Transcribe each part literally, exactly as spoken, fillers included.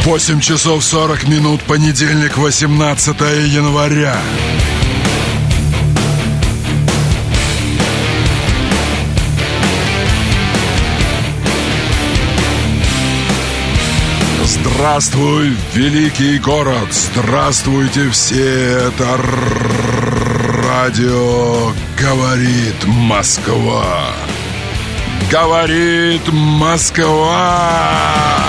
восемь часов сорок минут, понедельник, восемнадцатое января. Здравствуй, великий город! Здравствуйте все! Это радио «Говорит Москва». Говорит Москва!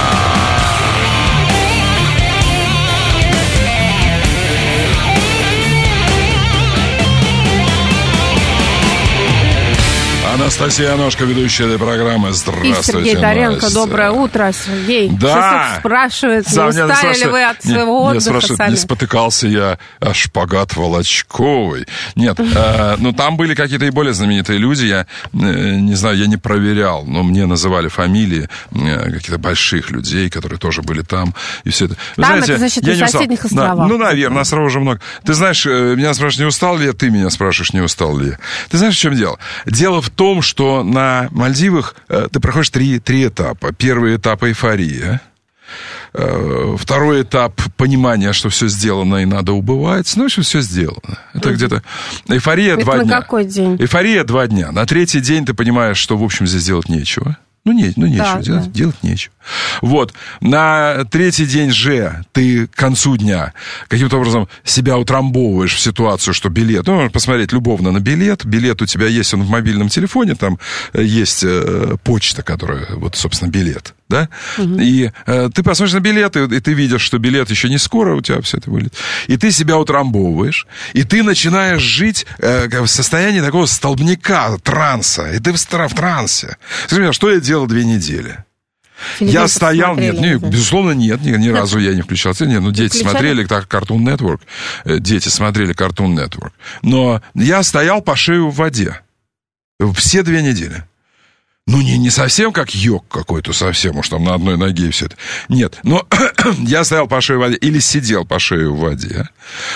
Анастасия Аношка, ведущая этой программы. Здравствуйте, И Сергей Доренко. Настя. Доброе утро, Сергей. Да. Сейчас спрашивают, Сам, не устали ли вы от своего не, отдыха не спрашивают, сами? Не спотыкался я о шпагат Волочковой. Нет, э, ну там были какие-то и более знаменитые люди. Я э, не знаю, я не проверял, но мне называли фамилии э, каких-то больших людей, которые тоже были там. И все это. Вы там знаете, это, значит, я на не соседних устал. островах. Да, ну, наверное, островов уже много. Ты знаешь, э, меня спрашиваешь, не устал ли я? Ты меня спрашиваешь, не устал ли я? Ты знаешь, в чем дело? Дело в том, что на Мальдивах э, ты проходишь три, три этапа. Первый этап — эйфория. Э, второй этап — понимание, что все сделано и надо убывать. Ну, в общем, все сделано. Это mm-hmm. где-то... Эйфория Это два на дня. какой день? Эйфория два дня. На третий день ты понимаешь, что, в общем, здесь делать нечего. Ну, не, ну нечего, да, делать, да. делать нечего. Вот. На третий день же ты к концу дня каким-то образом себя утрамбовываешь в ситуацию, что билет... Ну, можно посмотреть любовно на билет. Билет у тебя есть, он в мобильном телефоне, там есть э, почта, которая, вот, собственно, билет. Да? Угу. И э, ты посмотришь на билет, и, и ты видишь, что билет еще не скоро у тебя все это вылет. И ты себя утрамбовываешь, и ты начинаешь жить э, в состоянии такого столбняка, транса. И ты в, в трансе. Скажи мне, что я делал две недели? Телевизор Я стоял, нет, не, безусловно, нет, ни, ни разу я не включал. Нет, ну, дети Включали? смотрели так, Cartoon Network. Дети смотрели Cartoon Network. Но я стоял по шею в воде. Все две недели. Ну, не, не совсем как йог какой-то, совсем уж там на одной ноге и все это. Нет, но я стоял по шею в воде или сидел по шею в воде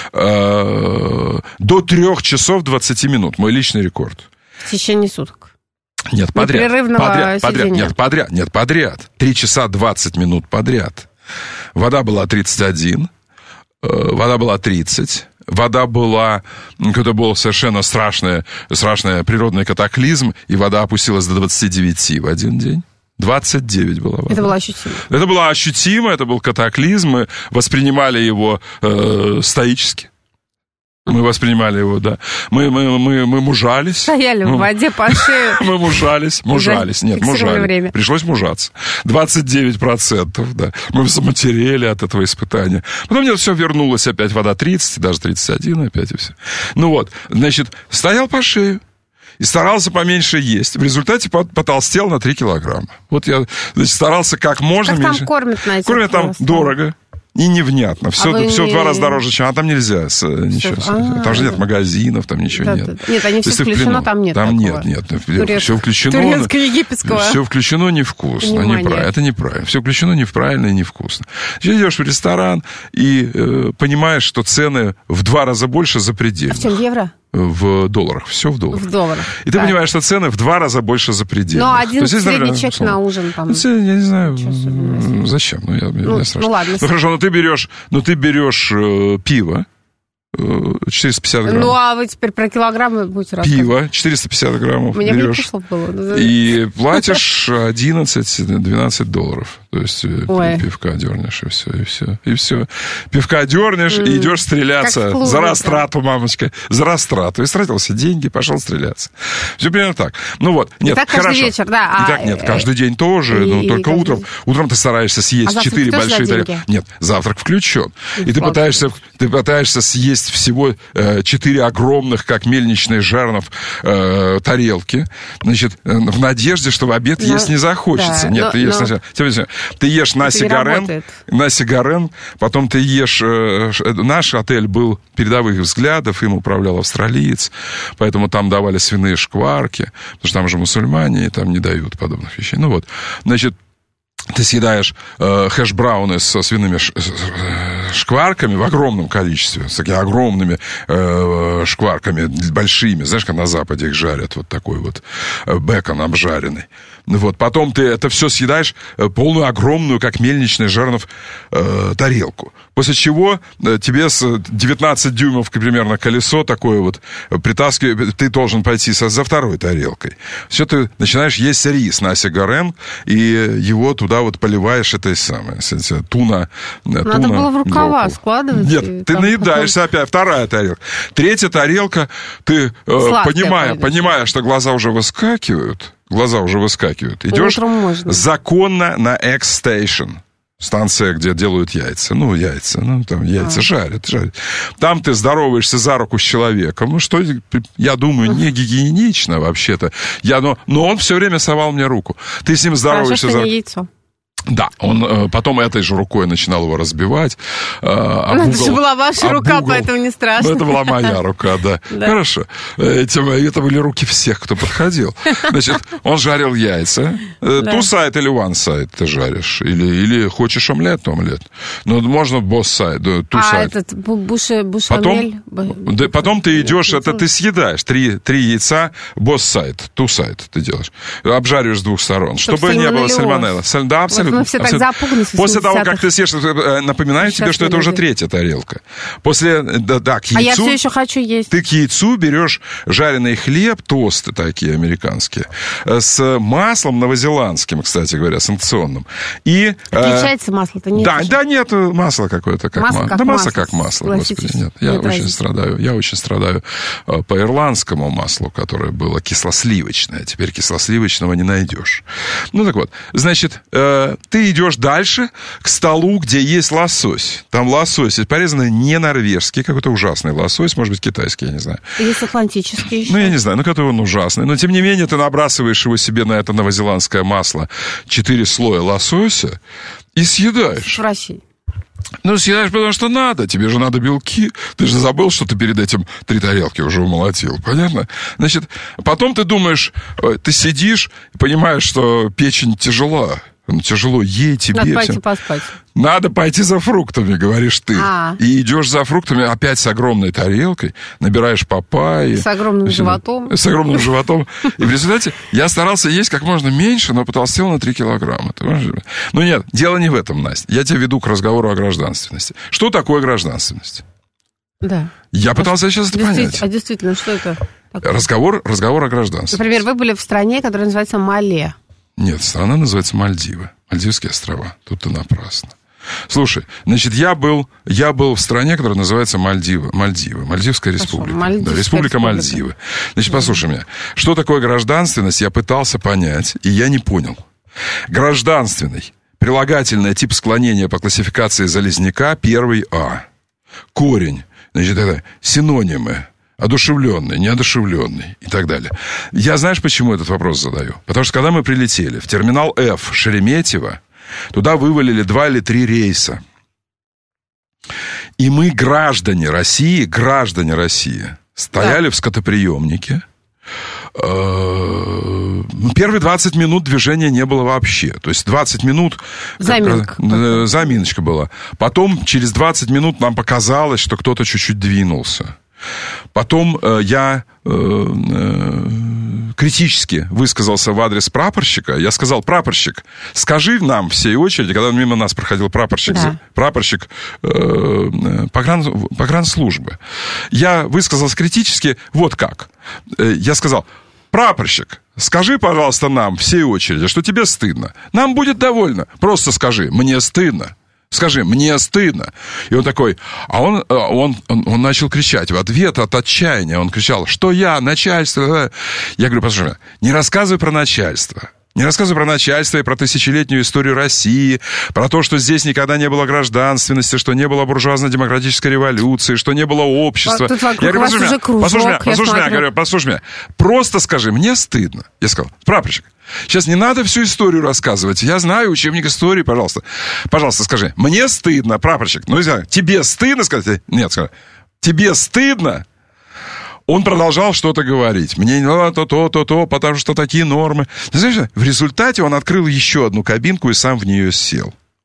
э, до трех часов двадцати минут. Мой личный рекорд. В течение суток. Нет, подряд. Непрерывного Подряд, подряд, сидения. нет, подряд, нет, подряд. Три часа двадцать минут подряд. Вода была тридцать один, э, вода была тридцать. Вода была, это был совершенно страшный, страшный природный катаклизм, и вода опустилась до двадцати девяти в один день. двадцать девять была вода. Это было ощутимо. Это было ощутимо, это был катаклизм, мы воспринимали его э, стоически. Мы воспринимали его, да. Мы, мы, мы, мы мужались. Стояли мы, в воде по шею. Мы мужались, мужались. Нет, мужали. Время. Пришлось мужаться. двадцать девять процентов, да. Мы заматерели от этого испытания. Потом мне все вернулось опять, вода тридцать, даже тридцать один опять и все. Ну вот, значит, стоял по шею. И старался поменьше есть. В результате потолстел на три килограмма. Вот я, значит, старался как можно как меньше. Там кормят на этих Кормят там дорого. И невнятно. Все, а все не... в два раза дороже, чем... А там нельзя. С, ничего. А-а-а. Там же нет магазинов, там ничего да, нет. Да, да. Нет, они все включено, там нет Там такого. нет, нет. Турец... Все включено... Турецко-египетского. Все включено невкусно. Неправильно. Это неправильно. Все включено неправильно и невкусно. Ты идешь в ресторан и э, понимаешь, что цены в два раза больше запредельных. А в чем, евро? В долларах. Все в долларах. В долларах. И ты да. понимаешь, что цены в два раза больше запредельных. Ну, один есть, средний например, чек на ужин там. Я не знаю, зачем. Ну, я, ну, я ну ладно. Ну, хорошо, но ты берешь, но ты берешь э, пиво, четыреста пятьдесят граммов. Ну, а вы теперь про килограммы будете рассказывать. Пиво, четыреста пятьдесят граммов Мне берешь. не пришло было. И платишь одиннадцать-двенадцать долларов. То есть Ой. пивка дернешь, и все, и все. И все. Пивка дернешь, mm. и идешь стреляться. За растрату, мамочка. За растрату. Истратился деньги, пошел стреляться. Все примерно так. Ну вот. Нет, так хорошо. каждый вечер, да. И так нет, каждый день тоже. И, но только каждый... утром. Утром ты стараешься съесть четыре большие тарелки. Нет, завтрак включен. И, и ты пытаешься, ты пытаешься съесть всего э, четыре огромных, как мельничный жернов, э, тарелки. Значит, э, в надежде, что в обед но, есть не захочется. Да, нет, но, ты ешь но... сначала. Ты ешь наси горен, наси горен, потом ты ешь... Э, наш отель был передовых взглядов, им управлял австралиец, поэтому там давали свиные шкварки, потому что там же мусульмане, и там не дают подобных вещей. Ну вот, значит, ты съедаешь э, хэш-брауны со свиными ш, шкварками в огромном количестве, с такими огромными э, шкварками, большими, знаешь, как на Западе их жарят, вот такой вот бекон обжаренный. Вот, потом ты это все съедаешь, полную, огромную, как мельничный жернов, э, тарелку. После чего тебе с девятнадцать дюймов примерно колесо такое вот притаскивает, ты должен пойти за второй тарелкой. Все, ты начинаешь есть рис на сигарен, и его туда вот поливаешь этой самой, туна. Надо туна, было в рукава брокколи. складывать. Нет, ты наедаешься опять, вторая тарелка. Третья тарелка, ты, э, понимая, понимая, что глаза уже выскакивают, глаза уже выскакивают, идешь законно на X-Station. Станция, где делают яйца. Ну, яйца, ну, там яйца а. жарят, жарят. Там ты здороваешься за руку с человеком. Ну, что, я думаю, не гигиенично вообще-то. Я, но, но он все время совал мне руку. Ты с ним здороваешься Хорошо, за... не яйцо. Да, он э, потом этой же рукой начинал его разбивать. Э, ну, это же была ваша рука, угол. Поэтому не страшно. Ну, это была моя рука, да. да. Хорошо. Это, это были руки всех, кто подходил. Значит, он жарил яйца. Two side или one side ты жаришь? Или, или хочешь омлет, то омлет. Ну, можно both side, two side. А этот буше, бушамель? Потом, да, потом ты идешь, это ты съедаешь. Три, три яйца, both side, two side ты делаешь. Обжариваешь с двух сторон. Чтобы, чтобы не было сальмонелла. Да, абсолютно. Мы все так запуганы. После того, как ты съешь, напоминаю тебе, что это уже третья тарелка. После, да, да, к яйцу... А я все еще хочу есть. Ты к яйцу берешь жареный хлеб, тосты такие американские, с маслом новозеландским, кстати говоря, санкционным. И... Отличается масло-то? Нет. Да, да, нет, масло какое-то как масло. Как да, масло, масло как масло, господи, нет. Я нет очень разницы. страдаю, я очень страдаю по ирландскому маслу, которое было кислосливочное. Теперь кислосливочного не найдешь. Ну, так вот, значит... ты идешь дальше к столу, где есть лосось. Там лосось порезанный не норвежский, какой-то ужасный лосось, может быть, китайский, я не знаю. Есть атлантический еще. Ну, я не знаю, ну, какой он ужасный. Но, тем не менее, ты набрасываешь его себе на это новозеландское масло, четыре слоя лосося, и съедаешь. В России. Ну, съедаешь, потому что надо. Тебе же надо белки. Ты же забыл, что ты перед этим три тарелки уже умолотил. Понятно? Значит, потом ты думаешь, ты сидишь и понимаешь, что печень тяжела. Ну, тяжело ей, тебе. Надо пойти поспать. Надо пойти за фруктами, говоришь ты. А. И идешь за фруктами опять с огромной тарелкой, набираешь папайи. С огромным значит, животом. С огромным животом. И в результате я старался есть как можно меньше, но потолстел на три килограмма. Ну нет, дело не в этом, Настя. Я тебя веду к разговору о гражданственности. Что такое гражданственность? Да. Я а пытался сейчас это понять. А действительно, что это такое? Разговор, разговор о гражданстве. Например, вы были в стране, которая называется Мале. Нет, страна называется Мальдивы. Мальдивские острова. Тут ты напрасно. Слушай, значит, я был, я был в стране, которая называется Мальдивы. Мальдивы. Мальдивская республика. Да, республика, республика Мальдивы. Значит, послушай меня. Что такое гражданственность, я пытался понять, и я не понял. Гражданственный. Прилагательное тип склонения по классификации Залезняка первый А. Корень. Значит, это синонимы. Одушевленный, неодушевленный и так далее. Я знаешь, почему этот вопрос задаю? Потому что когда мы прилетели в терминал F Шереметьево, туда вывалили два или три рейса. И мы, граждане России, граждане России, стояли да. в скотоприемнике. Первые двадцать минут движения не было вообще. То есть двадцать минут... Заминка. Как, заминочка была. Потом через двадцать минут нам показалось, что кто-то чуть-чуть двинулся. Потом э, я э, э, критически высказался в адрес прапорщика. Я сказал: прапорщик, скажи нам всей очереди, когда мимо нас проходил прапорщик, да. прапорщик э, погран, погранслужбы. Я высказался критически вот как. Я сказал: прапорщик, скажи, пожалуйста, нам всей очереди, что тебе стыдно. Нам будет довольно. Просто скажи: мне стыдно. Скажи, мне стыдно. И он такой, а он, он, он, он начал кричать в ответ от отчаяния. Он кричал: что я, начальство? Я говорю: послушай, не рассказывай про начальство. Не рассказывай про начальство и про тысячелетнюю историю России, про то, что здесь никогда не было гражданственности, что не было буржуазно-демократической революции, что не было общества. Тут я говорю: послушай меня, послушай меня, послушай меня, говорю, послушай меня, просто скажи, мне стыдно. Я сказал: прапорщик, сейчас не надо всю историю рассказывать. Я знаю учебник истории, пожалуйста. Пожалуйста, скажи, мне стыдно, прапорщик. Ну, я, тебе стыдно сказать? Нет, скажи, тебе стыдно? Он продолжал что-то говорить. Мне не надо то-то, то-то, потому что такие нормы. Знаешь, в результате он открыл еще одну кабинку и сам в нее сел.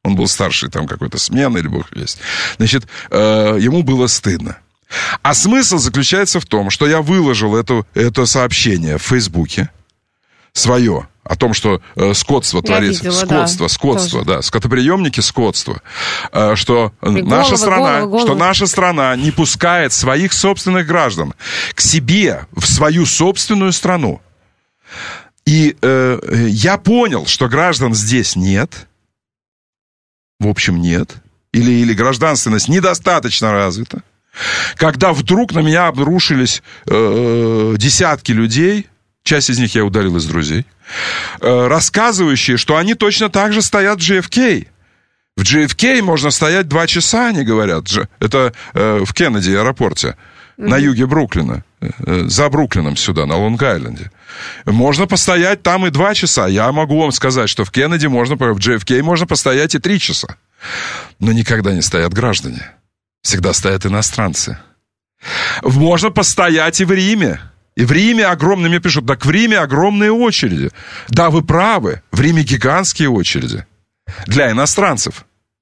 Он был старший там какой-то смены или бог весть. Значит, э, ему было стыдно. А смысл заключается в том, что я выложил это, это сообщение в Фейсбуке свое, о том, что э, скотство я творится. Видела, скотство, да, скотство, тоже. Да, скотоприемники, скотство. Э, что и наша головы, страна, головы, головы. что наша страна не пускает своих собственных граждан к себе, в свою собственную страну. И э, я понял, что граждан здесь нет. В общем, нет. Или, или гражданственность недостаточно развита. Когда вдруг на меня обрушились э, десятки людей, часть из них я удалил из друзей, э, рассказывающие, что они точно так же стоят в джей эф кей. В джей эф кей можно стоять два часа, они говорят. Это э, в Кеннеди аэропорте, mm-hmm. на юге Бруклина, э, за Бруклином сюда, на Лонг-Айленде. Можно постоять там и два часа. Я могу вам сказать, что в Кеннеди можно, в джей эф кей можно постоять и три часа. Но никогда не стоят граждане. Всегда стоят иностранцы. Можно постоять и в Риме. И в Риме огромные, мне пишут, так в Риме огромные очереди. Да, вы правы, в Риме гигантские очереди. Для иностранцев.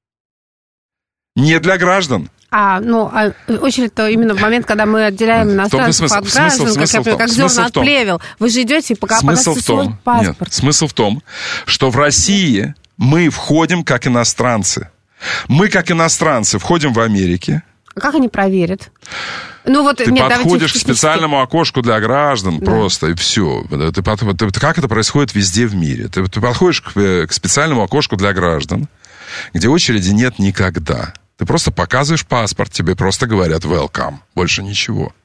Не для граждан. А, ну, а очередь-то именно в момент, когда мы отделяем иностранцев от граждан, смысл, как, как зерна от плевел. Вы же идете, пока смысл в том, паспорт. Нет, смысл в том, что в России мы входим как иностранцы. Мы, как иностранцы, входим в Америке. А как они проверят? Ну, вот, ты нет, подходишь к специальному окошку для граждан, да. Просто, и все. Ты, ты, как это происходит везде в мире? Ты, ты подходишь к, к специальному окошку для граждан, где очереди нет никогда. Ты просто показываешь паспорт, тебе просто говорят «welcome», больше ничего.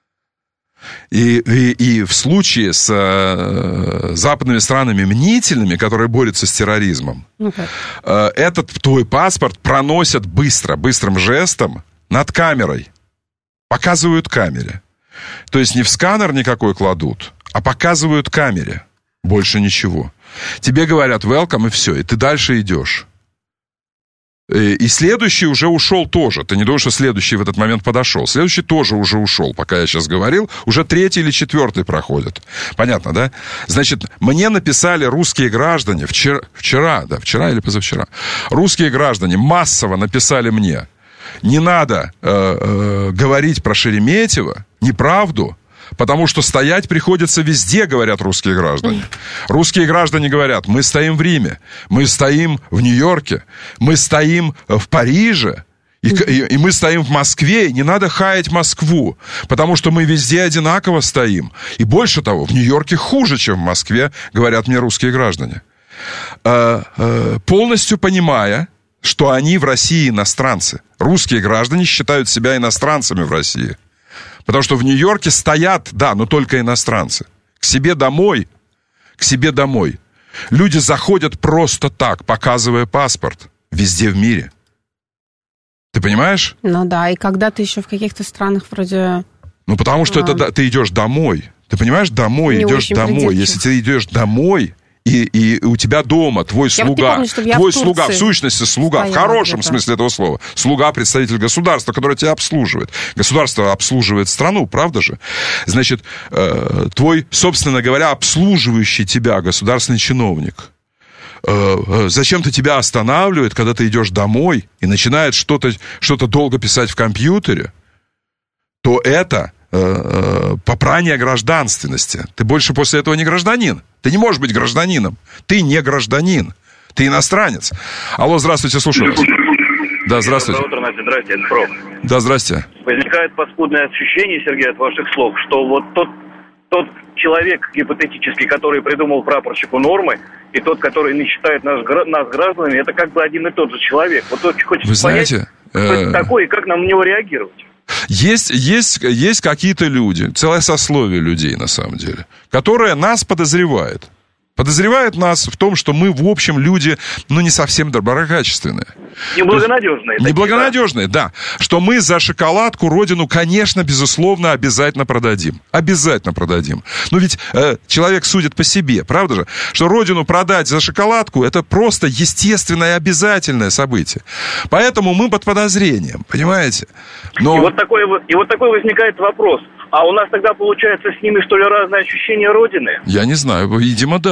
И, и, и в случае с э, западными странами мнительными, которые борются с терроризмом, okay. э, этот твой паспорт проносят быстро, быстрым жестом над камерой. Показывают камере. То есть не в сканер никакой кладут, а показывают камере. Больше ничего. Тебе говорят «welcome» и все, и ты дальше идешь. И следующий уже ушел тоже. Ты не думаешь, что следующий в этот момент подошел. Следующий тоже уже ушел, пока я сейчас говорил. Уже третий или четвертый проходит. Понятно, да? Значит, мне написали русские граждане вчера, вчера, да, вчера или позавчера. Русские граждане массово написали мне: не надо э, э, говорить про Шереметьево неправду, потому что стоять приходится везде, говорят русские граждане. Русские граждане говорят: мы стоим в Риме, мы стоим в Нью-Йорке, мы стоим в Париже, и, и, и мы стоим в Москве, и не надо хаять Москву, потому что мы везде одинаково стоим. И больше того, в Нью-Йорке хуже, чем в Москве, говорят мне русские граждане. Э, э, полностью понимая, что они в России иностранцы. Русские граждане считают себя иностранцами в России. Потому что в Нью-Йорке стоят, да, но только иностранцы. К себе домой, к себе домой. Люди заходят просто так, показывая паспорт, везде в мире. Ты понимаешь? Ну да, и когда ты еще в каких-то странах вроде... Ну потому что а... это, ты идешь домой. Ты понимаешь, домой, не идешь домой. Если ты идешь домой... И, и у тебя дома твой я слуга, вот помню, твой в слуга, в сущности слуга, в хорошем где-то. Смысле этого слова, слуга, представитель государства, который тебя обслуживает. Государство обслуживает страну, правда же? Значит, э, твой, собственно говоря, обслуживающий тебя государственный чиновник э, э, зачем-то тебя останавливает, когда ты идешь домой и начинает что-то, что-то долго писать в компьютере, то это... попрание гражданственности. Ты больше после этого не гражданин. Ты не можешь быть гражданином. Ты не гражданин. Ты иностранец. Алло, здравствуйте, слушаю вас. Да, здравствуйте. Доброе утро, здрасте, это Проб. Да, здрасте. Возникает паскудное ощущение, Сергей, от ваших слов, что вот тот, тот человек гипотетический, который придумал прапорщику нормы, и тот, который не считает нас, нас гражданами, это как бы один и тот же человек. Вот очень хочется Вы знаете, понять, кто это такой и как нам на него реагировать. Есть, есть, есть какие-то люди, целое сословие людей, на самом деле, которое нас подозревает. Подозревает нас в том, что мы, в общем, люди, ну, не совсем доброкачественные. Неблагонадежные. Есть, неблагонадежные, да. Что мы за шоколадку родину, конечно, безусловно, обязательно продадим. Обязательно продадим. Но ведь э, человек судит по себе, правда же? Что родину продать за шоколадку, это просто естественное и обязательное событие. Поэтому мы под подозрением, понимаете? Но... И, вот такой, и вот такой возникает вопрос. А у нас тогда, получается, с ними, что ли, разные ощущения Родины? Я не знаю, видимо, да.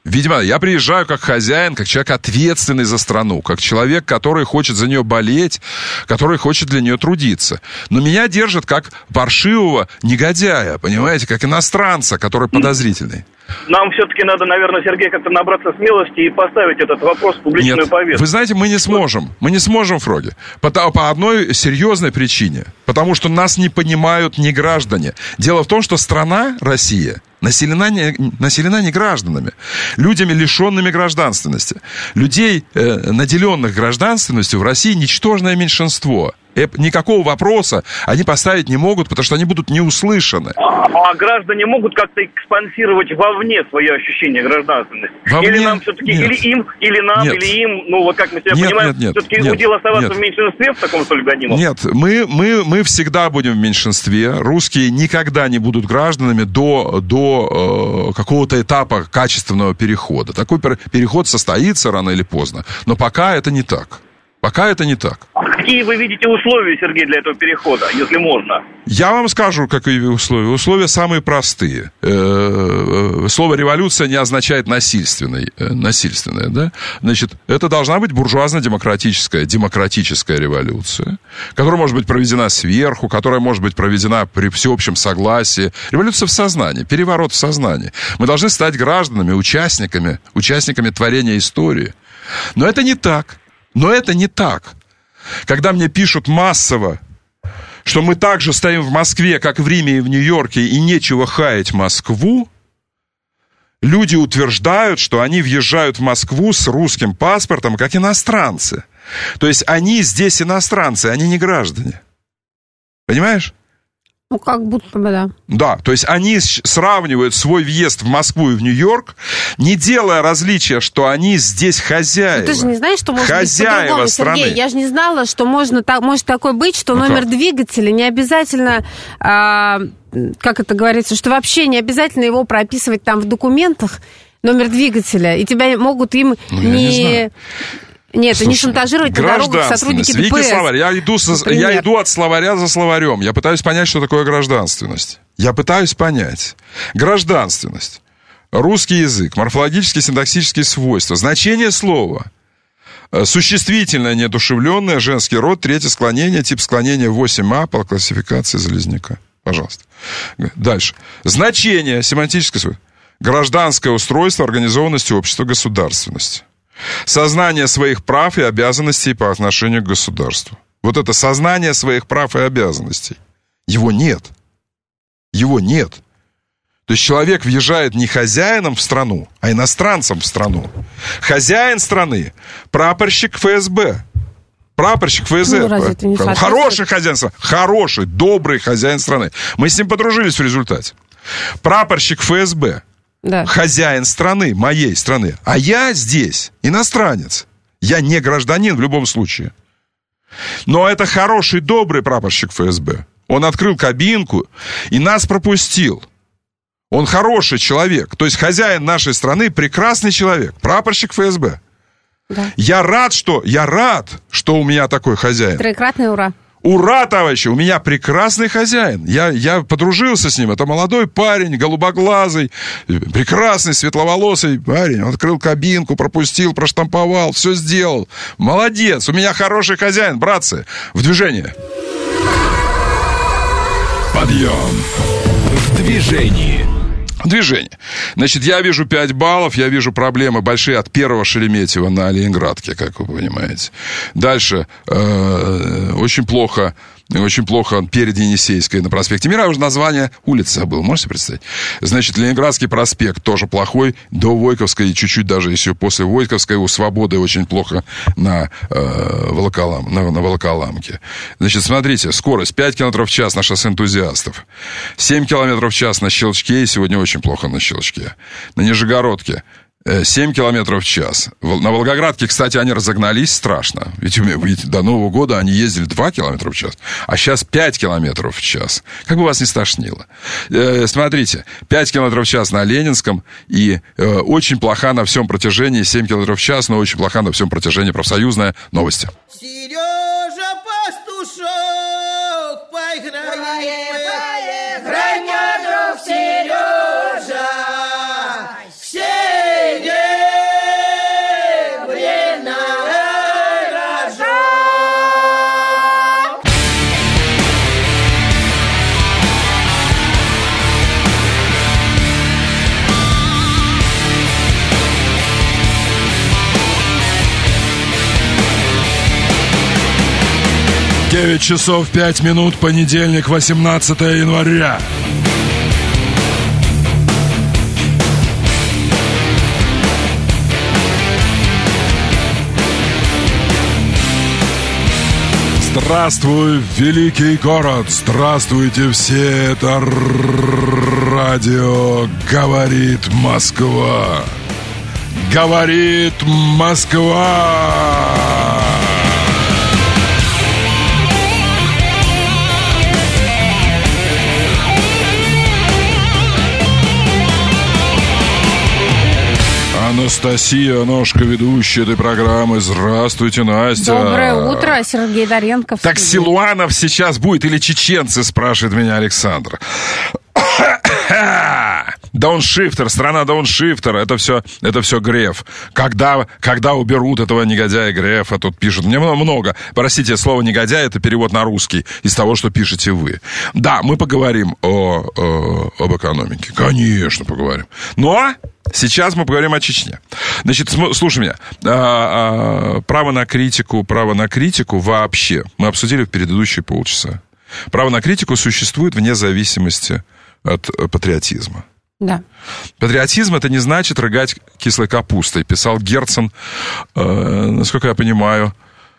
Видимо, я приезжаю как хозяин, как человек ответственный за страну, как человек, который хочет за нее болеть, который хочет для нее трудиться. Но меня держат как паршивого негодяя, понимаете, как иностранца, который подозрительный. Нам все-таки надо, наверное, Сергей, как-то набраться смелости и поставить этот вопрос в публичную Нет, повестку. Вы знаете, мы не сможем. Мы не сможем, Фроги. По, по одной серьезной причине. Потому что нас не понимают не граждане. Дело в том, что страна, Россия, населена не, населена не гражданами. Людьми, лишенными гражданственности. Людей, э, наделенных гражданственностью, в России ничтожное меньшинство. Никакого вопроса они поставить не могут, потому что они будут не услышаны. А граждане могут как-то экспансировать вовне свои ощущения гражданственности? Вовне? Или нам все-таки, нет. или им, или нам, нет. или им, ну вот как мы себя нет, понимаем, нет, нет, все-таки нет, удел оставаться нет. в меньшинстве в таком, что ли, гонимом? Нет, мы, мы, мы всегда будем в меньшинстве. Русские никогда не будут гражданами до, до э, какого-то этапа качественного перехода. Такой переход состоится рано или поздно. Но пока это не так. Пока это не так. Какие вы видите условия, Сергей, для этого перехода, если можно? Я вам скажу, какие условия. Условия самые простые. Слово «революция» не означает насильственный, насильственная, да? Значит, это должна быть буржуазно-демократическая, демократическая революция, которая может быть проведена сверху, которая может быть проведена при всеобщем согласии. Революция в сознании, переворот в сознании. Мы должны стать гражданами, участниками, участниками творения истории. Но это не так. Но это не так. Когда мне пишут массово, что мы также стоим в Москве, как в Риме и в Нью-Йорке, и нечего хаять Москву, люди утверждают, что они въезжают в Москву с русским паспортом, как иностранцы. То есть они здесь иностранцы, они не граждане. Понимаешь? Ну, как будто бы, да. Да, то есть они сравнивают свой въезд в Москву и в Нью-Йорк, не делая различия, что они здесь хозяева. Но ты же не знаешь, что может хозяева быть по-другому, страны. Сергей. Я же не знала, что можно, так, может такое быть, что ну номер как? двигателя не обязательно, а, как это говорится, что вообще не обязательно его прописывать там в документах, номер двигателя, и тебя могут им ну, не... Нет, Слушай, не шантажировать на дорогах сотрудники ДПС. Вики словарь. Я иду, со, я иду от словаря за словарем. Я пытаюсь понять, что такое гражданственность. Я пытаюсь понять. Гражданственность. Русский язык. Морфологические, синтаксические свойства. Значение слова. Существительное, неодушевленное, женский род, третье склонение, тип склонения восемь а по классификации Залезняка. Пожалуйста. Дальше. Значение, семантическое свойство. Гражданское устройство организованности общества, государственности. Сознание своих прав и обязанностей по отношению к государству. Вот это сознание своих прав и обязанностей. Его нет. Его нет. То есть человек въезжает не хозяином в страну, а иностранцем в страну. Хозяин страны – прапорщик эф эс бэ. Прапорщик эф эс бэ. Ну, хороший хозяин страны. Хороший, добрый хозяин страны. Мы с ним подружились в результате. Прапорщик эф эс бэ. Да. Хозяин страны, моей страны. А я здесь иностранец. Я не гражданин в любом случае. Но это хороший, добрый прапорщик эф эс бэ. Он открыл кабинку и нас пропустил. Он хороший человек. То есть хозяин нашей страны прекрасный человек. Прапорщик эф эс бэ. Да. Я рад, что, я рад, что у меня такой хозяин. Троекратный ура. Ура, товарищи, у меня прекрасный хозяин. Я, я подружился с ним. Это молодой парень, голубоглазый, прекрасный, светловолосый парень. Он открыл кабинку, пропустил, проштамповал, все сделал. Молодец, у меня хороший хозяин, братцы. В движение. Подъем. В движении. Движение. Значит, я вижу пять баллов, я вижу проблемы большие от первого Шереметьево на Ленинградке, как вы понимаете. Дальше э, очень плохо, очень плохо перед Енисейской на проспекте Мира. Я уже название улицы забыл, можете представить? Значит, Ленинградский проспект тоже плохой, до Войковской, чуть-чуть даже еще после Войковской, у Свободы очень плохо на, э, Волоколам, на, на Волоколамке. Значит, смотрите, скорость пять километров в час на шоссе Энтузиастов, семь километров в час на Щелчке, и сегодня очень плохо на Щелчке. На Нижегородке семь километров в час. На Волгоградке, кстати, они разогнались страшно. Ведь, ведь до Нового года они ездили два километра в час, а сейчас пять километров в час. Как бы вас не стошнило. Э, смотрите, пять километров в час на Ленинском, и э, очень плоха на всем протяжении, семь километров в час, но очень плоха на всем протяжении профсоюзная. Новости. Сережа Пастушок, поиграй, поиграй, друг Сережа. Все девять часов пять минут, понедельник, восемнадцатое января. Здравствуй, великий город! Здравствуйте все! Это радио «Говорит Москва». Говорит Москва! Анастасия Ножка, ведущая этой программы. Здравствуйте, Настя. Доброе утро, Сергей Доренков. Так Силуанов сейчас будет или чеченцы, спрашивает меня Александр. Дауншифтер, страна дауншифтера, это все, это все Греф. Когда, когда уберут этого негодяя Грефа, тут пишут. Мне много. Простите, слово негодяй — это перевод на русский из того, что пишете вы. Да, мы поговорим о, о, об экономике. Конечно, поговорим. Но сейчас мы поговорим о Чечне. Значит, слушай меня. А, а, право на критику, право на критику вообще мы обсудили в предыдущие полчаса. Право на критику существует вне зависимости от патриотизма. Да. Патриотизм — это не значит рыгать кислой капустой, писал Герцен, э, насколько я понимаю.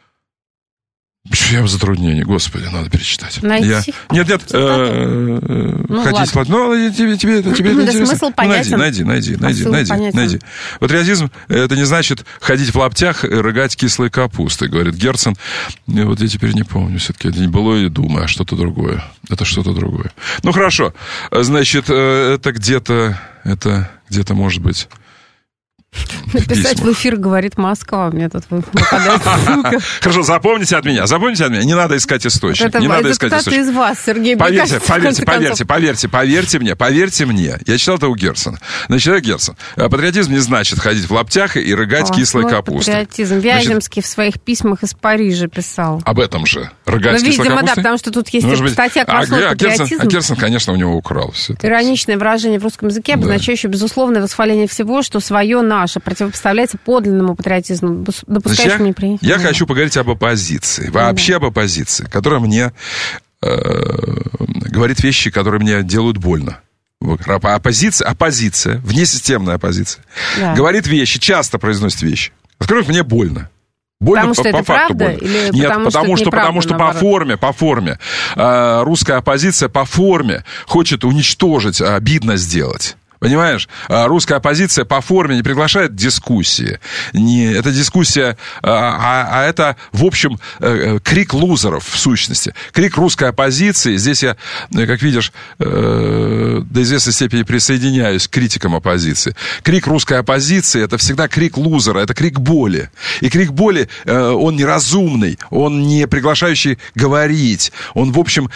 Я в затруднении, господи, надо перечитать. Найти? Я... Нет, нет, э, ну, хотите платить. Ну, тебе, тебе, тебе да интересно. Смысл понятен. Найди, найди, найди, а найди, найди, найди. Патриотизм — это не значит ходить в лаптях и рыгать кислой капустой, говорит Герцен. И вот я теперь не помню, все-таки это не было и думаю, а что-то другое. Это что-то другое. Ну, хорошо. Значит, это где-то, это где-то, может быть... Написать в эфир «Говорит Москва». Мне тут выпадает ссылка. Хорошо, запомните от меня. Запомните от меня. Не надо искать источник. Это, не надо это искать кто-то источник. из вас, Сергей. Поверьте, кажется, поверьте, поверьте, поверьте, поверьте мне, поверьте мне. Я читал это у Герцена. Значит, это Герцен. Патриотизм не значит ходить в лаптях и рыгать О, кислой вот капустой. Патриотизм. Вяземский в своих письмах из Парижа писал. Об этом же. Рыгать ну, кислой видимо, капустой? да, потому что тут есть Может статья быть, «Кроссворд а, патриотизм». Герцен, а Герцен, конечно, у него украл все это. Ироничное выражение в русском языке, обозначающее да. безусловное восхваление всего, что свое наше, противопоставляется подлинному патриотизму, допускающему неприятие. Я, я хочу поговорить об оппозиции. Вообще да. об оппозиции, которая мне э, говорит вещи, которые мне делают больно. Оппозиция, оппозиция, внесистемная оппозиция, да. говорит вещи, часто произносит вещи, от которых мне больно. Больно потому по, что по это факту правда? больно. Или Нет, потому, потому что, что, потому что по форме, по форме э, русская оппозиция по форме хочет уничтожить, обидно сделать. Понимаешь, русская оппозиция по форме не приглашает дискуссии. Не, это дискуссия, а, а это, в общем, крик лузеров в сущности. Крик русской оппозиции. Здесь я, как видишь, до известной степени присоединяюсь к критикам оппозиции. Крик русской оппозиции — это всегда крик лузера, это крик боли. И крик боли, он неразумный, он не приглашающий говорить. Он, в общем,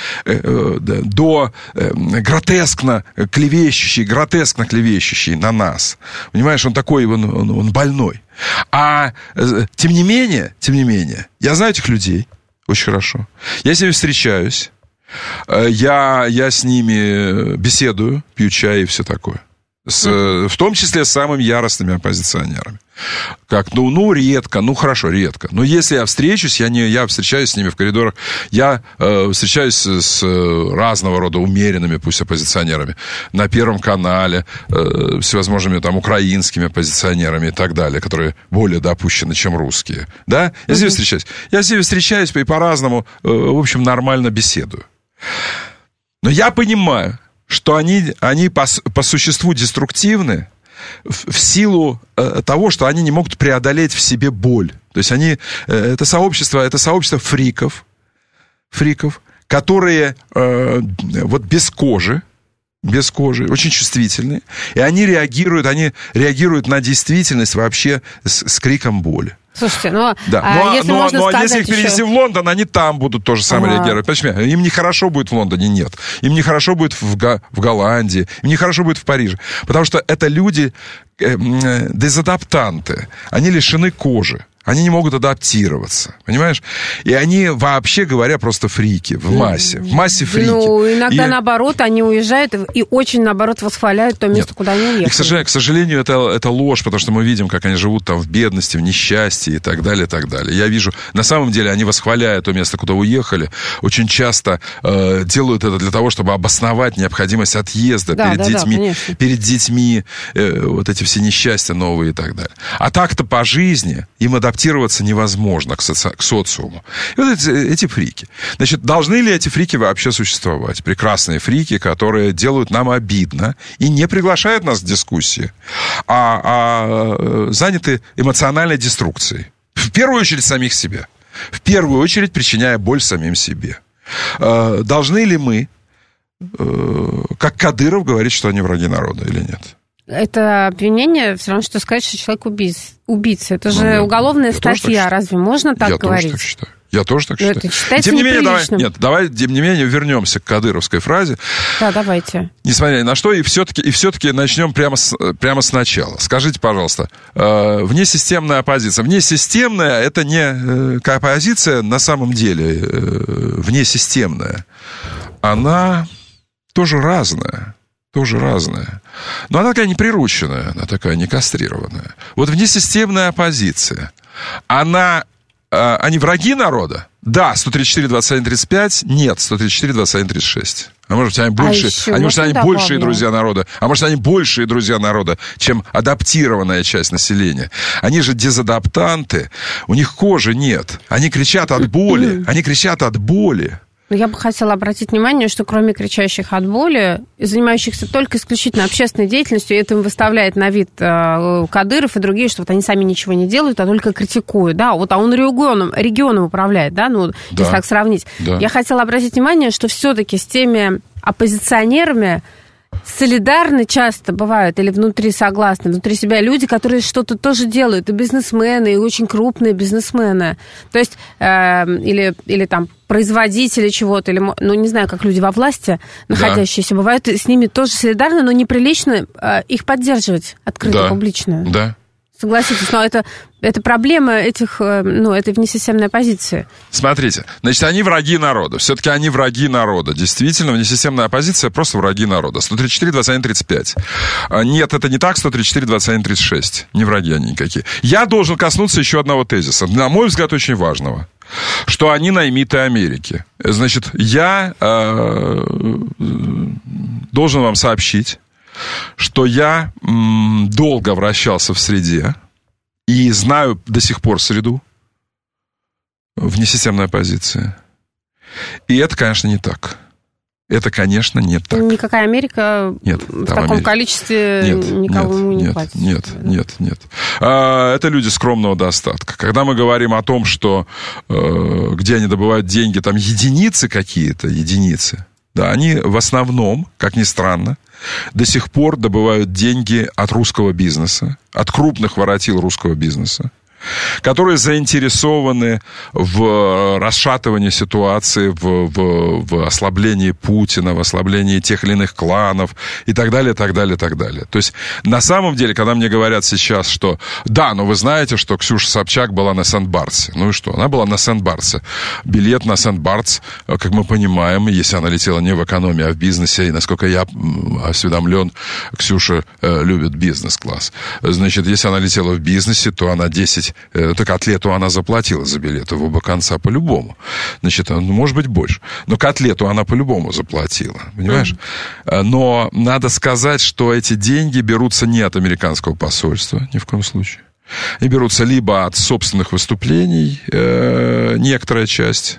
до гротескно клевещущий, гротескно клевещущий на нас. Понимаешь, он такой, он, он, он больной. А тем не менее, тем не менее, я знаю этих людей очень хорошо. Я с ними встречаюсь, я, я с ними беседую, пью чай и все такое. С, в том числе с самыми яростными оппозиционерами. Как, ну, ну, редко, ну, хорошо, редко. Но если я встречусь, я, не, я встречаюсь с ними в коридорах, я э, встречаюсь с э, разного рода умеренными, пусть, оппозиционерами на Первом канале, э, всевозможными там украинскими оппозиционерами и так далее, которые более допущены, чем русские. Да? Я с ними встречаюсь. Я с ними встречаюсь и по-разному, э, в общем, нормально беседую. Но я понимаю, что они, они по, по существу деструктивны в, в силу э, того, что они не могут преодолеть в себе боль. То есть они, э, это сообщество, это сообщество фриков, фриков, которые э, вот без кожи, без кожи, очень чувствительные, и они реагируют, они реагируют на действительность вообще с, с криком боли. Слушайте, ну, да. а но, если но, можно но сказать если их перевести еще... в Лондон, они там будут тоже самое ага. реагировать. Понимаешь? Им нехорошо будет в Лондоне, нет. Им нехорошо будет в, Го- в Голландии, им нехорошо будет в Париже. Потому что это люди э, дезадаптанты. Они лишены кожи. Они не могут адаптироваться, понимаешь? И они, вообще говоря, просто фрики в массе. В массе фрики. Ну, иногда и... наоборот, они уезжают и очень, наоборот, восхваляют то место, Нет. куда они уехали. И, к сожалению, к сожалению это, это ложь, потому что мы видим, как они живут там в бедности, в несчастье и так далее, и так далее. Я вижу, на самом деле, они восхваляют то место, куда уехали, очень часто э, делают это для того, чтобы обосновать необходимость отъезда да, перед, да, детьми, да, перед детьми, э, вот эти все несчастья новые и так далее. А так-то по жизни им адаптироваться адаптироваться невозможно к, соци... к социуму. И вот эти, эти фрики. Значит, должны ли эти фрики вообще существовать? Прекрасные фрики, которые делают нам обидно и не приглашают нас к дискуссии, а, а заняты эмоциональной деструкцией. В первую очередь самих себя. В первую очередь причиняя боль самим себе. Должны ли мы, как Кадыров, говорить, что они враги народа или нет? Это обвинение все равно, что сказать, что человек убийц, убийца. Это же ну, уголовная я статья. Разве можно так я говорить? Я тоже так считаю. Я тоже так Но считаю. Это считается тем не менее, давай, неприличным. нет, давай, тем не менее, вернемся к кадыровской фразе. Да, давайте. Несмотря ни на что, и все-таки, и все-таки начнем прямо, с, прямо сначала. Скажите, пожалуйста, э, внесистемная оппозиция. Внесистемная — это не э, оппозиция на самом деле э, внесистемная. Она тоже разная. Тоже разная. Но она такая неприрученная, она такая некастрированная. Вот внесистемная оппозиция, она... Э, они враги народа? Да, сто тридцать четыре двадцать один тридцать пять. Нет, сто тридцать четыре двадцать один тридцать шесть. А может, они больше, а они, может, они большие друзья народа. А может, они большие друзья народа, чем адаптированная часть населения. Они же дезадаптанты. У них кожи нет. Они кричат от боли. Они кричат от боли. Я бы хотела обратить внимание, что кроме кричащих от боли, занимающихся только исключительно общественной деятельностью, и это им выставляет на вид э, Кадыров и другие, что вот они сами ничего не делают, а только критикуют, да, вот, а он регионом, регионом управляет, да, ну, да. если так сравнить. Да. Я хотела обратить внимание, что все-таки с теми оппозиционерами солидарны часто бывают, или внутри согласны, внутри себя люди, которые что-то тоже делают, и бизнесмены, и очень крупные бизнесмены, то есть, э, или, или там производители чего-то, или, ну, не знаю, как люди во власти находящиеся, да. бывают с ними тоже солидарны, но неприлично э, их поддерживать открыто, да. публично. Да. Согласитесь, но это, это проблема этих, ну, этой внесистемной оппозиции. Смотрите, значит, они враги народа. Все-таки они враги народа. Действительно, внесистемная оппозиция просто враги народа. сто тридцать четыре двадцать один тридцать пять. Нет, это не так, сто тридцать четыре двадцать один тридцать шесть. Не враги они никакие. Я должен коснуться еще одного тезиса, на мой взгляд, очень важного. Что они наймиты Америки. Значит, я э, должен вам сообщить, что я м, долго вращался в среде и знаю до сих пор среду внесистемной оппозиции. И это, конечно, не так. Это, конечно, не так. Никакая Америка нет, в таком Америка. количестве нет, никого нет, не нет, хватит. Нет, нет, нет. А, это люди скромного достатка. Когда мы говорим о том, что э, где они добывают деньги, там единицы какие-то, единицы, да, они в основном, как ни странно, до сих пор добывают деньги от русского бизнеса, от крупных воротил русского бизнеса, которые заинтересованы в расшатывании ситуации, в, в, в ослаблении Путина, в ослаблении тех или иных кланов и так далее, так далее, так далее. То есть, на самом деле, когда мне говорят сейчас, что да, но вы знаете, что Ксюша Собчак была на Сент-Бартсе. Ну и что? Она была на Сент-Бартсе. Билет на Сент-Бартс, как мы понимаем, если она летела не в экономии, а в бизнесе, и, насколько я осведомлен, Ксюша э, любит бизнес-класс. Значит, если она летела в бизнесе, то она десять так котлету она заплатила за билеты в оба конца по-любому. Значит, ну, может быть, больше. Но котлету она по-любому заплатила. Понимаешь? Mm. Но надо сказать, что эти деньги берутся не от американского посольства, ни в коем случае. Они берутся либо от собственных выступлений, э, некоторая часть,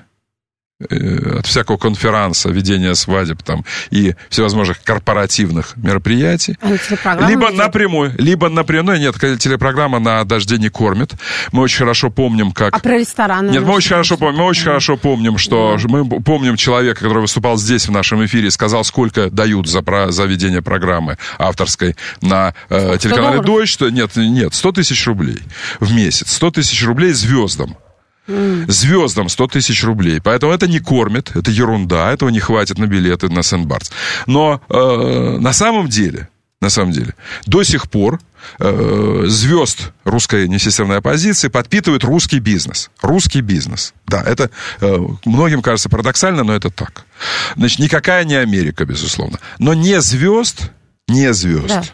от всякого конферанса, ведения свадеб там, и всевозможных корпоративных мероприятий. А либо идет? напрямую, либо напрямую. Нет, телепрограмма «На дожде не кормит». Мы очень хорошо помним, как... А про рестораны? Нет, мы очень, хорошо помним, мы очень хорошо помним, что... Да. Мы помним человека, который выступал здесь в нашем эфире, сказал, сколько дают за, за ведение программы авторской на э, телеканале «Дождь». Что, нет, нет, сто тысяч рублей в месяц. сто тысяч рублей звездам. Mm. Звездам сто тысяч рублей. Поэтому это не кормит, это ерунда, этого не хватит на билеты на Сент-Бартс. Но э, на самом деле, на самом деле. До сих пор э, звезд русской несестерной оппозиции подпитывает русский бизнес. Русский бизнес. Да, это э, многим кажется парадоксально, но это так. Значит, никакая не Америка, безусловно. Но не звезд, не звезд, да.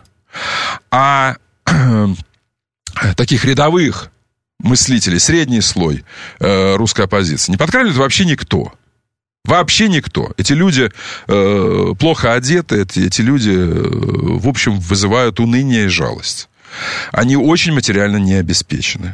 а э, таких рядовых мыслителей, средний слой э, русской оппозиции не подкармливает вообще никто. Вообще никто. Эти люди э, плохо одеты, эти, эти люди, э, в общем, вызывают уныние и жалость. Они очень материально не обеспечены.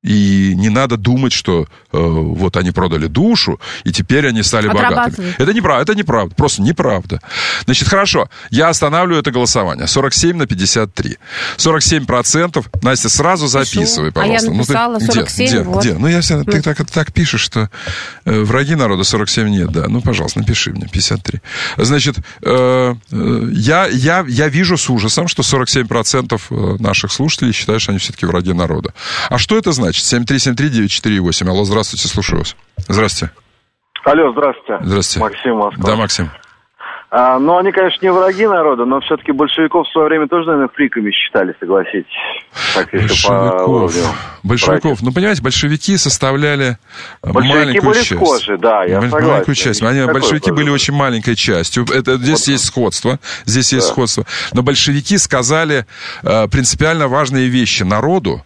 И не надо думать, что э, вот они продали душу, и теперь они стали богатыми. Это неправда, это неправда, просто неправда. Значит, хорошо, я останавливаю это голосование. сорок семь на пятьдесят три. сорок семь процентов. Настя, сразу записывай, пожалуйста. А я написала ну, ты, сорок семь, где, вот. Где? Ну, я, ты, ты так, так пишешь, что э, враги народа сорок семь нет, да. Ну, пожалуйста, напиши мне, пятьдесят три. Значит, э, э, я, я, я вижу с ужасом, что сорок семь процентов наших слушателей считают, что они все-таки враги народа. А что это значит? семь три семь три девять четыре восемь. Алло, здравствуйте, слушаю вас. Здравствуйте. Алло, здравствуйте. Здравствуйте. Максим, Москва. Да, Максим. А, ну, они, конечно, не враги народа, но все-таки большевиков в свое время тоже, наверное, фриками считали, согласитесь. Так, если по уровню. Большевиков. Братьев. Ну, понимаете, большевики составляли большевики маленькую были часть. Схожи, да, я маленькую согласен. Маленькую часть. Они, большевики тоже были очень маленькой частью. Это, здесь вот. есть сходство. Здесь да. есть сходство. Но большевики сказали э, принципиально важные вещи народу,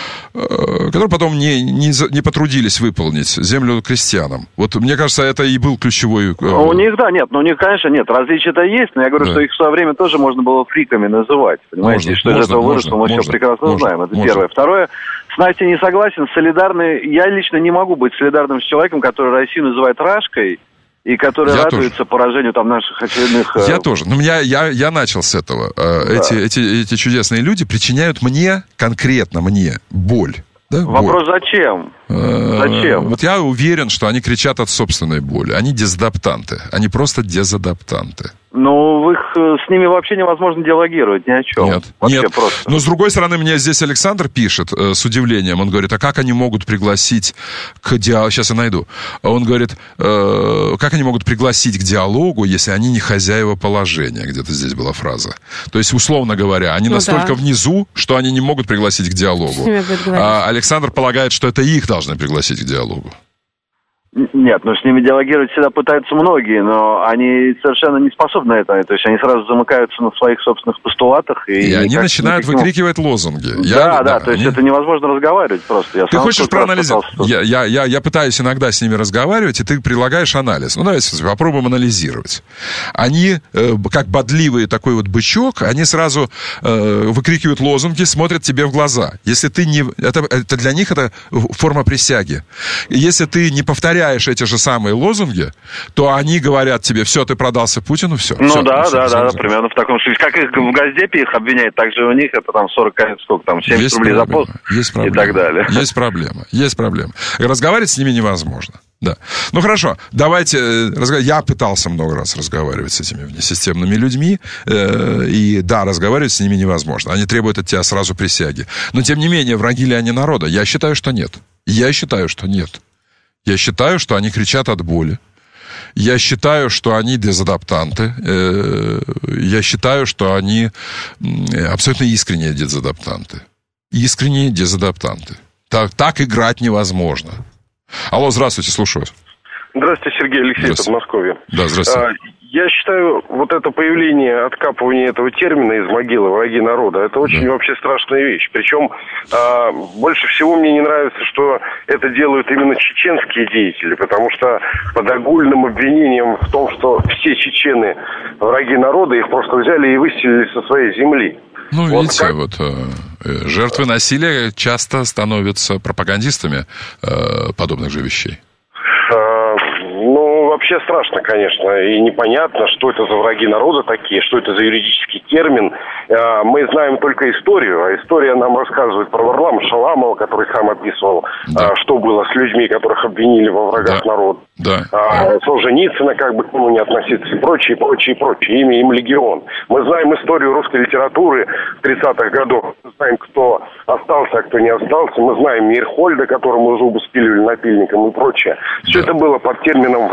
которые потом не, не, не потрудились выполнить, землю крестьянам. Вот мне кажется, это и был ключевой... Ну, у них, да, нет, ну у них, конечно, нет, различия-то есть, но я говорю, да. что их в свое время тоже можно было фриками называть, понимаете, можно, что можно, из этого выросло, мы можно, все прекрасно можно, знаем, это можно. Первое. Второе, с Настей не согласен, солидарный, я лично не могу быть солидарным с человеком, который Россию называет рашкой, и которые я радуются тоже. Поражению там наших очередных... Я э... тоже. Ну, я, я, я начал с этого. Да. Эти, эти, эти чудесные люди причиняют мне, конкретно мне, боль. Да? Вопрос, боль. зачем? Зачем? Вот я уверен, что они кричат от собственной боли. Они дезадаптанты. Они просто дезадаптанты. Ну, их, с ними вообще невозможно диалогировать ни о чем. Нет, вообще нет. Просто. Но, с другой стороны, мне здесь Александр пишет э, с удивлением. Он говорит, а как они могут пригласить к диалогу? Сейчас я найду. Он говорит, э, как они могут пригласить к диалогу, если они не хозяева положения? Где-то здесь была фраза. То есть, условно говоря, они ну, настолько да. внизу, что они не могут пригласить к диалогу. А Александр полагает, что это их должны пригласить к диалогу. Нет, ну с ними диалогировать всегда пытаются многие, но они совершенно не способны на это. То есть они сразу замыкаются на своих собственных постулатах. И, и они начинают никак... выкрикивать лозунги. Да, я, да, да, то есть они... это невозможно разговаривать просто. Я ты хочешь проанализировать? Я, я, я, я пытаюсь иногда с ними разговаривать, и ты предлагаешь анализ. Ну, давайте попробуем анализировать. Они, э, как бодливый такой вот бычок, они сразу э, выкрикивают лозунги, смотрят тебе в глаза. Если ты не... Это, это для них это форма присяги. Если ты не повторяешь эти же самые лозунги, то они говорят тебе, все, ты продался Путину, все. Ну все, да, все, да, все, да, все. примерно в таком случае. Как их в Газдепе их обвиняют, так же у них это там сорок, сколько там, семьдесят есть рублей проблема, за пост есть и так далее. Есть проблема, есть проблема. Разговаривать с ними невозможно. Да. Ну хорошо, давайте, я пытался много раз разговаривать с этими внесистемными людьми, и да, разговаривать с ними невозможно. Они требуют от тебя сразу присяги. Но тем не менее, враги ли они народа? Я считаю, что нет. Я считаю, что нет. Я считаю, что они кричат от боли. Я считаю, что они дезадаптанты. Я считаю, что они абсолютно искренние дезадаптанты. Искренние дезадаптанты. Так, так играть невозможно. Алло, здравствуйте, слушаю вас. Здравствуйте, Сергей Алексеев, Подмосковье. Да, здравствуйте. А, я считаю, вот это появление, откапывание этого термина из могилы «враги народа», это очень да. вообще страшная вещь. Причем а, больше всего мне не нравится, что это делают именно чеченские деятели, потому что под огульным обвинением в том, что все чечены враги народа, их просто взяли и выселили со своей земли. Ну, вот видите, как... вот э, жертвы насилия часто становятся пропагандистами э, подобных же вещей. А, ну, вообще страшно, конечно, и непонятно, что это за враги народа такие, что это за юридический термин. А, мы знаем только историю, а история нам рассказывает про Варлама Шаламова, который сам описывал, да. а, что было с людьми, которых обвинили во врагах да. народа. Да. А, Солженицына, как бы к нему не относиться, и прочее, прочее, прочее. Имя им легион. Мы знаем историю русской литературы в тридцатых годах. Мы знаем, кто остался, а кто не остался. Мы знаем Мирхольда, которому зубы спиливали напильником и прочее. Все да. это было под термином «враг народа».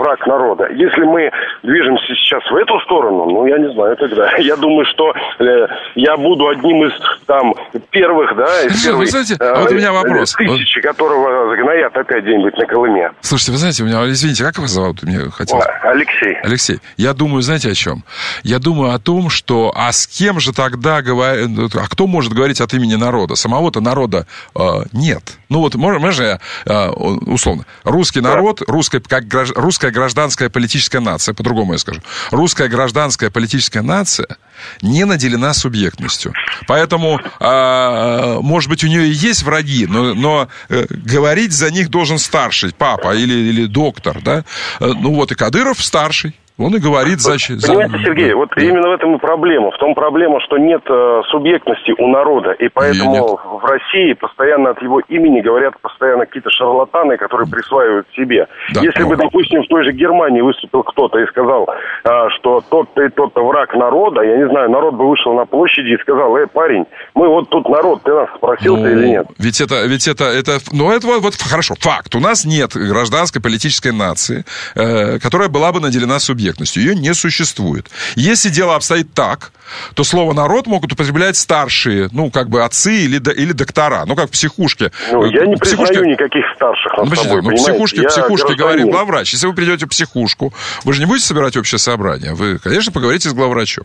народа. Если мы движемся сейчас в эту сторону, ну, я не знаю, тогда. Я думаю, что э, я буду одним из, там, первых, да, из Слушайте, первых, вы знаете, э, вот у меня вопрос. тысячи, которого загноят опять где-нибудь на Колыме. Слушайте, вы знаете, у меня, извините, как вас зовут? Мне хотелось... Алексей. Алексей, я думаю, знаете о чем? Я думаю о том, что, а с кем же тогда говорить, а кто может говорить от имени народа? Самого-то народа э, нет. Ну вот, можно, можно я, э, условно, русский народ, да. русская, как, русская гражданская политическая нация, по-другому я скажу, русская гражданская политическая нация не наделена субъектностью. Поэтому, э, может быть, у нее и есть враги, но, но э, говорить за них должен старший, папа или, или доктор, да? Э, ну вот и Кадыров старший. Он и говорит, зачем... Понимаете, Сергей, вот да. именно в этом и проблема. В том проблема, что нет э, субъектности у народа. И поэтому в России постоянно от его имени говорят постоянно какие-то шарлатаны, которые присваивают себе. Да, Если ну... бы, допустим, в той же Германии выступил кто-то и сказал, э, что тот-то и тот-то враг народа, я не знаю, народ бы вышел на площади и сказал: «Эй, парень, мы вот тут народ, ты нас спросил-то ну, или нет?» Ведь это, ведь это, это, ну это вот, вот хорошо, факт. У нас нет гражданской политической нации, э, которая была бы наделена субъектностью. Ее не существует. Если дело обстоит так, то слово «народ» могут употреблять старшие, ну, как бы отцы или, или доктора. Ну, как в психушке. Ну, я не психушке... признаю никаких старших над ну, собой, ну, в психушке, я психушке говорит главврач. Если вы придете в психушку, вы же не будете собирать общее собрание. Вы, конечно, поговорите с главврачом.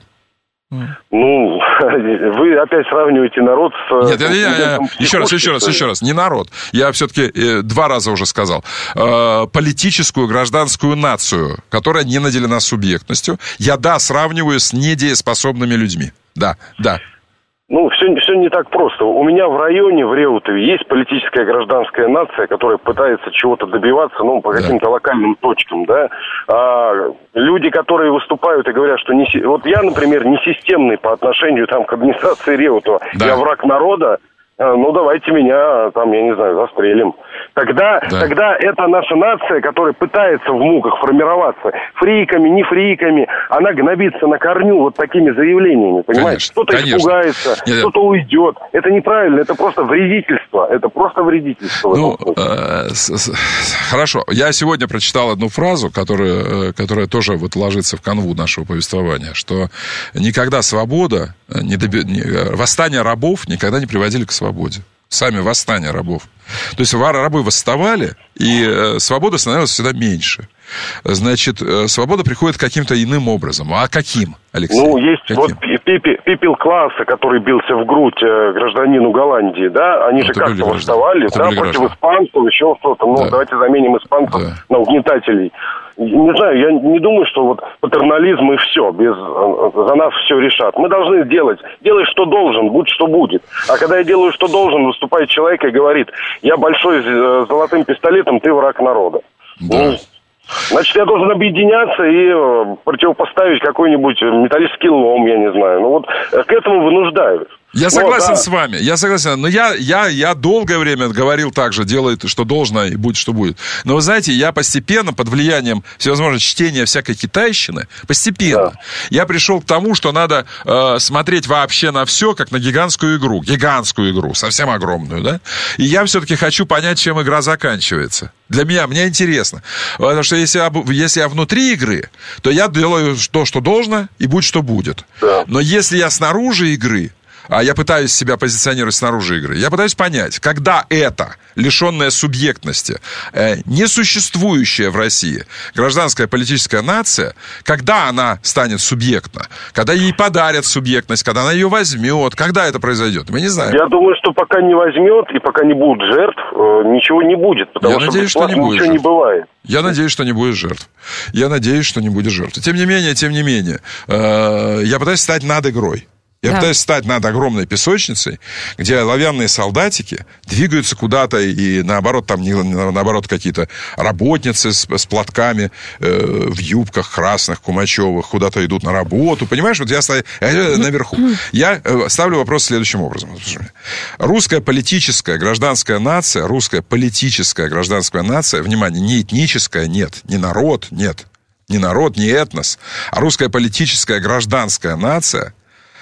Ну, вы опять сравниваете народ с... Нет, я, я, я, еще раз, еще раз, еще раз. Не народ. Я все-таки э, два раза уже сказал. Э, политическую гражданскую нацию, которая не наделена субъектностью, я, да, сравниваю с недееспособными людьми. Да, да. Ну, все, все не так просто. У меня в районе, в Реутове, есть политическая гражданская нация, которая пытается чего-то добиваться, ну, по каким-то да. локальным точкам, да. А люди, которые выступают и говорят, что... Не, вот я, например, не системный по отношению там, к администрации Реутова. Да. Я враг народа. Ну, давайте меня, там, я не знаю, застрелим. Тогда, да. тогда это наша нация, которая пытается в муках формироваться фриками, не фриками, она гнобится на корню вот такими заявлениями, понимаете? Конечно, кто-то конечно. испугается, Нет, кто-то уйдет. Это неправильно, это просто вредительство. Это просто вредительство. Ну, э, с, с, хорошо. Я сегодня прочитал одну фразу, которая, которая тоже вот ложится в канву нашего повествования, что никогда свобода, не доби... восстание рабов никогда не приводили к свободе. Сами восстания рабов. То есть рабы восставали, и э, свобода становилась всегда меньше. Значит, э, свобода приходит каким-то иным образом. А каким, Алексей? Ну, есть каким? вот пипел класса, который бился в грудь э, гражданину Голландии, да? Они ну, же как-то восставали, да, против граждан. испанцев, еще что-то. Ну, да. давайте заменим испанцев да. на угнетателей. Не знаю, я не думаю, что вот патернализм и все, без, за нас все решат. Мы должны делать, делай, что должен, будь что будет. А когда я делаю, что должен, выступает человек и говорит: я большой с золотым пистолетом, ты враг народа. Да. Ну, значит, я должен объединяться и противопоставить какой-нибудь металлический лом, я не знаю. Ну вот к этому вынуждают. Я согласен ну, да. с вами, я согласен, но я, я, я долгое время говорил так же: делай, что должно, и будь, что будет. Но вы знаете, я постепенно, под влиянием всевозможного чтения всякой китайщины, постепенно, да. я пришел к тому, что надо э, смотреть вообще на все, как на гигантскую игру, гигантскую игру, совсем огромную, да? И я все-таки хочу понять, чем игра заканчивается. Для меня, мне интересно. Потому что если я, если я внутри игры, то я делаю то, что должно, и будь, что будет. Да. Но если я снаружи игры, а я пытаюсь себя позиционировать снаружи игры, я пытаюсь понять, когда это, лишенная субъектности, э, несуществующая в России гражданская политическая нация, когда она станет субъектна, когда ей подарят субъектность, когда она ее возьмет, когда это произойдет, мы не знаем. Я думаю, что пока не возьмет и пока не будут жертв, э, ничего не будет, потому я что надеюсь, что не будет ничего жертв. не бывает. Я надеюсь, что не будет жертв. Я надеюсь, что не будет жертв. Тем не менее, тем не менее, э, я пытаюсь стать над игрой. Я да. пытаюсь стать над огромной песочницей, где оловянные солдатики двигаются куда-то, и наоборот, там не, наоборот какие-то работницы с, с платками э, в юбках красных, кумачевых, куда-то идут на работу. Понимаешь, вот я стою я наверху. Я э, ставлю вопрос следующим образом. Русская политическая гражданская нация, русская политическая гражданская нация, внимание, не этническая, нет, не народ, нет, не народ, не этнос, а русская политическая гражданская нация,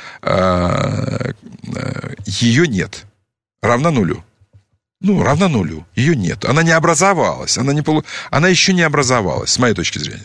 ее нет. Равна нулю. Ну, равна нулю. Ее нет. Она не образовалась. Она, не полу... она еще не образовалась, с моей точки зрения.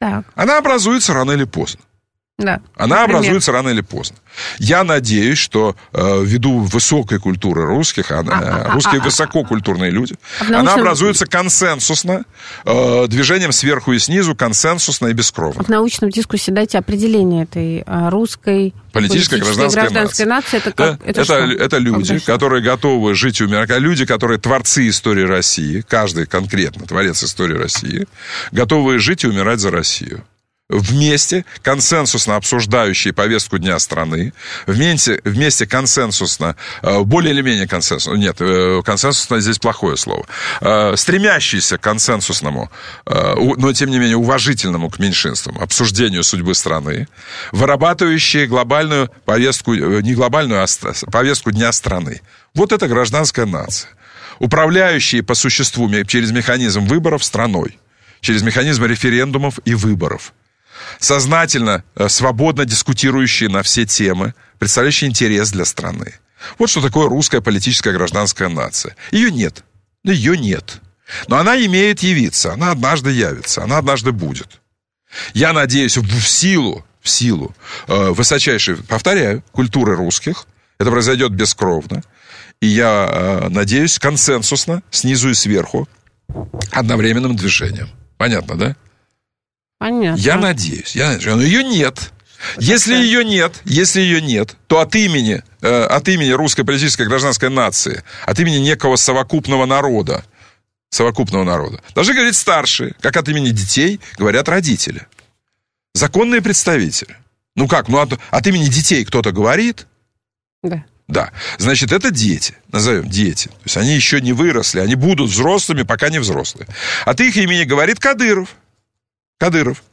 Так. Она образуется рано или поздно. Да, Она например. образуется рано или поздно. Я надеюсь, что э, ввиду высокой культуры русских, она, А, а, русские а, а, высококультурные люди, а научном... она образуется консенсусно, э, движением сверху и снизу, консенсусно и бескровно. В научном дискурсе дайте определение этой а, русской политической, гражданской, гражданской нации. нации. Это, как, да, это, это, что? это люди, Как которые готовы жить и умирать, люди, которые творцы истории России, каждый конкретно творец истории России, готовы жить и умирать за Россию. Вместе консенсусно обсуждающие повестку дня страны, вместе, вместе консенсусно, более или менее консенсусно, нет, консенсусно здесь плохое слово, стремящиеся к консенсусному, но тем не менее уважительному к меньшинствам, обсуждению судьбы страны, вырабатывающие глобальную повестку, не глобальную, а повестку дня страны. Вот это гражданская нация. Управляющие по существу через механизм выборов страной, через механизм референдумов и выборов. Сознательно, свободно дискутирующие на все темы, представляющие интерес для страны. Вот что такое русская политическая гражданская нация. Ее нет. Ее нет. Но она имеет явиться. Она однажды явится. Она однажды будет. Я надеюсь, в силу, в силу высочайшей, повторяю, культуры русских, это произойдет бескровно. И я надеюсь, консенсусно, снизу и сверху, одновременным движением. Понятно, да? Понятно. Я надеюсь, я надеюсь, но ее нет. Если ее нет, если ее нет, то от имени, э, от имени русской политической гражданской нации, от имени некого совокупного народа, совокупного народа, должны говорить старшие, как от имени детей говорят родители. Законные представители. Ну как, ну от, от имени детей кто-то говорит? Да. Да, значит, это дети, назовем дети. То есть они еще не выросли, они будут взрослыми, пока не взрослые. От их имени говорит Кадыров. Кадыров.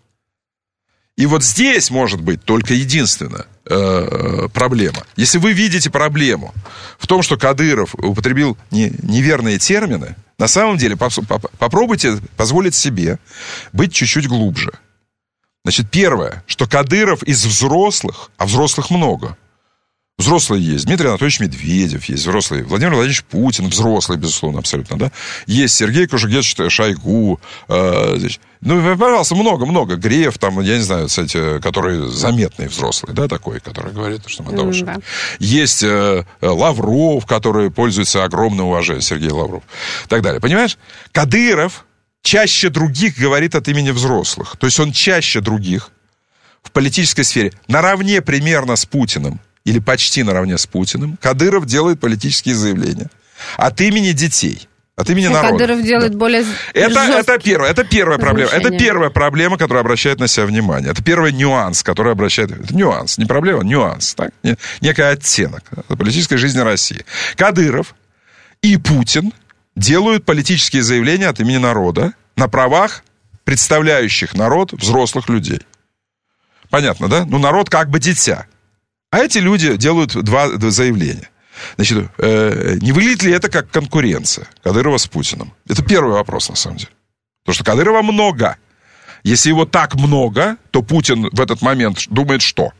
И вот здесь может быть только единственная э, проблема. Если вы видите проблему в том, что Кадыров употребил не, неверные термины, на самом деле поп- поп- попробуйте позволить себе быть чуть-чуть глубже. Значит, первое, что Кадыров из взрослых, а взрослых много. Взрослые есть. Дмитрий Анатольевич Медведев есть. Взрослый. Владимир Владимирович Путин. Взрослый, безусловно, абсолютно, да. Есть Сергей Кужугетович Шойгу. Э, значит, ну, пожалуйста, много-много. Греф, там, я не знаю, кстати, который заметный взрослый, да, такой, который говорит, что мы должны. Mm, да. Есть э, Лавров, который пользуется огромным уважением. Сергей Лавров. И так далее. Понимаешь? Кадыров чаще других говорит от имени взрослых. То есть он чаще других в политической сфере наравне примерно с Путиным или почти наравне с Путиным, Кадыров делает политические заявления от имени детей, от имени народа. Кадыров делает да. более это, это, первое, это первая проблема. Это первая проблема, которая обращает на себя внимание. Это первый нюанс, который обращает... Это нюанс, не проблема, нюанс. Так? Некий оттенок политической жизни России. Кадыров и Путин делают политические заявления от имени народа на правах представляющих народ взрослых людей. Понятно, да? Ну, народ как бы дитя. А эти люди делают два, два заявления. Значит, э, не выглядит ли это как конкуренция Кадырова с Путиным? Это первый вопрос, на самом деле. Потому что Кадырова много. Если его так много, то Путин в этот момент думает, что?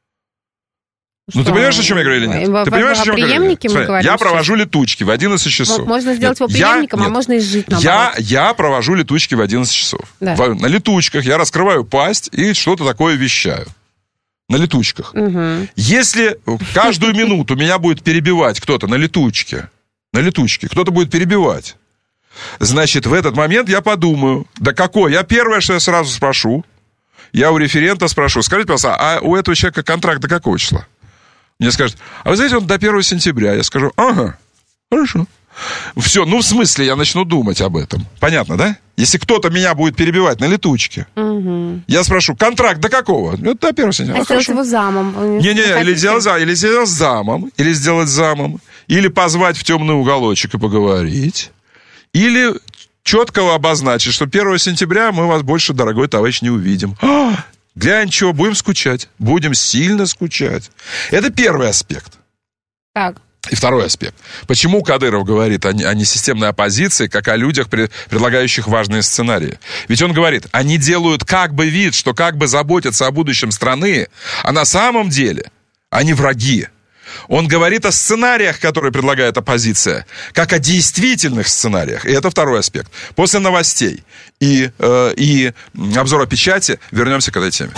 Что? Ну, ты понимаешь, о чем я говорю или нет? Во, ты понимаешь, о чем я говорю? Смотри, говорим, я провожу летучки в одиннадцать часов. Можно сделать нет, его преемником, я, а нет, можно изжить наоборот. Я, я провожу летучки в одиннадцать часов. Да. В, на летучках я раскрываю пасть и что-то такое вещаю. На летучках. Угу. Если каждую минуту меня будет перебивать кто-то на летучке, на летучке, кто-то будет перебивать, значит, в этот момент я подумаю, да какой? Я первое, что я сразу спрошу, я у референта спрошу, скажите, пожалуйста, а у этого человека контракт до какого числа? Мне скажут, а вы знаете, он до первого сентября. Я скажу, ага, хорошо. Все, ну в смысле я начну думать об этом. Понятно, да? Если кто-то меня будет перебивать на летучке, угу. я спрошу, контракт до какого? Ну, до первого сентября. А сделать его замом? Не-не, или сделать, или сделать замом, или сделать замом, или позвать в темный уголочек и поговорить, или четко обозначить, что первого сентября мы вас больше, дорогой товарищ, не увидим. А, глянь, что, будем скучать. Будем сильно скучать. Это первый аспект. Так. И второй аспект. Почему Кадыров говорит о, о несистемной оппозиции, как о людях, предлагающих важные сценарии? Ведь он говорит, они делают как бы вид, что как бы заботятся о будущем страны, а на самом деле они враги. Он говорит о сценариях, которые предлагает оппозиция, как о действительных сценариях. И это второй аспект. После новостей и, э, и обзора печати вернемся к этой теме.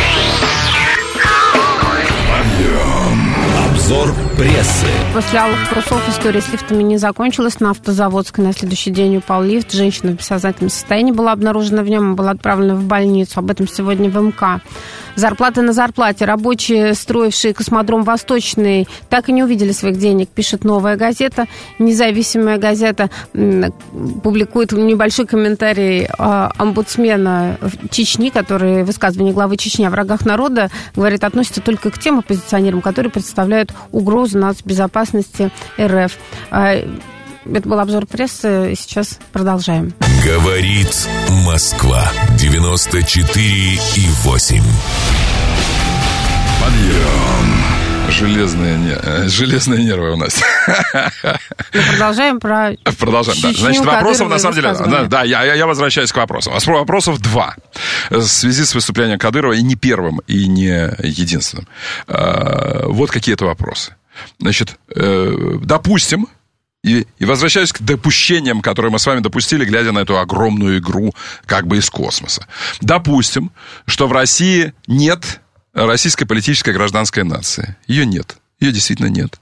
Обзор прессы. После алых парусов история с лифтами не закончилась. На Автозаводской на следующий день упал лифт. Женщина в бессознательном состоянии была обнаружена в нем и была отправлена в больницу. Об этом сегодня в МК. Зарплата на зарплате. Рабочие, строившие космодром «Восточный», так и не увидели своих денег, пишет «Новая газета». Независимая газета публикует небольшой комментарий омбудсмена Чечни, который высказывание главы Чечни о врагах народа, говорит, относится только к тем оппозиционерам, которые представляют угрозу нацбезопасности РФ. Это был обзор прессы, и сейчас продолжаем. Говорит Москва. девяносто четыре и восемь. Подъем. Железные, не... Железные нервы у нас. Мы продолжаем про Продолжаем, да. Значит, вопросов на самом деле... Да, да я, я возвращаюсь к вопросам. Вопросов два. В связи с выступлением Кадырова, и не первым, и не единственным. Вот какие-то вопросы. Значит, допустим... И, и возвращаюсь к допущениям, которые мы с вами допустили, глядя на эту огромную игру как бы из космоса. Допустим, что в России нет российской политической гражданской нации. Ее нет. Ее действительно нет.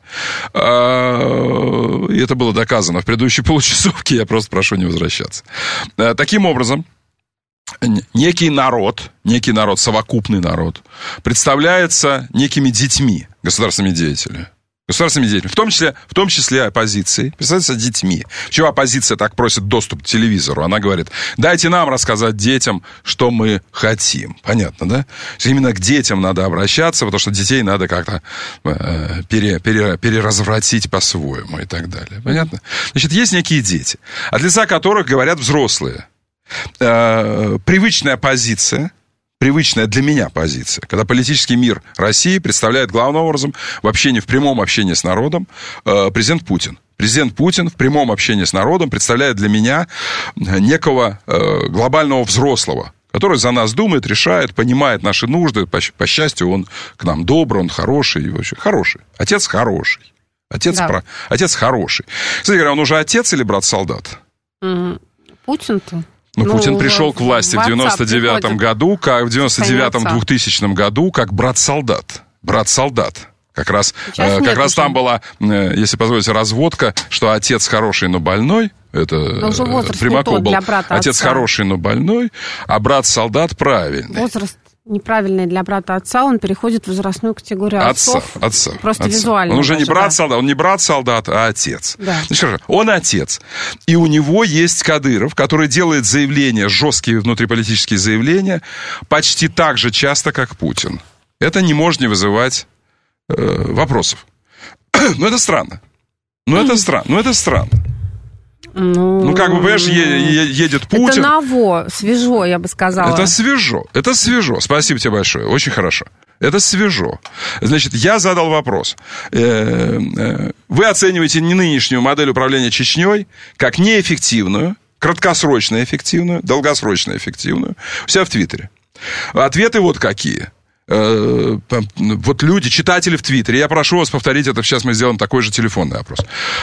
И это было доказано в предыдущей получасовке, я просто прошу не возвращаться. Таким образом, некий народ, некий народ, совокупный народ, представляется некими детьми, государственными деятелями. Государственными деятелями, в том числе, в том числе оппозиции, представляется детьми. Почему оппозиция так просит доступ к телевизору? Она говорит, дайте нам рассказать детям, что мы хотим. Понятно, да? Что именно к детям надо обращаться, потому что детей надо как-то э, пере, пере, переразвратить по-своему и так далее. Понятно? Значит, есть некие дети, от лица которых говорят взрослые. Э, привычная позиция, привычная для меня позиция, когда политический мир России представляет главным образом в общении, в прямом общении с народом э, президент Путин. Президент Путин в прямом общении с народом представляет для меня некого э, глобального взрослого, который за нас думает, решает, понимает наши нужды. По, по счастью, он к нам добрый, он хороший, вообще хороший. Отец хороший. Отец, да. про, отец хороший. Кстати говоря, он уже отец или брат-солдат? Mm-hmm. Путин-то? Ну, ну, Путин пришел к власти в девяносто девятом году, как в девяносто девятом двухтысячном году, как брат-солдат. Брат-солдат. Как раз, э, как раз там была, э, если позволите, разводка, что отец хороший, но больной. Это э, Примаков был. Отец отца. Хороший, но больной, а брат-солдат правильный. Возраст неправильный для брата-отца, он переходит в возрастную категорию отцов. Отца, отца. Просто отца. визуально. Он уже не брат-солдат, да. он не брат-солдат, а отец. Да. Значит, хорошо, он отец. И у него есть Кадыров, который делает заявления, жесткие внутриполитические заявления, почти так же часто, как Путин. Это не может не вызывать э, вопросов. Но это странно. Но это странно. Но это странно. Ну, ну, как бы, понимаешь, е- едет Путин. Это ново, свежо, я бы сказала. Это свежо, это свежо. Спасибо тебе большое, очень хорошо. Это свежо. Значит, я задал вопрос. Вы оцениваете нынешнюю модель управления Чечней как неэффективную, краткосрочно эффективную, долгосрочно эффективную. У себя в Твиттере. Ответы вот какие. Вот люди, читатели в Твиттере, я прошу вас повторить это, сейчас мы сделаем такой же телефонный опрос.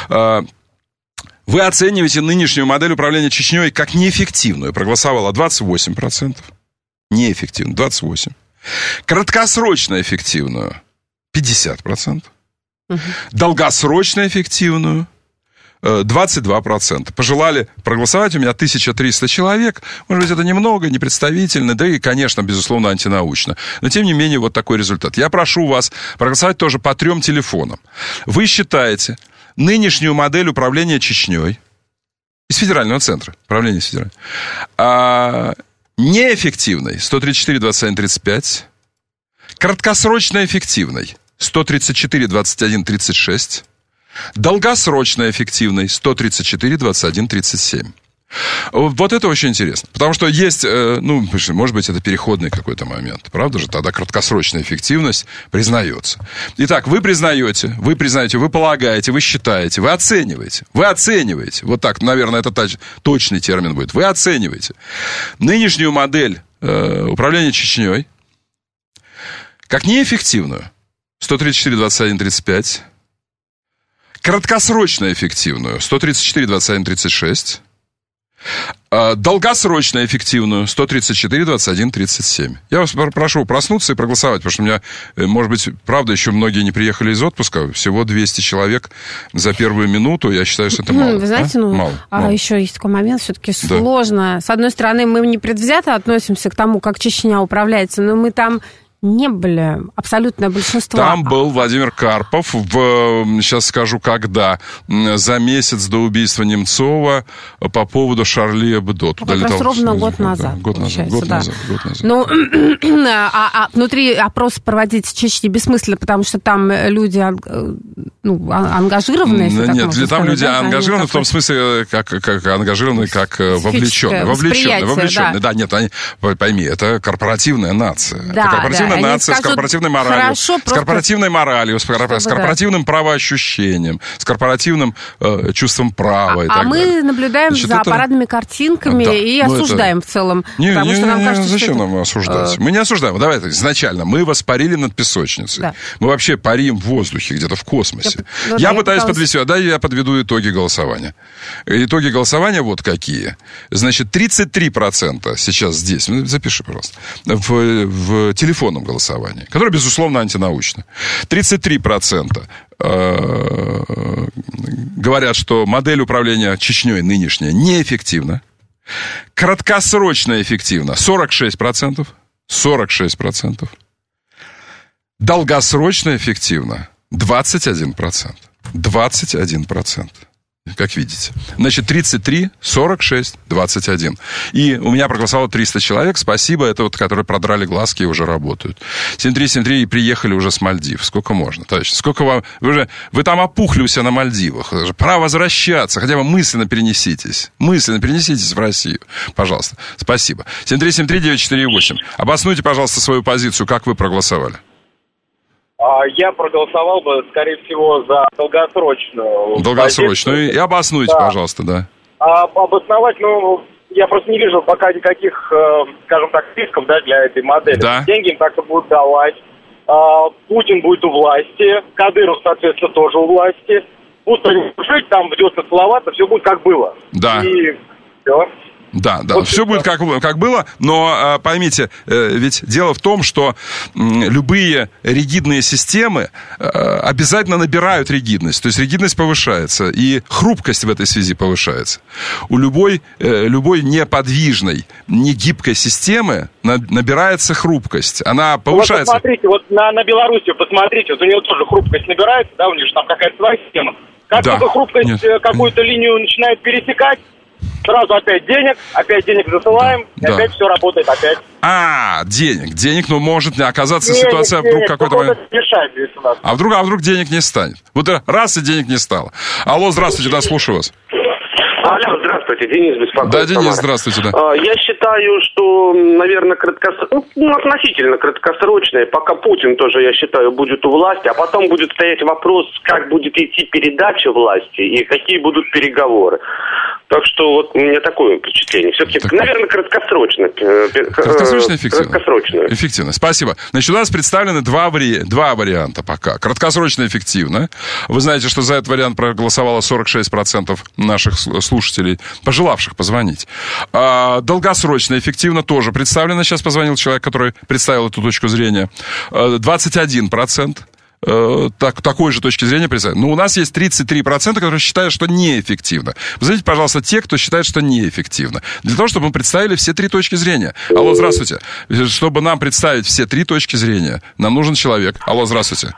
Вы оцениваете нынешнюю модель управления Чечней как неэффективную. Проголосовало двадцать восемь процентов. Неэффективную, двадцать восемь процентов. Краткосрочно эффективную, пятьдесят процентов. Угу. Долгосрочно эффективную, двадцать два процента. Пожелали проголосовать, у меня тысяча триста человек. Может быть, это немного, непредставительно, да и, конечно, безусловно, антинаучно. Но, тем не менее, вот такой результат. Я прошу вас проголосовать тоже по трем телефонам. Вы считаете нынешнюю модель управления Чечней из федерального центра, управления федерального, а, неэффективной сто тридцать четыре двадцать один тридцать пять, краткосрочно эффективной сто тридцать четыре двадцать один тридцать шесть, долгосрочно эффективной сто тридцать четыре двадцать один тридцать семь. Вот это очень интересно, потому что есть, ну, может быть, это переходный какой-то момент, правда же? Тогда краткосрочная эффективность признается. Итак, вы признаете, вы признаете, вы полагаете, вы считаете, вы оцениваете, вы оцениваете, вот так, наверное, это точный термин будет, вы оцениваете нынешнюю модель э, управления Чечней как неэффективную, сто тридцать четыре двадцать один тридцать пять. Краткосрочно эффективную сто тридцать четыре двадцать один тридцать шесть. Долгосрочно эффективную сто тридцать четыре двадцать один тридцать семь. Я вас прошу проснуться и проголосовать, потому что у меня, может быть, правда, еще многие не приехали из отпуска. Всего двести человек за первую минуту. Я считаю, что это мало. Вы знаете, а? ну, мало, а мало. еще есть такой момент, все-таки Да. сложно. С одной стороны, мы непредвзято относимся к тому, как Чечня управляется, но мы там не были, абсолютное большинство. Там был Владимир Карпов, в, сейчас скажу, когда, за месяц до убийства Немцова по поводу Шарли Эбдо. Как раз ровно год назад. Да, год назад, год да. назад, год назад. Ну, а, а внутри опрос проводить в Чечне бессмысленно, потому что там люди ну, ангажированные, если так Нет, можно там сказать, люди да? ангажированы Они в том смысле, как, как ангажированные, как вовлеченные. Вовлеченные, вовлеченные. Да. да, нет, они, пойми, это корпоративная нация. Да, это корпоративная да, нация с корпоративной моралью. Хорошо, с корпоративной моралью, с, чтобы, с корпоративным да. правоощущением, с корпоративным э, чувством права а, и так а далее. мы наблюдаем Значит, за это... парадными картинками да, и осуждаем это... в целом. Не, потому не, что нам не, кажется, зачем что нам это... осуждать? Мы не осуждаем. Давай так, изначально мы воспарили над песочницей. Да. Мы вообще парим в воздухе, где-то в космосе. Я, ну, я да, пытаюсь я пыталась... подвести, да, я подведу итоги голосования. Итоги голосования вот какие. Значит, тридцать три процента сейчас здесь, запиши, пожалуйста, в, в телефонном голосовании, которое, безусловно, антинаучно. тридцать три процента говорят, что модель управления Чечней нынешняя неэффективна. Краткосрочно эффективна сорок шесть процентов. сорок шесть процентов. Долгосрочно эффективна двадцать один процент. двадцать один процент. Как видите. Значит, тридцать три, сорок шесть, двадцать один. И у меня проголосовало триста человек. Спасибо. Это вот, которые продрали глазки и уже работают. семь три семь три и приехали уже с Мальдив. Сколько можно? Товарищи, сколько вам... Вы же... Вы там опухли у себя на Мальдивах. Пора возвращаться. Хотя бы мысленно перенеситесь. Мысленно перенеситесь в Россию. Пожалуйста. Спасибо. семь три семь три девять четыре восемь. Обоснуйте, пожалуйста, свою позицию. Как вы проголосовали? Я проголосовал бы, скорее всего, за долгосрочную. Долгосрочную. Позицию. И обоснуйте, да. пожалуйста, да. А, обосновать, ну, я просто не вижу пока никаких, скажем так, рисков, да, для этой модели. Да. Деньги им как-то будут давать. А, Путин будет у власти. Кадыров, соответственно, тоже у власти. Будут они жить, там придется целоваться, все будет как было. Да. И все. Да, да, вот все будет как, как было, но поймите, ведь дело в том, что любые ригидные системы обязательно набирают ригидность, то есть ригидность повышается, и хрупкость в этой связи повышается. У любой, любой неподвижной, негибкой системы набирается хрупкость, она повышается. Вот посмотрите, вот на, на Белоруссию посмотрите, вот у нее тоже хрупкость набирается, да, у нее же там какая-то своя система. Как да. только хрупкость Нет. какую-то линию начинает пересекать, сразу опять денег, опять денег засылаем, и да. опять все работает опять. А, денег, денег, но может оказаться денег, ситуация денег, вдруг какой-то момент. Мешает, а вдруг, а вдруг денег не станет? Вот раз и денег не стало. Алло, здравствуйте, да, слушаю вас. Алло, здравствуйте, Денис беспокоит. Да, Денис, здравствуйте, да. Я считаю, что, наверное, краткосрочно, ну, относительно краткосрочное, пока Путин тоже, я считаю, будет у власти, а потом будет стоять вопрос, как будет идти передача власти и какие будут переговоры. Так что вот у меня такое впечатление. Все-таки, так... наверное, краткосрочно. Краткосрочно эффективно. Краткосрочно. Эффективно. Спасибо. Значит, у нас представлены два, вари... два варианта пока. Краткосрочно эффективно. Вы знаете, что за этот вариант проголосовало сорок шесть процентов наших слушателей, пожелавших позвонить. А, долгосрочно эффективно тоже представлено. Сейчас позвонил человек, который представил эту точку зрения. двадцать один процент. Так, такой же точки зрения представить. Но у нас есть тридцать три процента, которые считают, что неэффективно. Позовите, пожалуйста, те, кто считает, что неэффективно. Для того, чтобы мы представили все три точки зрения. Алло, здравствуйте. Чтобы нам представить все три точки зрения, нам нужен человек. Алло, здравствуйте.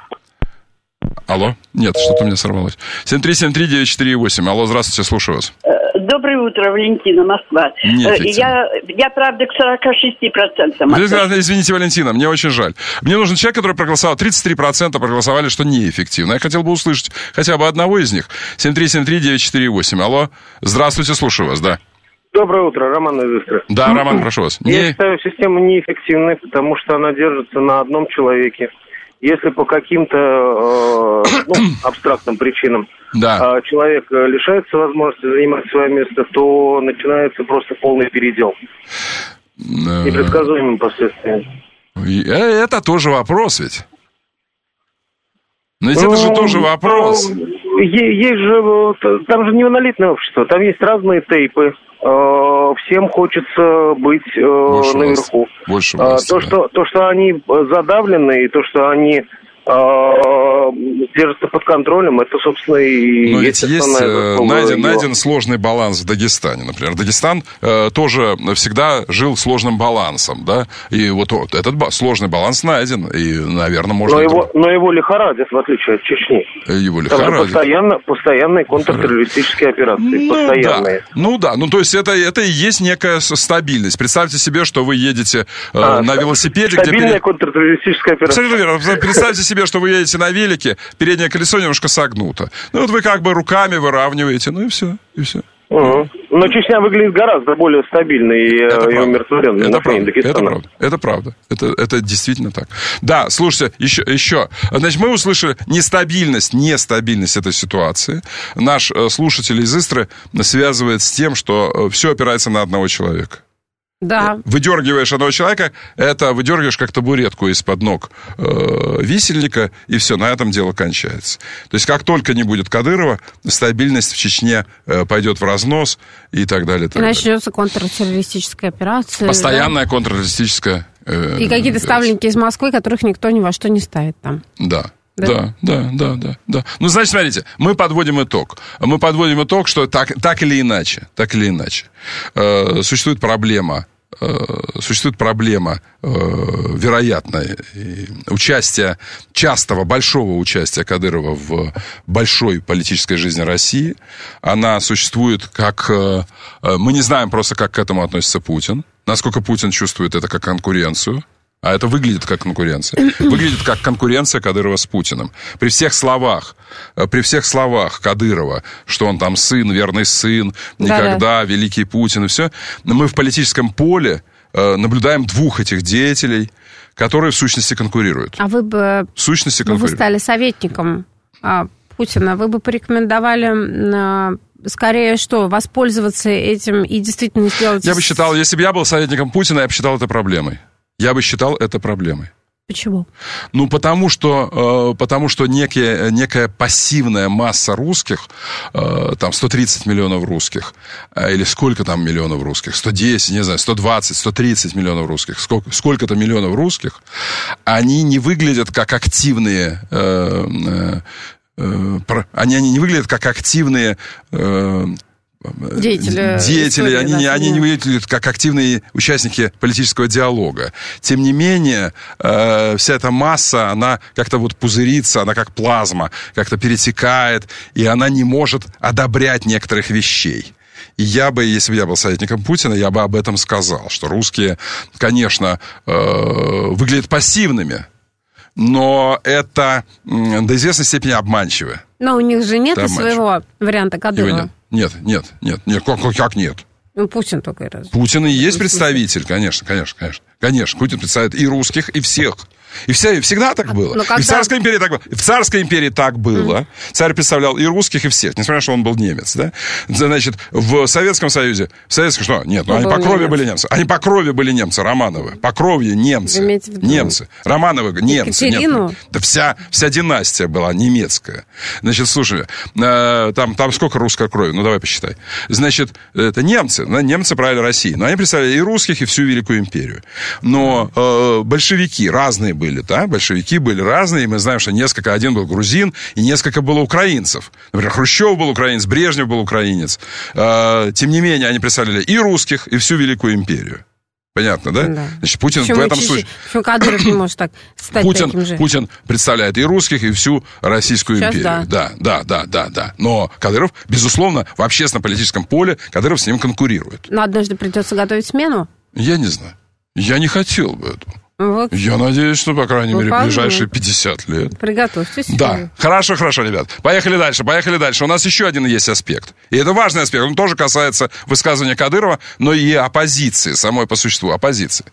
Алло? Нет, что-то у меня сорвалось. семь три семь три девять четыре восемь. Алло, здравствуйте, слушаю вас. Доброе утро, Валентина, Москва. Я, я, правда, к сорока шести процентам. Извините, Валентина, мне очень жаль. Мне нужен человек, который проголосовал. тридцать три процента проголосовали, что неэффективно. Я хотел бы услышать хотя бы одного из них. семь три семь три девять четыре восемь. Алло, здравствуйте, слушаю вас, да. Доброе утро, Роман из Истры. Да, Роман, прошу вас. Я Не... считаю систему неэффективной, потому что она держится на одном человеке. Если по каким-то э, ну, абстрактным причинам да. э, человек лишается возможности занимать свое место, то начинается просто полный передел. Непредсказуемым последствиям. Это тоже вопрос ведь. Но ведь это же тоже вопрос. Есть же, там же не монолитное общество, там есть разные тейпы. Всем хочется быть больше наверху. Власти. Больше власти, то, да. что, то, что они задавлены, и то, что они держатся под контролем, это, собственно, и Но есть, ведь есть найден, его. найден сложный баланс в Дагестане, например. Дагестан э, тоже всегда жил сложным балансом, да, и вот, вот этот ба- сложный баланс найден, и, наверное, можно... Но его, но его лихорадит, в отличие от Чечни. Его лихорадит. Постоянно, постоянные контртеррористические операции, ну, постоянные. Да. Ну да, ну то есть это, это и есть некая стабильность. Представьте себе, что вы едете э, а, на велосипеде... Стабильная где... контртеррористическая операция. Абсолютно. Представьте себе, что вы едете на велике, переднее колесо немножко согнуто. Ну, вот вы как бы руками выравниваете, ну и все, и все. Угу. Но Чечня выглядит гораздо более стабильной и, и умиротворенной. Это правда, это правда, это правда. Это, это действительно так. Да, слушайте, еще, еще. Значит, мы услышали нестабильность, нестабильность этой ситуации. Наш слушатель из Истры связывает с тем, что все опирается на одного человека. Да. Выдергиваешь одного человека, это выдергиваешь как табуретку из-под ног э, висельника, и все, на этом дело кончается. То есть, как только не будет Кадырова, стабильность в Чечне э, пойдет в разнос и так далее. Так и начнется контртеррористическая операция. Постоянная да? контртеррористическая э, И какие-то ставленники из Москвы, которых никто ни во что не ставит там. Да. Да, да, да, да, да. Ну, значит, смотрите, мы подводим итог. Мы подводим итог, что так, так или иначе, так или иначе, э, существует проблема, э, существует проблема, э, вероятное участия, частого, большого участия Кадырова в большой политической жизни России. Она существует как... Э, мы не знаем просто, как к этому относится Путин, насколько Путин чувствует это как конкуренцию. А это выглядит как конкуренция. Выглядит как конкуренция Кадырова с Путиным. При всех словах, при всех словах Кадырова, что он там сын, верный сын, никогда, да, да. великий Путин и все, мы в политическом поле наблюдаем двух этих деятелей, которые в сущности конкурируют. А вы бы... В сущности конкурируют. Вы стали советником а, Путина. Вы бы порекомендовали... А... Скорее, что, воспользоваться этим и действительно сделать... Я бы считал, если бы я был советником Путина, я бы считал это проблемой. Я бы считал это проблемой. Почему? Ну, потому что, э, потому что некие, некая пассивная масса русских, э, там сто тридцать миллионов русских, э, или сколько там миллионов русских, сто десять, не знаю, сто двадцать, сто тридцать миллионов русских, сколько, сколько-то миллионов русских, они не выглядят как активные... Э, э, э, они, они не выглядят как активные... Э, Деятели, Деятели истории, они, да, не, они не выглядят как активные участники политического диалога. Тем не менее, э, вся эта масса, она как-то вот пузырится, она как плазма, как-то перетекает, и она не может одобрять некоторых вещей. И я бы, если бы я был советником Путина, я бы об этом сказал, что русские, конечно, э, выглядят пассивными, но это до известной степени обманчиво. Но у них же нет своего варианта Кадырова. Нет, нет, нет, нет, как, как нет? Ну, Путин только и раз. Путин и есть представитель, конечно, конечно, конечно. Конечно, Путин представляет и русских, и всех. И, вся, и всегда так было. Но когда... И в Царской империи так было. В Царской империи так было. Mm. Царь представлял и русских, и всех, несмотря на то, что он был немец, да? Значит, в Советском Союзе... В Советском что? Нет, ну, они по крови немец. были немцы. Они по крови были немцы, Романовы. По крови немцы. Немцы. Романовы, немцы. Нет, да вся, вся династия была немецкая. Значит, слушай, э, там, там сколько русской крови? Ну, давай посчитай. Значит, это немцы. Немцы правили Россией. Но они представляли и русских, и всю Великую империю. Но э, большевики разные были, да, большевики были разные, и мы знаем, что несколько, один был грузин, и несколько было украинцев. Например, Хрущев был украинец, Брежнев был украинец. Э, тем не менее, они представляли и русских, и всю Великую империю. Понятно, да? Да. Значит, Путин почему в этом случае... Почему Кадыров не может так стать Путин, таким же? Путин представляет и русских, и всю Российскую Сейчас империю. Да. да, да, да, да, да. Но Кадыров, безусловно, в общественно-политическом поле Кадыров с ним конкурирует. Но однажды придется готовить смену? Я не знаю. Я не хотел бы этого. Вот. Я надеюсь, что, по крайней мере, в ближайшие пятьдесят лет. Приготовьтесь. Да. Хорошо, хорошо, ребят. Поехали дальше, поехали дальше. У нас еще один есть аспект. И это важный аспект. Он тоже касается высказывания Кадырова, но и оппозиции, самой по существу оппозиции.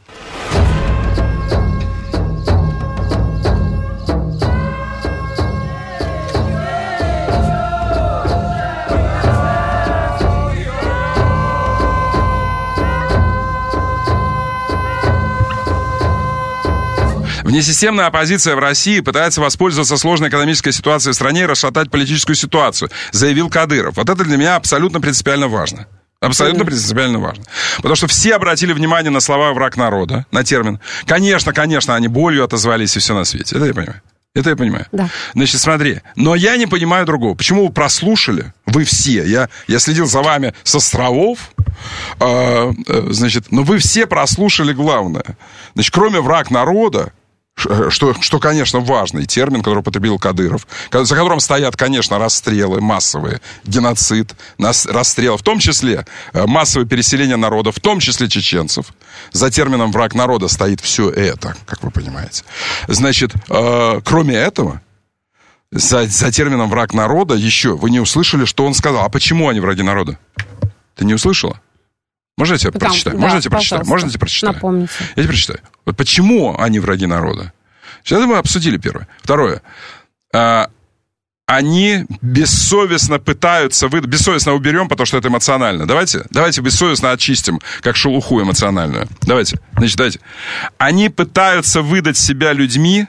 Внесистемная оппозиция в России пытается воспользоваться сложной экономической ситуацией в стране и расшатать политическую ситуацию, заявил Кадыров. Вот это для меня абсолютно принципиально важно. Абсолютно принципиально важно. Потому что все обратили внимание на слова «враг народа», на термин. Конечно, конечно, они болью отозвались и все на свете. Это я понимаю. Это я понимаю. Да. Значит, смотри. Но я не понимаю другого. Почему вы прослушали, вы все, я, я следил за вами с островов, э, э, значит, но вы все прослушали главное. Значит, кроме «враг народа», Что, что, конечно, важный термин, который употребил Кадыров, за которым стоят, конечно, расстрелы массовые, геноцид, расстрелы, в том числе массовое переселение народа, в том числе чеченцев. За термином «враг народа» стоит все это, как вы понимаете. Значит, э, кроме этого, за, за термином «враг народа» еще вы не услышали, что он сказал. А почему они враги народа? Ты не услышала? Можно я тебе Потому, прочитаю? да, Можно я тебе прочитаю? Можно я тебе прочитаю? Напомните. Я тебе прочитаю. Вот почему они враги народа? Сейчас мы обсудили первое. Второе. А, они бессовестно пытаются... Вы... Бессовестно уберем, потому что это эмоционально. Давайте, давайте бессовестно очистим, как шелуху эмоциональную. Давайте. Значит, давайте. Они пытаются выдать себя людьми...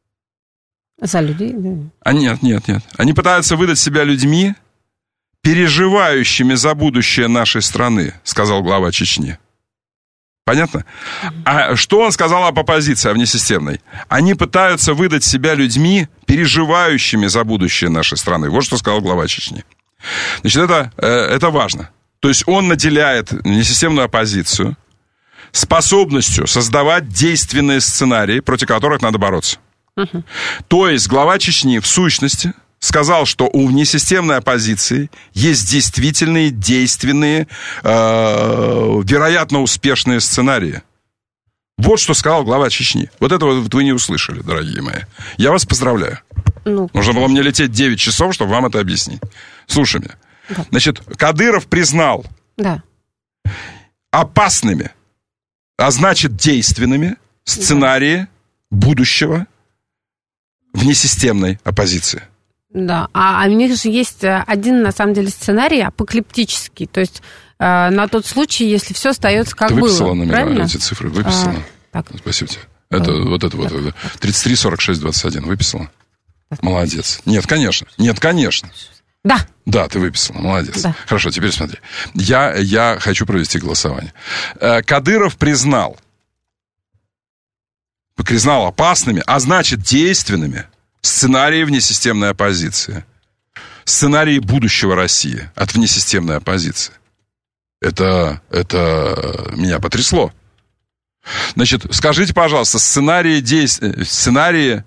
За людей? А нет, нет, нет. Они пытаются выдать себя людьми, переживающими за будущее нашей страны, сказал глава Чечни. Понятно? А что он сказал об оппозиции, о внесистемной? Они пытаются выдать себя людьми, переживающими за будущее нашей страны. Вот что сказал глава Чечни. Значит, это, это важно. То есть он наделяет внесистемную оппозицию способностью создавать действенные сценарии, против которых надо бороться. Uh-huh. То есть глава Чечни в сущности... сказал, что у внесистемной оппозиции есть действительные, действенные, э, вероятно, успешные сценарии. Вот что сказал глава Чечни. Вот этого вот вы не услышали, дорогие мои. Я вас поздравляю. Ну, Нужно было мне лететь девять часов, чтобы вам это объяснить. Слушай меня. Да. Значит, Кадыров признал да. опасными, а значит действенными сценарии да. будущего внесистемной оппозиции. Да, а, а у них же есть один, на самом деле, сценарий апокалиптический, то есть э, на тот случай, если все остается как было. Ты выписала было, номера, правильно? эти цифры, выписала. А, так. Спасибо тебе. Это, да. Вот это вот, да. тридцать три сорок шесть двадцать один, выписала? Да. Молодец. Нет, конечно, нет, конечно. Да. Да, ты выписала, молодец. Да. Хорошо, теперь смотри. Я, я хочу провести голосование. Кадыров признал, признал опасными, а значит действенными, сценарии внесистемной оппозиции. Сценарии будущего России от внесистемной оппозиции. Это, это меня потрясло. Значит, скажите, пожалуйста, сценарии, действ... сценарии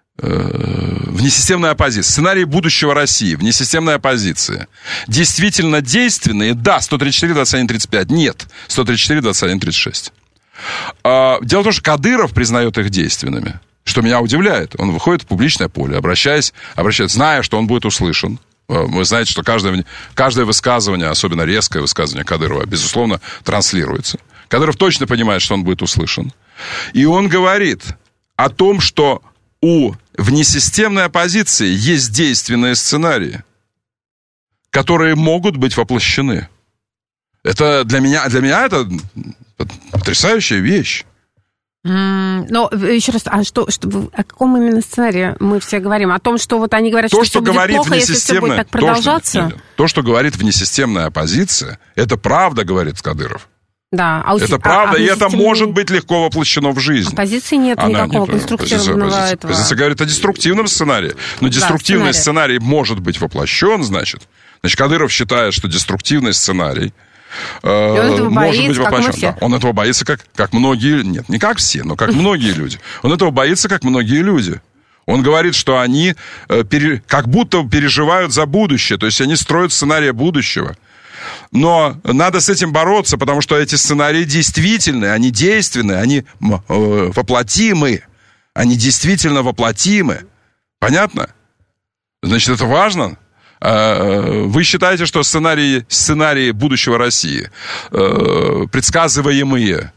э, внесистемной оппозиции, сценарии будущего России, внесистемной оппозиции, действительно действенные? Да, сто тридцать четыре двадцать один тридцать пять. Нет, сто тридцать четыре двадцать один тридцать шесть. А, дело в том, что Кадыров признает их действенными. Что меня удивляет. Он выходит в публичное поле, обращаясь, обращаясь, зная, что он будет услышан. Вы знаете, что каждое, каждое высказывание, особенно резкое высказывание Кадырова, безусловно, транслируется. Кадыров точно понимает, что он будет услышан. И он говорит о том, что у внесистемной оппозиции есть действенные сценарии, которые могут быть воплощены. Это для меня, для меня это потрясающая вещь. Mm, но еще раз, а что, что, о каком именно сценарии мы все говорим? О том, что вот они говорят, то, что, что все будет плохо, если все будет так продолжаться? То, что, то, что говорит внесистемная оппозиция, это правда, говорит Кадыров. Да, а у... Это правда, а, а и это может быть легко воплощено в жизнь. Оппозиции нет Она никакого не... конструктивного позиция, этого. Оппозиция говорит о деструктивном сценарии. Но деструктивный да, сценарий. сценарий может быть воплощен, значит. Значит, Кадыров считает, что деструктивный сценарий Э, может боится, быть воплощен. Да, он этого боится, как, как многие... Нет, не как все, но как многие люди. Он этого боится, как многие люди. Он говорит, что они э, пере, как будто переживают за будущее. То есть они строят сценарий будущего. Но надо с этим бороться, потому что эти сценарии действительны, они действенны, они э, воплотимы. Они действительно воплотимы. Понятно? Значит, это важно. Вы считаете, что сценарии, сценарии будущего России, предсказываемые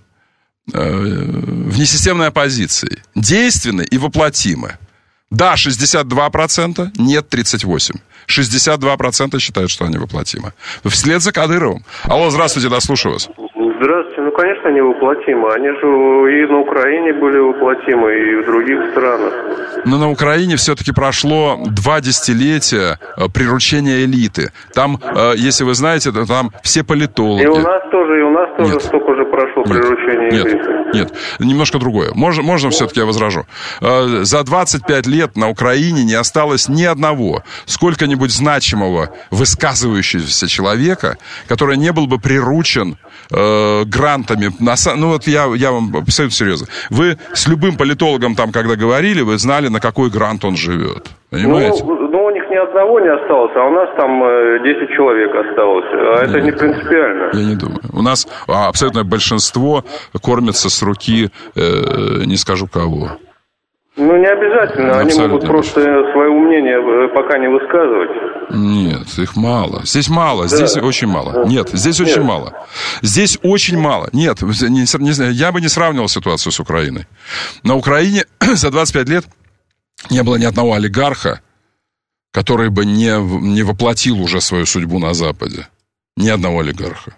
внесистемной оппозицией, действенны и воплотимы? Да, шестьдесят два процента, нет, тридцать восемь процентов. шестьдесят два процента считают, что они воплотимы. Вслед за Кадыровым. Алло, здравствуйте, да, слушаю вас. Здравствуйте, конечно, невоплотимы. Они же и на Украине были воплотимы, и в других странах. Но на Украине все-таки прошло два десятилетия приручения элиты. Там, если вы знаете, там все политологи. И у нас тоже, и у нас тоже нет. Столько же прошло приручение нет, элиты. Нет, нет, немножко другое. Можно, можно все-таки я возражу. За двадцать пять лет на Украине не осталось ни одного сколько-нибудь значимого высказывающегося человека, который не был бы приручен э, грантами. Ну вот я, я вам абсолютно серьезно. Вы с любым политологом там, когда говорили, вы знали, на какой грант он живет. Понимаете? Ну, ну, у них ни одного не осталось, а у нас там десять человек осталось. А это не принципиально. Я не думаю. У нас абсолютное большинство кормится с руки, э, не скажу кого. Ну, не обязательно. Они абсолютно могут просто свое мнение пока не высказывать. Нет, их мало. Здесь мало, да. Здесь очень мало. Нет, здесь Нет. очень мало. Здесь очень мало. Нет, не, не, я бы не сравнивал ситуацию с Украиной. На Украине за двадцать пять лет не было ни одного олигарха, который бы не, не воплотил уже свою судьбу на Западе. Ни одного олигарха.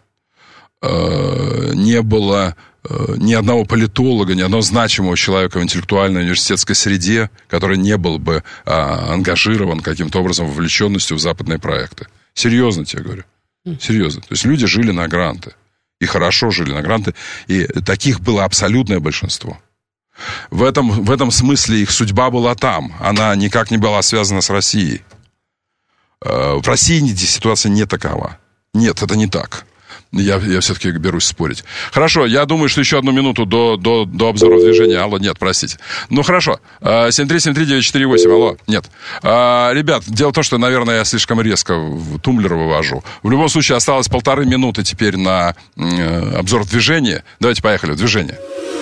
Не было ни одного политолога, ни одного значимого человека в интеллектуальной университетской среде, который не был бы а, ангажирован каким-то образом вовлеченностью в западные проекты. Серьезно тебе говорю. Серьезно. То есть люди жили на гранты. И хорошо жили на гранты. И таких было абсолютное большинство. В этом, в этом смысле их судьба была там. Она никак не была связана с Россией. В России ситуация не такова. Нет, это не так. Я, я все-таки берусь спорить. Хорошо, я думаю, что еще одну минуту до, до, до обзора движения. Алло, нет, простите. Ну, хорошо. семь три семь три девять четыре восемь. Алло, нет. Ребят, дело в том, что, наверное, я слишком резко тумблер вывожу. В любом случае, осталось полторы минуты теперь на обзор движения. Давайте поехали в движение.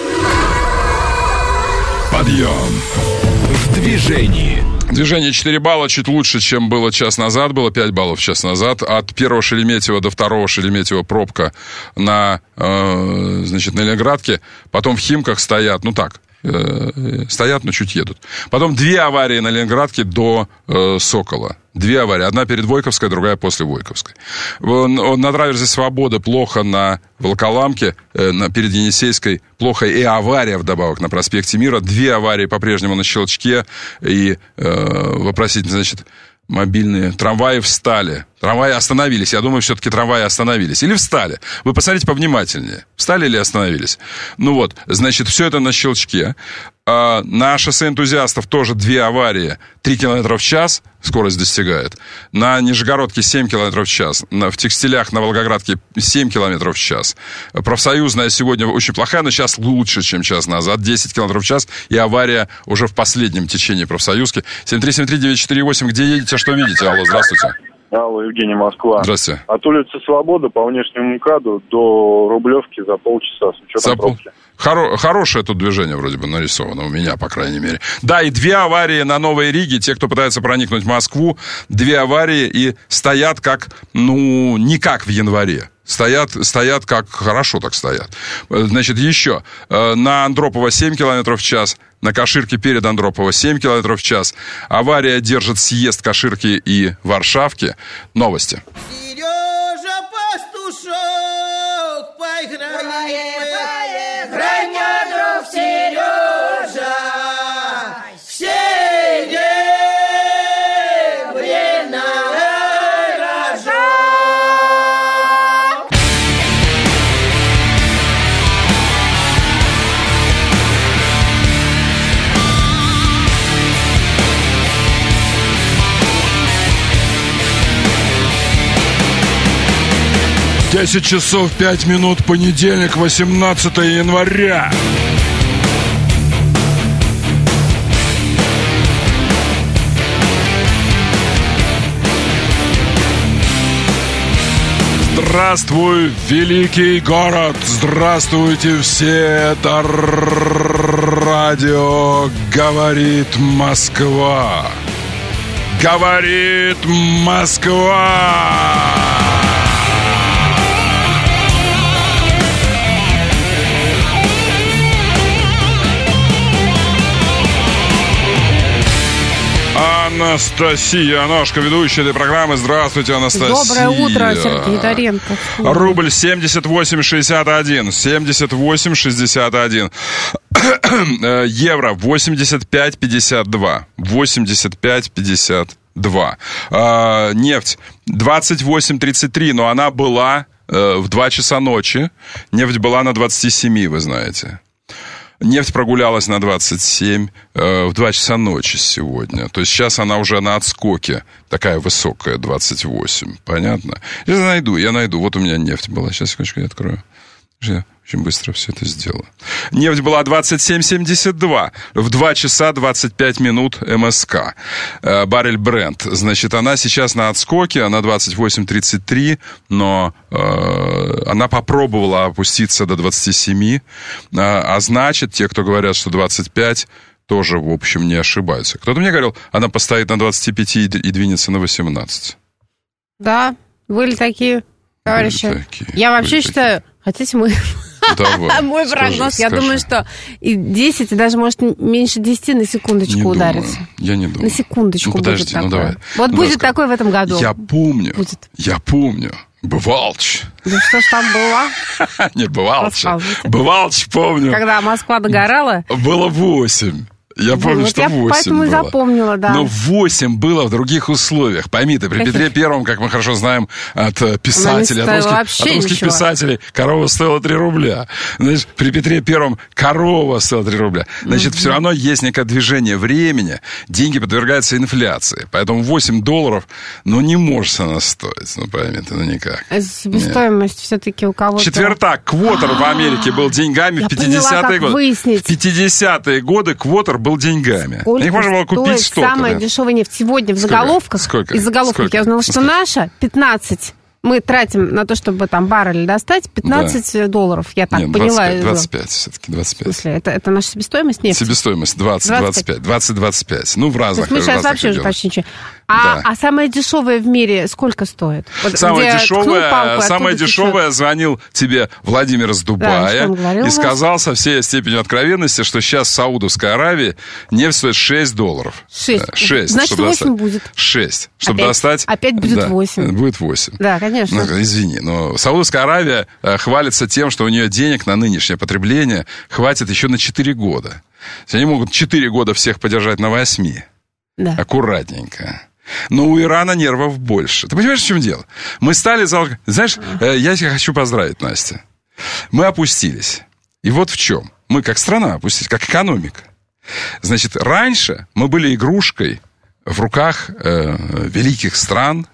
Подъем. В движении. Движение четыре балла, чуть лучше, чем было час назад. Было пять баллов час назад. От первого Шереметьево до второго Шереметьево пробка на, э, значит, на Ленинградке. Потом в Химках стоят, ну так, э, стоят, но чуть едут. Потом две аварии на Ленинградке до э, Сокола. Две аварии. Одна перед Войковской, другая после Войковской. На траверзе Свободы плохо на Волоколамке, на, перед Енисейской плохо и авария вдобавок на проспекте Мира. Две аварии по-прежнему на Щелчке. И э, вопросительно, значит, мобильные трамваи встали. Трамваи остановились. Я думаю, все-таки трамваи остановились. Или встали. Вы посмотрите повнимательнее. Встали или остановились? Ну вот, значит, все это на Щелчке. А на шоссе Энтузиастов тоже две аварии. три километра в час скорость достигает. На Нижегородке семь километров в час. На, в Текстилях на Волгоградке семь километров в час. Профсоюзная сегодня очень плохая, но сейчас лучше, чем час назад. десять километров в час. И авария уже в последнем течении профсоюзки. семь три семь три девять четыре восемь. Где едете, что видите? Алло, здравствуйте. Алло, Евгений, Москва. Здравствуйте. От улицы Свободы по внешнему МКАДу до Рублевки за полчаса с учетом за пробки. Хоро- хорошее тут движение вроде бы нарисовано у меня, по крайней мере. Да, и две аварии на Новой Риге. Те, кто пытается проникнуть в Москву, две аварии и стоят как, ну, не как в январе. Стоят, стоят как, хорошо так стоят. Значит, еще. На Андропова семь километров в час. На Каширке перед Андропова семь километров в час. Авария держит съезд Каширки и Варшавки. Новости. Сережа Пастушок, поиграй, поиграй, мой друг Сережа, серебряный рожок. десять часов пять минут, понедельник, восемнадцатое января. Здравствуй, великий город! Здравствуйте все! Это радио «Говорит Москва». «Говорит Москва». Анастасия Аношка, ведущая этой программы. Здравствуйте, Анастасия. Доброе утро, Сергей Доренко. Рубль семьдесят восемь шестьдесят один. семьдесят восемь шестьдесят один. Евро восемьдесят пять пятьдесят два. восемьдесят пять пятьдесят два. А, нефть двадцать восемь тридцать три, но она была э, в два часа ночи. Нефть была на двадцати семи, вы знаете. Нефть прогулялась на двадцать семь э, в два часа ночи сегодня. То есть сейчас она уже на отскоке. Такая высокая, двадцать восемь. Понятно? Я найду, я найду. Вот у меня нефть была. Сейчас, секундочку, я открою. Я очень быстро все это сделаю. Нефть была двадцать семь семьдесят два. В два часа двадцать пять минут МСК. Э, баррель Брент. Значит, она сейчас на отскоке. Она двадцать восемь тридцать три. Но э, она попробовала опуститься до двадцати семи. А, а значит, те, кто говорят, что двадцать пять, тоже, в общем, не ошибаются. Кто-то мне говорил, она постоит на двадцати пяти и двинется на восемнадцать. Да, были такие товарищи. Были такие, Я вообще считаю... Такие. Хотите, мы... Давай, Мой прогноз, скажи, я скажи. думаю, что и десять, и даже, может, меньше десяти на секундочку не ударится. Думаю. Я не думаю. На секундочку ну, подожди, будет ну, такое. давай. Вот ну, будет давай, такой в этом году. Я помню, будет. я помню. Бывалч. Да что ж там было? Не, Бывалч. Бывалч, помню. Когда Москва догорала? Было восемь. Я помню, вот что я восемь поэтому было. и запомнила, да. Но восемь было в других условиях. Пойми ты, при Каких? Петре Первом, как мы хорошо знаем от писателей, от русских, от русских писателей, корова стоила три рубля. Значит, при Петре Первом корова стоила три рубля. Значит, mm-hmm. все равно есть некое движение времени, деньги подвергаются инфляции. Поэтому восемь долларов, ну, не может она стоить. Ну, пойми ты, ну, никак. Себестоимость все-таки у кого-то... Четвертак, квотер в Америке был деньгами в пятидесятые годы. В пятидесятые годы квотер был деньгами. Сколько их можно было купить столько. Самая да? дешевая нефть сегодня в Сколько? заголовках. Сколько? Из заголовков Сколько? я узнала, что Сколько? наша пятнадцать. Мы тратим на то, чтобы там баррель достать, пятнадцать да. долларов. Я так Нет, поняла. двадцать пять все-таки, двадцать пять. В смысле, это, это наша себестоимость нефти? Себестоимость двадцать двадцать пять. двадцать двадцать пять. Ну, в разных. То есть мы сейчас вообще уже почти ничего. А, да. а самое дешевое в мире сколько стоит? Вот самое дешевое, палку, самое дешевое звонил тебе Владимир из Дубая да, и сказал со всей степенью откровенности, что сейчас в Саудовской Аравии нефть стоит шесть долларов. шесть. шесть. Значит, восемь достать. Будет. шесть. Чтобы опять, достать... Опять будет да, восемь. Будет восемь. Да, конечно. Ну, извини, но Саудовская Аравия э, хвалится тем, что у нее денег на нынешнее потребление хватит еще на четыре года. Они могут четыре года всех подержать на восьми. Да. Аккуратненько. Но у Ирана нервов больше. Ты понимаешь, в чем дело? Мы стали... Знаешь, э, я тебя хочу поздравить, Настя. Мы опустились. И вот в чем. Мы как страна опустились, как экономика. Значит, раньше мы были игрушкой в руках э, великих стран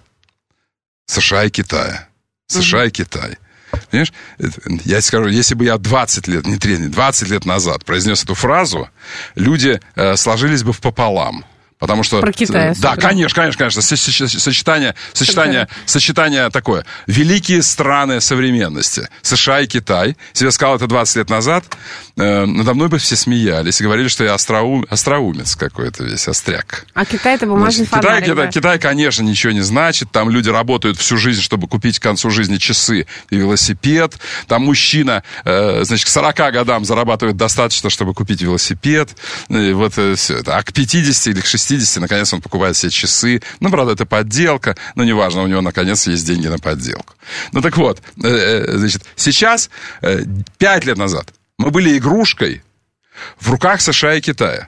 США и Китая. США mm-hmm. и Китай. Понимаешь? Я тебе скажу, если бы я двадцать лет, не тридцать, двадцать лет назад произнес эту фразу, люди э, сложились бы впополам. Потому что... Про Китай. Да, конечно, конечно, конечно. Сочетание, сочетание, сочетание такое. Великие страны современности. США и Китай. Себе сказал это двадцать лет назад. Э, надо мной бы все смеялись и говорили, что я остроум, остроумец какой-то весь, остряк. А Китай это бумажный Значит, фонарик. Китай, да? Китай, Китай, конечно, ничего не значит. Там люди работают всю жизнь, чтобы купить к концу жизни часы и велосипед. Там мужчина, э, значит, к сорока годам зарабатывает достаточно, чтобы купить велосипед. И вот э, все это. А к пятидесяти или к шестидесяти наконец он покупает себе часы. Ну, правда, это подделка, но неважно, у него наконец есть деньги на подделку. Ну, так вот, э, значит, сейчас, э, пять лет назад, мы были игрушкой в руках США и Китая.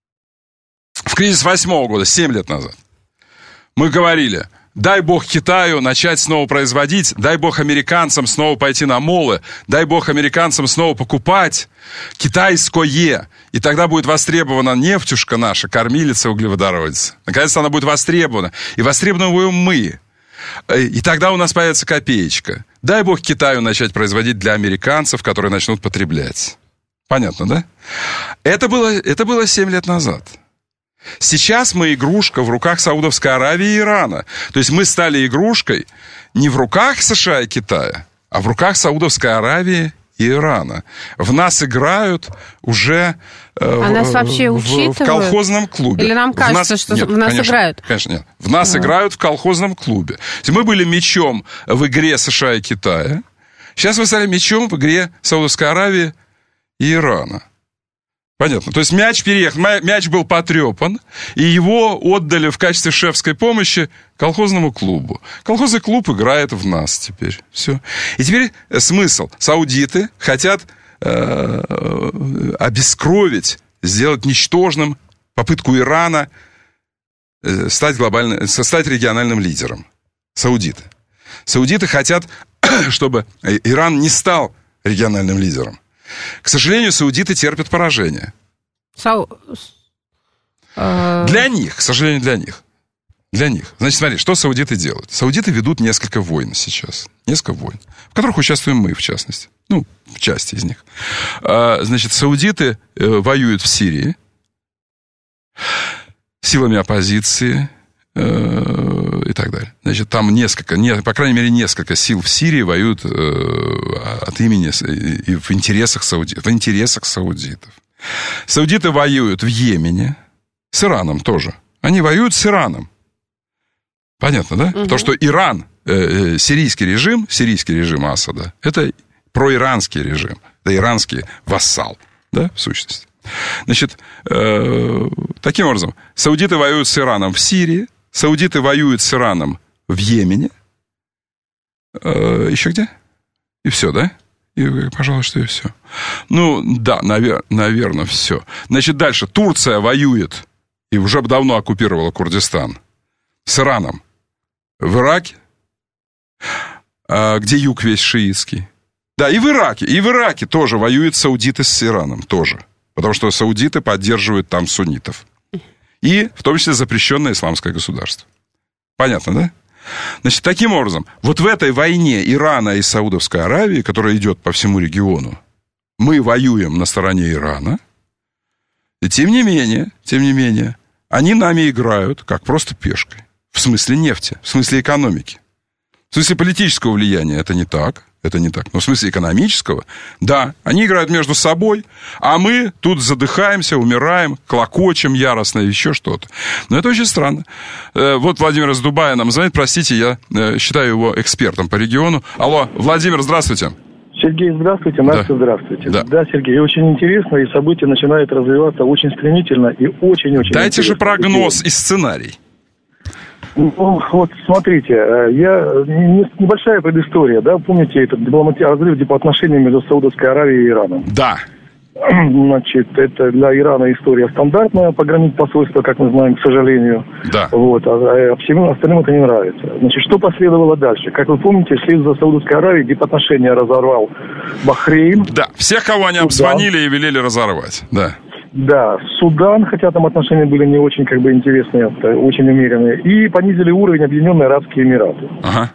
В кризис восьмого года, семь лет назад, мы говорили... Дай бог Китаю начать снова производить, дай бог американцам снова пойти на молы, дай бог американцам снова покупать китайское. И тогда будет востребована нефтюшка наша, кормилица, углеводородица. Наконец-то она будет востребована. И востребованы мы. И тогда у нас появится копеечка. Дай бог Китаю начать производить для американцев, которые начнут потреблять. Понятно, да? Это было, это было семь лет назад. Сейчас мы игрушка в руках Саудовской Аравии и Ирана. То есть мы стали игрушкой не в руках США и Китая, а в руках Саудовской Аравии и Ирана. В нас играют уже э, а нас вообще в, учитывают? в колхозном клубе. Или нам кажется, в нас, что нет, в нас конечно, играют? Конечно, нет. В нас а. играют в колхозном клубе. То есть мы были мячом в игре США и Китая. Сейчас мы стали мячом в игре Саудовской Аравии и Ирана. Понятно. То есть мяч переехал, мяч был потрепан, и его отдали в качестве шефской помощи колхозному клубу. Колхозный клуб играет в нас теперь. Все. И теперь смысл. Саудиты хотят э, обескровить, сделать ничтожным попытку Ирана стать, глобальным, стать региональным лидером. Саудиты. Саудиты хотят, чтобы Иран не стал региональным лидером. К сожалению, саудиты терпят поражение. Сау... Для них, к сожалению, для них. Для них. Значит, смотри, что саудиты делают? Саудиты ведут несколько войн сейчас. Несколько войн, в которых участвуем мы, в частности. Ну, в части из них. Значит, саудиты воюют в Сирии силами оппозиции и так далее. Значит, там несколько, не, по крайней мере, несколько сил в Сирии воюют э, от имени и в интересах саудитов. В интересах саудитов. Саудиты воюют в Йемене с Ираном тоже. Они воюют с Ираном. Понятно, да? Угу. Потому что Иран, э, э, сирийский режим, сирийский режим Асада, это проиранский режим. Это иранский вассал, да, в сущности. Значит, э, таким образом, саудиты воюют с Ираном в Сирии, саудиты воюют с Ираном в Йемене. Э, еще где? И все, да? И, пожалуй, что и все. Ну, да, навер- наверное, все. Значит, дальше. Турция воюет, и уже давно оккупировала Курдистан, с Ираном в Ираке, э, где юг весь шиитский. Да, и в Ираке. И в Ираке тоже воюют саудиты с Ираном, тоже. Потому что саудиты поддерживают там суннитов. И в том числе запрещенное исламское государство. Понятно, да? Значит, таким образом, вот в этой войне Ирана и Саудовской Аравии, которая идет по всему региону, мы воюем на стороне Ирана. И тем не менее, тем не менее, они нами играют как просто пешкой. В смысле нефти, в смысле экономики. В смысле политического влияния это не так. Это не так. Но в смысле экономического, да, они играют между собой, а мы тут задыхаемся, умираем, клокочем яростно, еще что-то. Но это очень странно. Вот Владимир из Дубая нам звонит. Простите, я считаю его экспертом по региону. Алло, Владимир, здравствуйте. Сергей, здравствуйте. Настя, да. Здравствуйте. Да. да, Сергей, очень интересно, и события начинают развиваться очень стремительно и очень-очень Дайте интересно. же прогноз и сценарий. Ну, вот, смотрите, я, небольшая предыстория, да, помните этот дипломати... разрыв отношений между Саудовской Аравией и Ираном? Да. Значит, это для Ирана история стандартная, погранить посольство, как мы знаем, к сожалению. Да. Вот, а всем остальным это не нравится. Значит, что последовало дальше? Как вы помните, вслед за Саудовской Аравией дипотношения разорвал Бахрейн. Да, всех, кого они обзвонили и велели разорвать, да. Да, Судан, хотя там отношения были не очень как бы интересные, очень умеренные, и понизили уровень Объединенные Арабские Эмираты. Ага.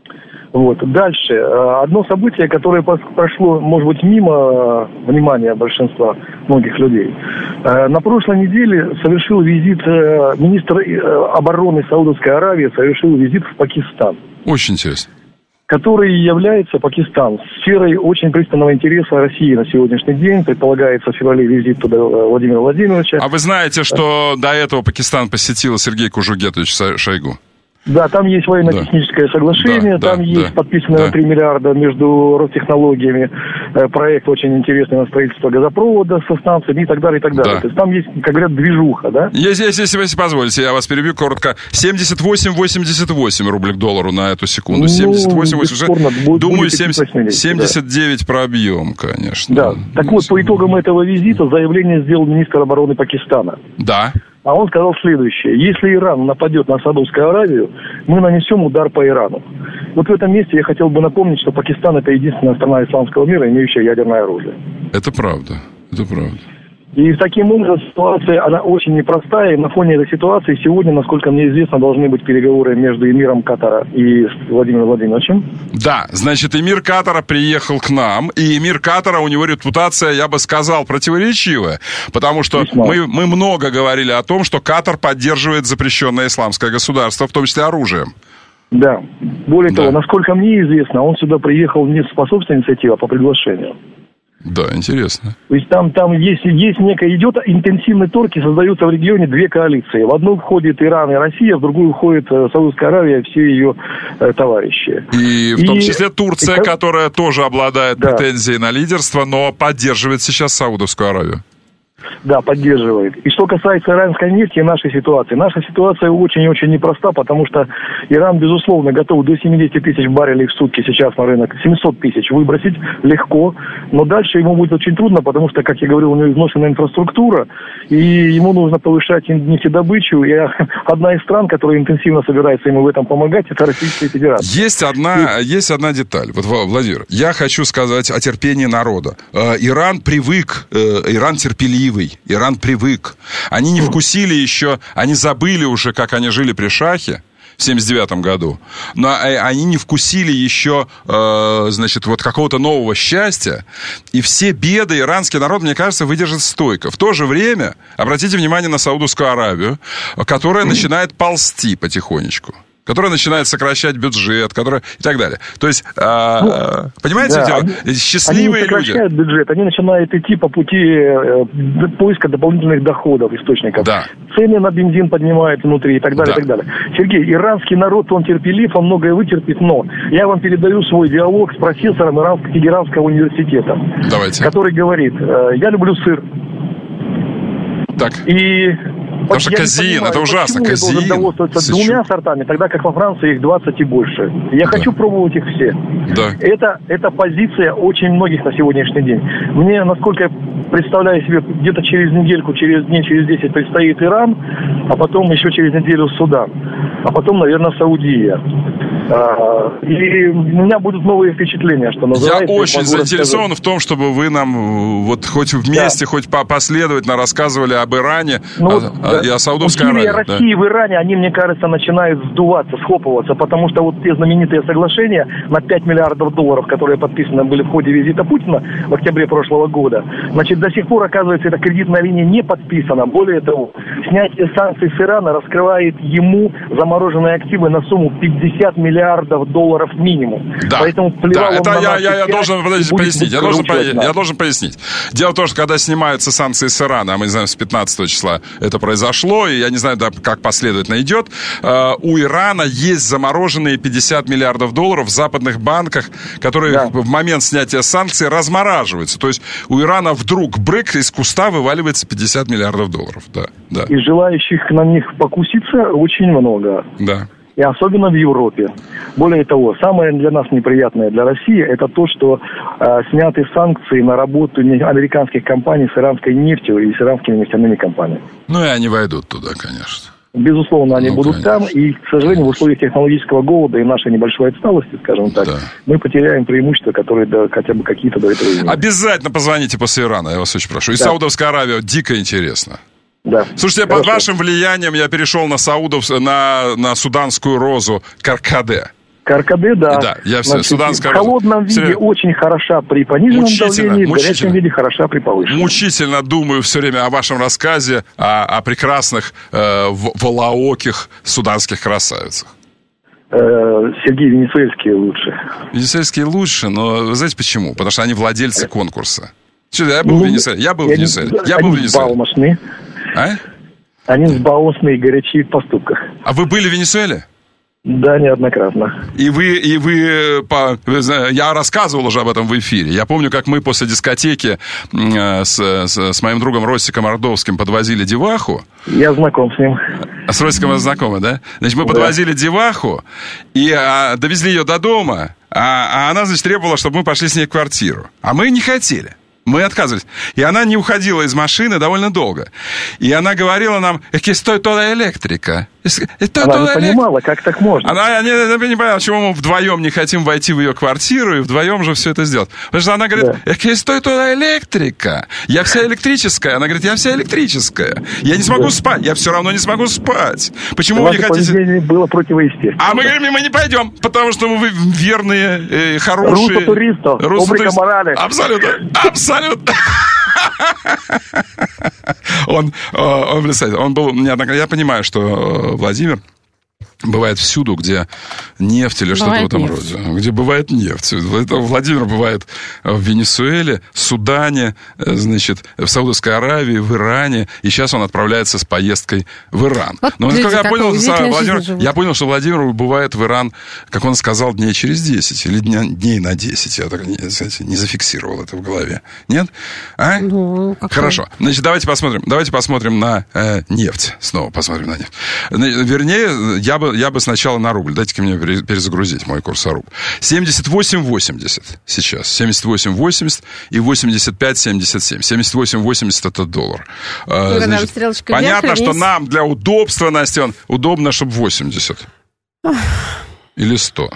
Вот. Дальше. Одно событие, которое прошло, может быть, мимо внимания большинства многих людей. На прошлой неделе совершил визит министр обороны Саудовской Аравии, совершил визит в Пакистан. Очень интересно. Который является, Пакистан, сферой очень пристального интереса России на сегодняшний день. Предполагается в феврале визит туда Владимира Владимировича. А вы знаете, что до этого Пакистан посетил Сергей Кужугетович Шойгу? Да, там есть военно-техническое да. соглашение, да, там да, есть да, подписано да. три миллиарда между Ростехнологиями, проект очень интересный на строительство газопровода со станциями и так далее, и так далее. Да. То есть там есть, как говорят, движуха, да? Есть, есть, если вы позволите, я вас перебью коротко. семьдесят восемь восемьдесят восемь рублей к доллару на эту секунду. семьдесят восемь восемьдесят восемь. Думаю, семьдесят, семьдесят девять да. пробьем, конечно. Да. Так вот, по итогам этого визита заявление сделал министр обороны Пакистана. Да. А он сказал следующее. Если Иран нападет на Саудовскую Аравию, мы нанесем удар по Ирану. Вот в этом месте я хотел бы напомнить, что Пакистан – это единственная страна исламского мира, имеющая ядерное оружие. Это правда. Это правда. И таким образом ситуация, она очень непростая. И на фоне этой ситуации сегодня, насколько мне известно, должны быть переговоры между эмиром Катара и Владимиром Владимировичем. Да, значит, эмир Катара приехал к нам, и эмир Катара, у него репутация, я бы сказал, противоречивая, потому что мы, мы много говорили о том, что Катар поддерживает запрещенное исламское государство, в том числе оружием. Да. Более да. того, насколько мне известно, он сюда приехал не по собственной инициативе, а по приглашению. Да, интересно. То есть там, там есть, есть некая, идет интенсивный торг, и создаются в регионе две коалиции. В одну входит Иран и Россия, в другую входит Саудовская Аравия и все ее э, товарищи. И в том и, числе Турция, и, которая тоже обладает да. претензией на лидерство, но поддерживает сейчас Саудовскую Аравию. да, поддерживает. И что касается иранской нефти и нашей ситуации. Наша ситуация очень-очень непроста, потому что Иран, безусловно, готов до семьдесят тысяч баррелей в сутки сейчас на рынок, семьсот тысяч выбросить легко, но дальше ему будет очень трудно, потому что, как я говорил, у него изношенная инфраструктура, и ему нужно повышать нефтедобычу, и одна из стран, которая интенсивно собирается ему в этом помогать, это Российская Федерация. Есть одна, и... есть одна деталь. Вот, Владимир, я хочу сказать о терпении народа. Иран привык, Иран терпеливый, Иран привык. Они не вкусили еще, они забыли уже, как они жили при Шахе в семьдесят девятом году, но они не вкусили еще, э, значит, вот какого-то нового счастья, и все беды иранский народ, мне кажется, выдержит стойко. В то же время, обратите внимание на Саудовскую Аравию, которая начинает ползти потихонечку, которая начинает сокращать бюджет, которая и так далее. То есть, а, ну, понимаете, да, дело? Они, счастливые они сокращают люди. Бюджет, они начинают идти по пути э, поиска дополнительных доходов, источников. Да. Цены на бензин поднимают внутри и так далее, да. и так далее. Сергей, иранский народ, он терпелив, он многое вытерпит, но я вам передаю свой диалог с профессором Иранского Тегеранского университета. Давайте. Который говорит, э, я люблю сыр. Так. И... Потому что казеин, понимаю, это ужасно, казеин. Почему я должен довольствоваться двумя сортами, тогда как во Франции их двадцать и больше? Я да. хочу пробовать их все. Да. Это, это позиция очень многих на сегодняшний день. Мне, насколько я представляю себе, где-то через недельку, через день, через десять предстоит Иран, а потом еще через неделю Судан, а потом, наверное, Саудия. И у меня будут новые впечатления, что называется. Я очень заинтересован в том, чтобы вы нам вот хоть вместе, да. хоть последовательно рассказывали об Иране, ну, о, да. и о Саудовской Аравии. России да. в Иране, они, мне кажется, начинают сдуваться, схлопываться, потому что вот те знаменитые соглашения на пять миллиардов долларов, которые подписаны были в ходе визита Путина в октябре прошлого года, значит, до сих пор, оказывается, эта кредитная линия не подписана. Более того, снятие санкций с Ирана раскрывает ему замороженные активы на сумму пятьдесят миллиардов долларов минимум. Да, Поэтому да это я, я, я должен пояснить. Я должен, я должен пояснить. Дело в том, что когда снимаются санкции с Ирана, а мы не знаем, с пятнадцатого числа это произошло, и я не знаю, да, как последовательно идет, э, у Ирана есть замороженные пятьдесят миллиардов долларов в западных банках, которые да. в момент снятия санкций размораживаются. То есть у Ирана вдруг брык из куста вываливается пятьдесят миллиардов долларов. Да, да. И желающих на них покуситься очень много. Да. И особенно в Европе. Более того, самое для нас неприятное для России, это то, что э, сняты санкции на работу американских компаний с иранской нефтью и с иранскими нефтяными компаниями. Ну и они войдут туда, конечно. Безусловно, они ну, будут конечно. там, и, к сожалению, в условиях технологического голода и нашей небольшой отсталости, скажем так, да. мы потеряем преимущества, которые да, хотя бы какие-то до этого имели. Обязательно позвоните после Ирана, я вас очень прошу. И да. Саудовская Аравия дико интересно. Да. Слушайте, Хорошо. Под вашим влиянием я перешел на Саудов, на, на суданскую розу Каркаде. Каркаде, да. Да, я все, Значит, суданская в холодном роза. виде все... очень хороша при пониженном давлении, в горячем виде хороша при повышенном. Мучительно думаю все время о вашем рассказе, о, о прекрасных э, волооких суданских красавицах. Э, Сергей, венесуэльские лучше. Венесуэльские лучше, но вы знаете почему? Потому что они владельцы конкурса. Что, я был ну, в Венесуэле. Я был в Венесуэле. Я был в Венесуэле. А? Они сбалмошные и горячие в поступках. А вы были в Венесуэле? Да, неоднократно. И вы, и вы, по, я рассказывал уже об этом в эфире. Я помню, как мы после дискотеки с, с, с моим другом Ростиком Ордовским подвозили деваху. Я знаком с ним. С Ростиком вы знакомы, да? Значит, мы да. подвозили деваху и а, довезли ее до дома, а, а она, значит, требовала, чтобы мы пошли с ней в квартиру. А мы не хотели. Мы отказывались. И она не уходила из машины довольно долго. И она говорила нам, «Эки стоит тода электрика». Она не понимала, как так можно. Она не, не понимала, почему мы вдвоем не хотим войти в ее квартиру и вдвоем же все это сделать. Потому что она говорит, «Эки стоит тода электрика». Я вся электрическая. Она говорит, я вся электрическая. Я не смогу да. спать. Я все равно не смогу спать. Почему Ваше вы не хотите... поведение было противоестественно. А мы говорим, мы не пойдем, потому что вы верные, э, хорошие... Руссо туристо, обрика морали. Абсолютно. Абсолютно. Он, он, он был неоднократно... Я понимаю, что Владимир бывает всюду, где нефть или что-то в этом нефть. роде. Где бывает нефть. Это Владимир бывает в Венесуэле, Судане, значит, в Саудовской Аравии, в Иране. И сейчас он отправляется с поездкой в Иран. Вот Но люди, я, понял, Владимир, я понял, что Владимир бывает в Иран, как он сказал, дней через десять. Или дня, дней на десять. Я так не, не зафиксировал это в голове. Нет? А? Ну, Хорошо. Значит, давайте посмотрим. Давайте посмотрим на э, нефть. Снова посмотрим на нефть. Вернее, я бы Я бы сначала на рубль. Дайте-ка мне перезагрузить мой курс о рубль. семьдесят восемь восемьдесят сейчас. семьдесят восемь восемьдесят и восемьдесят пять семьдесят семь. семьдесят восемь восемьдесят это доллар. Ну, значит, понятно, что нам для удобства, Настя, удобно, чтобы восемьдесят. Или сто.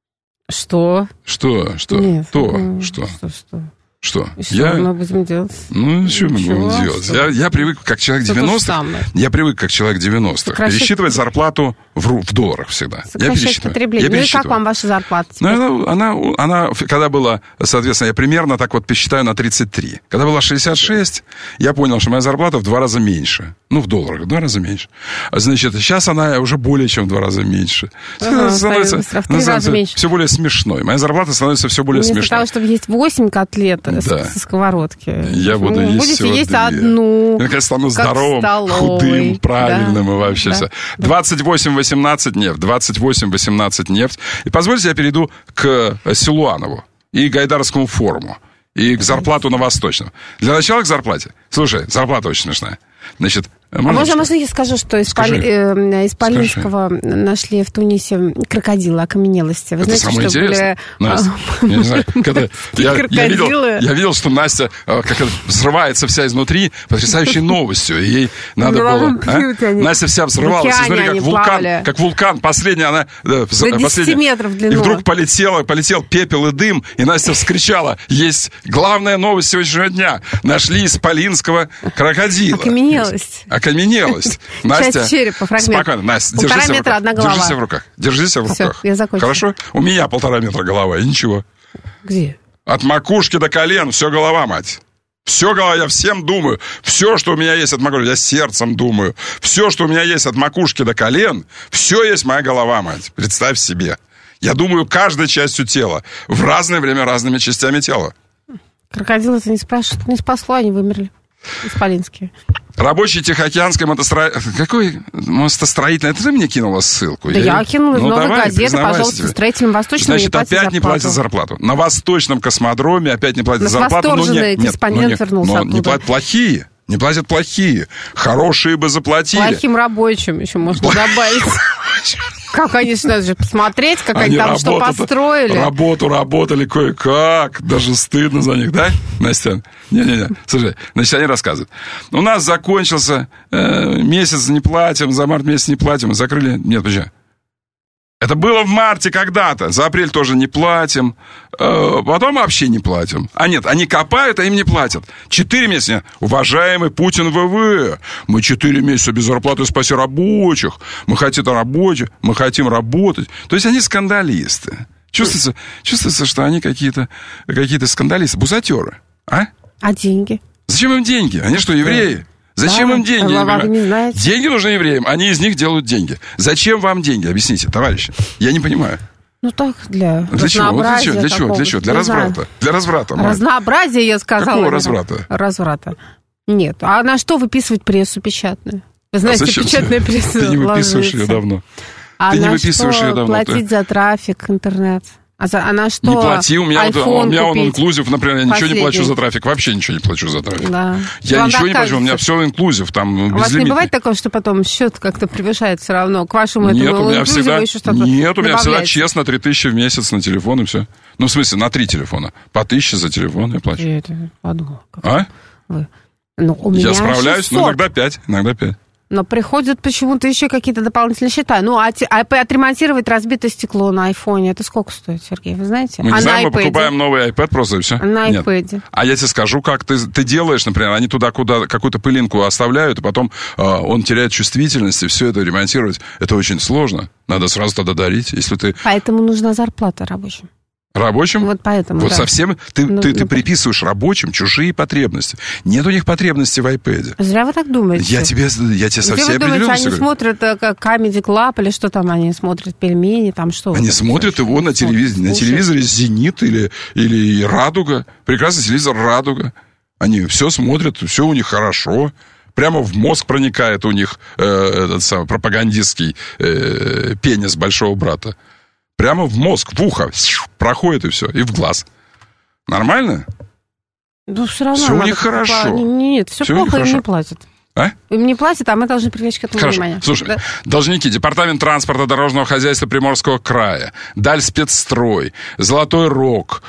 Что? Что? Что? Нет, То? ну, что? Что? Что? Что? И что я... мы будем делать? Ну, что мы будем делать? Я, я привык, как человек девяностых, я привык, как человек девяностых, Сокращать... пересчитывать зарплату в, в долларах всегда. Я пересчитываю. Я ну и как вам ваша зарплата? Ну, она, она, она, когда была, соответственно, я примерно так вот посчитаю на тридцать три. Когда была шестьдесят шесть, я понял, что моя зарплата в два раза меньше. Ну, в долларах, в два раза меньше. Значит, сейчас она уже более чем в два раза меньше. Ага, становится, в три раза меньше. Все более смешной. Моя зарплата становится все более смешной. Вместо того, чтобы есть восемь котлет да. со сковородки. Я буду ну, есть будете всего есть две. одну. Я, конечно, стану здоровым, худым, правильным да. и вообще да. все. двадцать восемь восемнадцать нефть. двадцать восемь восемнадцать нефть. И позвольте, я перейду к Силуанову и Гайдарскому форуму. И к зарплату на Восточном. Для начала к зарплате. Слушай, зарплата очень смешная. Значит, а можно, можно я скажу, что из, Поли, э, из Полинского Скажи. нашли в Тунисе крокодилы, окаменелости. Вы это знаете, самое что интересное. Были... Настя, я не знаю, когда я, я, видел, я видел, что Настя как взрывается вся изнутри потрясающей новостью. И ей надо было... А? Настя вся взрывалась. Смотри, как вулкан, как вулкан. Последняя она... десять метров в длину. И вдруг полетела, полетел пепел и дым, и Настя вскричала: есть главная новость сегодняшнего дня. Нашли из Полинского крокодила. Окаменелость. Окаменелость. Настя, часть черепа, фрагмент. Спокойно, Настя, полтора держи себя метра, в руках. одна голова. Держи себя в руках. Держи себя в Все, руках. я закончила. Хорошо? У меня полтора метра голова, и ничего. Где? От макушки до колен все голова, мать. Все голова, я всем думаю. Все, что у меня есть от макушки, я сердцем думаю. Все, что у меня есть от макушки до колен, все есть моя голова, мать. Представь себе. Я думаю каждой частью тела. В разное время разными частями тела. Крокодилы это не спрашивают, не спасло, они вымерли. Исполинские. Рабочий Тихоокеанской мотостроительной... Какой мостостроительный? Это ты мне кинула ссылку? Да я, я кинула из ну, новой давай, газеты, пожалуйста, тебе. Строителям Восточного Значит, не опять зарплату. не платят зарплату. На Восточном космодроме опять не платят на зарплату. Но не, нет, но не, вернулся но оттуда. не платят плохие. Не платят плохие. Хорошие бы заплатили. Плохим рабочим еще можно добавить. Как они, надо же посмотреть, как они, они там что построили. Работу работали кое-как. Даже стыдно за них, да, Настя? Не-не-не. Слушай, значит, они рассказывают. У нас закончился э, месяц не платим, за март месяц не платим. Закрыли... Нет, почему? Это было в марте когда-то. За апрель тоже не платим. Э, потом вообще не платим. А нет, они копают, а им не платят. Четыре месяца. Уважаемый Путин ВВ, мы четыре месяца без зарплаты спаси рабочих. Мы хотим рабочих, мы хотим работать. То есть они скандалисты. Чувствуется, чувствуется, что они какие-то, какие-то скандалисты, бузатеры. А? А деньги? Зачем им деньги? Они что, евреи? Зачем да, им деньги? А вы не знаете? Деньги нужны евреям, они из них делают деньги. Зачем вам деньги? Объясните, товарищи. Я не понимаю. Ну так, для Для чего? Для чего? Для чего? Для чего? Для разврата. Знаю. Для разврата. Разнообразие, я сказала. Какого разврата? Разврата. Нет. А на что выписывать прессу печатную? Вы знаете, а печатная пресса Ты не выписываешь ее давно. А Ты на не выписываешь что ее давно. платить ты... за трафик, интернет? А, за, а на что? Не плати, у меня, вот, у меня он инклюзив, например, я Последний. ничего не плачу за трафик, вообще ничего не плачу за трафик. Да. Я Вам ничего не плачу, у меня все инклюзив, там безлимитный. У вас не бывает такого, что потом счет как-то превышает все равно к вашему нет, этому у меня всегда, еще что-то Нет, у меня добавляется. всегда честно три тысячи в месяц на телефон и все. Ну, в смысле, на три телефона. По тысяче за телефон я плачу. Я это подумала. А? Вы. Ну, у меня я справляюсь, шестьсот. но иногда пять, иногда пять. Но приходят почему-то еще какие-то дополнительные счета. Ну, а, а отремонтировать разбитое стекло на айфоне, это сколько стоит, Сергей, вы знаете? Мы не а знаем, на мы покупаем новый iPad просто и все. На Нет. iPad. А я тебе скажу, как ты, ты делаешь, например, они туда куда какую-то пылинку оставляют, и потом э, он теряет чувствительность, и все это ремонтировать, это очень сложно. Надо сразу тогда дарить, если ты... Поэтому нужна зарплата рабочим. Рабочим? Вот поэтому, Вот да. совсем... Ты, ну, ты, ты ну, приписываешь рабочим чужие потребности. Нет у них потребностей в iPad. Зря вы так думаете. Я тебе, я тебе со всей вы думаете, они говорю. смотрят как Comedy Club или что там они смотрят, пельмени, там что? Они смотрят его на телевизоре, на телевизоре «Зенит» или, или «Радуга». Прекрасный телевизор «Радуга». Они все смотрят, все у них хорошо. Прямо в мозг проникает у них э, этот самый пропагандистский э, пенис большого брата. Прямо в мозг, в ухо проходит и все, и в глаз. Нормально? Ну, все равно. Все у них хорошо. По... Нет, все, все плохо, им не платят. А? Им не платят, а мы должны привлечь к этому Хорошо. внимание. Слушай, да? Должники, Департамент транспорта дорожного хозяйства Приморского края, Дальспецстрой, Золотой Рог,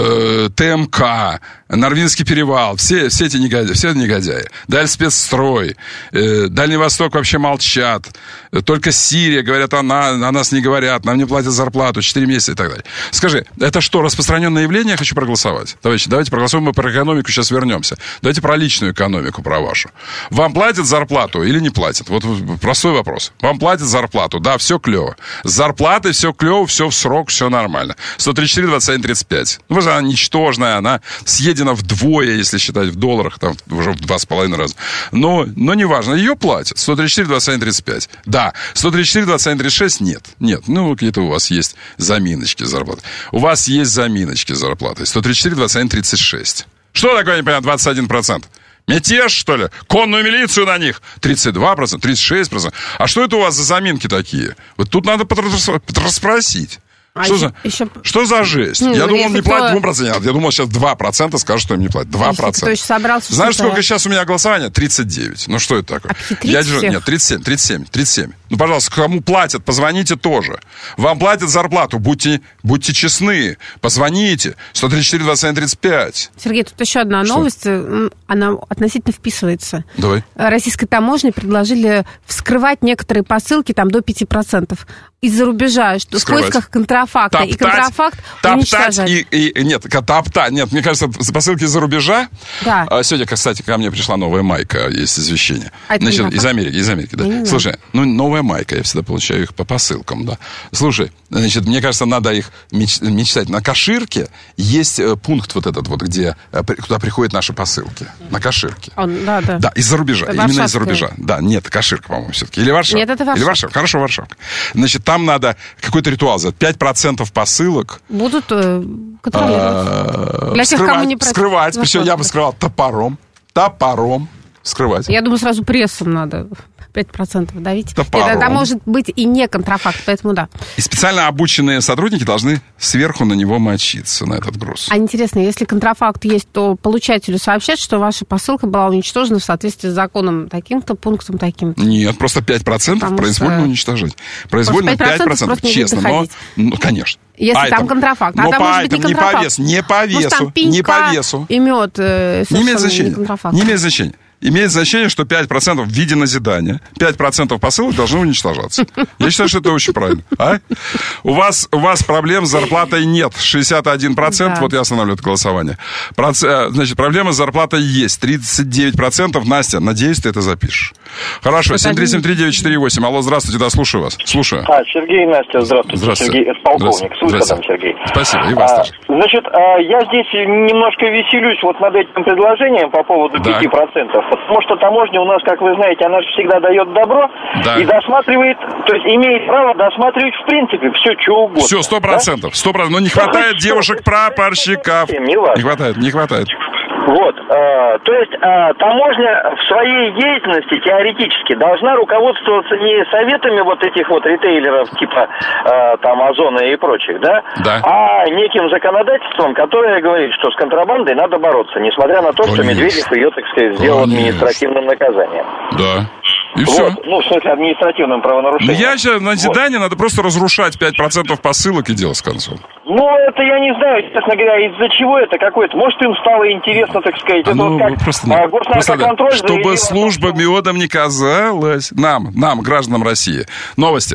э, ТМК, Нарвинский перевал, все, все эти негодяи, все негодяи. Дальспецстрой, э, Дальний Восток вообще молчат. Только Сирия, говорят, она, о нас не говорят, нам не платят зарплату, четыре месяца и так далее. Скажи, это что, распространенное явление? Я хочу проголосовать. Давайте, давайте проголосуем, мы про экономику сейчас вернемся. Давайте про личную экономику, про вашу. Вам платят зарплату или не платят? Вот простой вопрос. Вам платят зарплату? Да, все клево. С зарплатой все клево, все в срок, все нормально. сто тридцать четыре, двадцать один, тридцать пять. Ну, она ничтожная, она съедена вдвое, если считать в долларах, там уже в два с половиной раза. Но, но неважно, ее платят. сто тридцать четыре, двадцать один, тридцать пять. Да. сто тридцать четыре, двадцать один, тридцать шесть нет. Нет. Ну, какие-то у вас есть заминочки зарплаты. У вас есть заминочки зарплаты. сто тридцать четыре, двадцать один, тридцать шесть. Что такое, не понятно, двадцать один процент? Мятеж, что ли? Конную милицию на них? тридцать два процента, тридцать шесть процентов. А что это у вас за заминки такие? Вот тут надо расспросить. А что, еще, за, еще... что за жесть? Ну, я думал, он не кто... платит два процента. Я думал, сейчас два процента скажут, что им не платят. два процента. Кто еще собрался, знаешь, что-то... сколько сейчас у меня голосования? тридцать девять. Ну, что это такое? Я держу... Нет, тридцать семь, тридцать семь, тридцать семь. Ну, пожалуйста, кому платят, позвоните тоже. Вам платят зарплату, будьте, будьте честны. Позвоните. сто тридцать четыре, двадцать один, тридцать пять. Сергей, тут еще одна что? новость. Она относительно вписывается. Давай. Российской таможне предложили вскрывать некоторые посылки там до пяти процентов из-за рубежа, что Скрывать. в поисках контрафакта. Топтать, и контрафакт уничтожать. И, и, нет, топтать. Нет, мне кажется, посылки из-за рубежа. Да. А сегодня, кстати, ко мне пришла новая майка, есть извещение. А Значит, контрафакт? из Америки, из Америки, да. Слушай, ну, новая майка, я всегда получаю их по посылкам, да. Слушай, значит, мне кажется, надо их меч- мечтать. На Каширке есть пункт вот этот вот, где, куда приходят наши посылки. На Каширке. Он, да, да. Да, из-за рубежа. Это именно из-за рубежа. Да, нет, Каширка, по-моему, все-таки. Или Варшава. Нет, это Варшава. Или Варшава. Хорошо, Варшава. Значит, там надо какой-то ритуал сделать. пять процентов посылок будут э, контролировать. Для тех, кому не просят. Скрывать. Причем я бы скрывал топором. Топором. Скрывать. Я думаю, сразу прессом надо пять процентов давить. Топором. Это может быть и не контрафакт, поэтому да. И специально обученные сотрудники должны сверху на него мочиться, на этот груз. А интересно, если контрафакт есть, то получателю сообщать, что ваша посылка была уничтожена в соответствии с законом таким-то, пунктом таким-то? Нет, просто пять процентов Потому произвольно что... уничтожить. Произвольно пять процентов, честно. Но, ну, конечно. Если айтем. Там контрафакт. Но а там по может быть не айтем, не по весу. Не по весу. Может, там не пенька по весу. И мед э, не имеет значения. Не контрафакт. Не имеет значения. Имеет значение, что пять процентов в виде назидания, пять процентов посылок должны уничтожаться. Я считаю, что это очень правильно. А? У вас, у вас проблем с зарплатой нет. шестьдесят один процент, да. Вот я останавливаю это голосование. Проц... Значит, проблема с зарплатой есть. тридцать девять процентов. Настя, надеюсь, ты это запишешь. Хорошо, семь три семь три девять четыре восемь. Алло, здравствуйте, да, слушаю вас. Слушаю. А, Сергей, Настя, здравствуйте. Здравствуйте. Сергей, это полковник. С выходом, Сергей. Спасибо, и вас а, тоже. Значит, а, я здесь немножко веселюсь вот над этим предложением по поводу да. пяти процентов. Потому что таможня у нас, как вы знаете, она же всегда дает добро да. и досматривает, то есть имеет право досматривать в принципе все, что угодно. Все, сто процентов, сто процентов. Но не хватает да, девушек-прапорщиков. Не, не хватает, не хватает. Вот, э, то есть э, таможня в своей деятельности теоретически должна руководствоваться не советами вот этих вот ритейлеров типа э, там Озона и прочих, да? Да. А неким законодательством, которое говорит, что с контрабандой надо бороться, несмотря на то, Конечно. Что Медведев ее, так сказать, сделал Конечно. Административным наказанием. Да. И вот. все. Ну, в смысле, административным правонарушением. Я сейчас на задание вот. Надо просто разрушать пять процентов посылок и дело с концом. Ну, это я не знаю, честно говоря, из-за чего это какое-то. Может, им стало интересно, так сказать. А это ну, вот как просто, а, госнаркоконтроль. Чтобы служба медом не казалась. Нам, нам, гражданам России. Новости.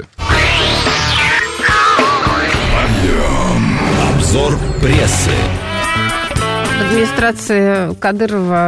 Обзор прессы. Администрация Кадырова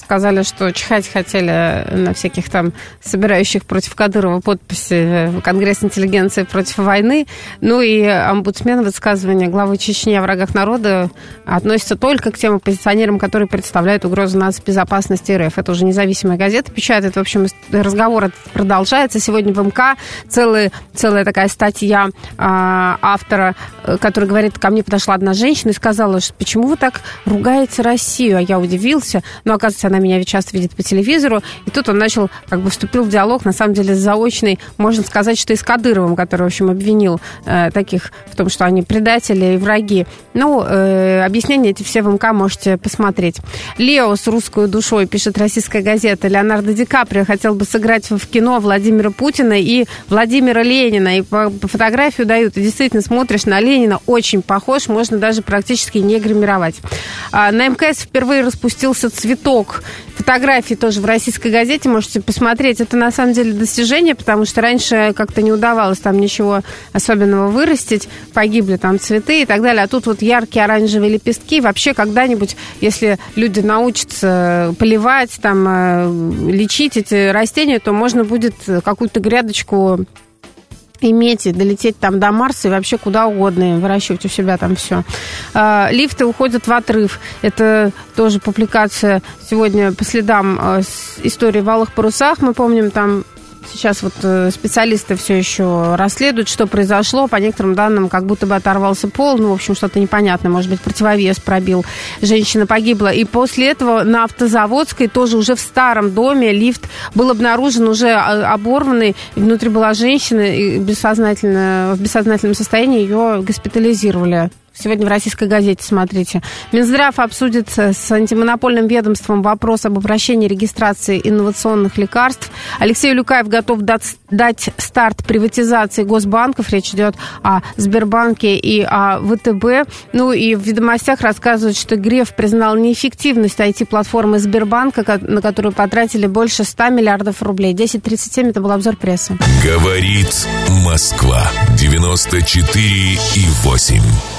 сказали, что чихать хотели на всяких там собирающих против Кадырова подписи в Конгресс интеллигенции против войны. Ну и омбудсмен в высказывании главы Чечни о врагах народа относится только к тем оппозиционерам, которые представляют угрозу нацбезопасности РФ. Это уже независимая газета печатает. В общем, разговор продолжается. Сегодня в МК целая, целая такая статья а, автора, который говорит, ко мне подошла одна женщина и сказала, что почему вы так ругаете Россию? А я удивился. Но, оказывается, она меня ведь часто видит по телевизору. И тут он начал, как бы вступил в диалог, на самом деле, заочный, можно сказать, что и с Кадыровым, который, в общем, обвинил э, таких в том, что они предатели и враги. Ну, э, объяснения эти все в МК можете посмотреть. Лео с русской душой, пишет российская газета. Леонардо Ди Каприо хотел бы сыграть в кино Владимира Путина и Владимира Ленина. И по, по фотографию дают. И действительно, смотришь на Ленина, очень похож, можно даже практически не гримировать. А, на МКС впервые распустился цветок. Фотографии тоже в российской газете можете посмотреть. Это на самом деле достижение, потому что раньше как-то не удавалось там ничего особенного вырастить. Погибли там цветы и так далее. А тут вот яркие оранжевые лепестки. Вообще когда-нибудь, если люди научатся поливать, там, лечить эти растения, то можно будет какую-то грядочку иметь и долететь там до Марса и вообще куда угодно, и выращивать у себя там все. А, лифты уходят в отрыв. Это тоже публикация сегодня по следам а, с истории в алых парусах. Мы помним, там сейчас вот специалисты все еще расследуют, что произошло. По некоторым данным, как будто бы оторвался пол. Ну, в общем, что-то непонятное. Может быть, противовес пробил. Женщина погибла. И после этого на Автозаводской, тоже уже в старом доме, лифт был обнаружен уже оборванный. И внутри была женщина, и бессознательно, в бессознательном состоянии ее госпитализировали. Сегодня в российской газете, смотрите. Минздрав обсудит с антимонопольным ведомством вопрос об упрощении регистрации инновационных лекарств. Алексей Улюкаев готов дать, дать старт приватизации госбанков. Речь идет о Сбербанке и о ВТБ. Ну и в «Ведомостях» рассказывают, что Греф признал неэффективность ай ти-платформы Сбербанка, на которую потратили больше ста миллиардов рублей. десять тридцать семь, это был обзор прессы. Говорит Москва. девяносто четыре и восемь.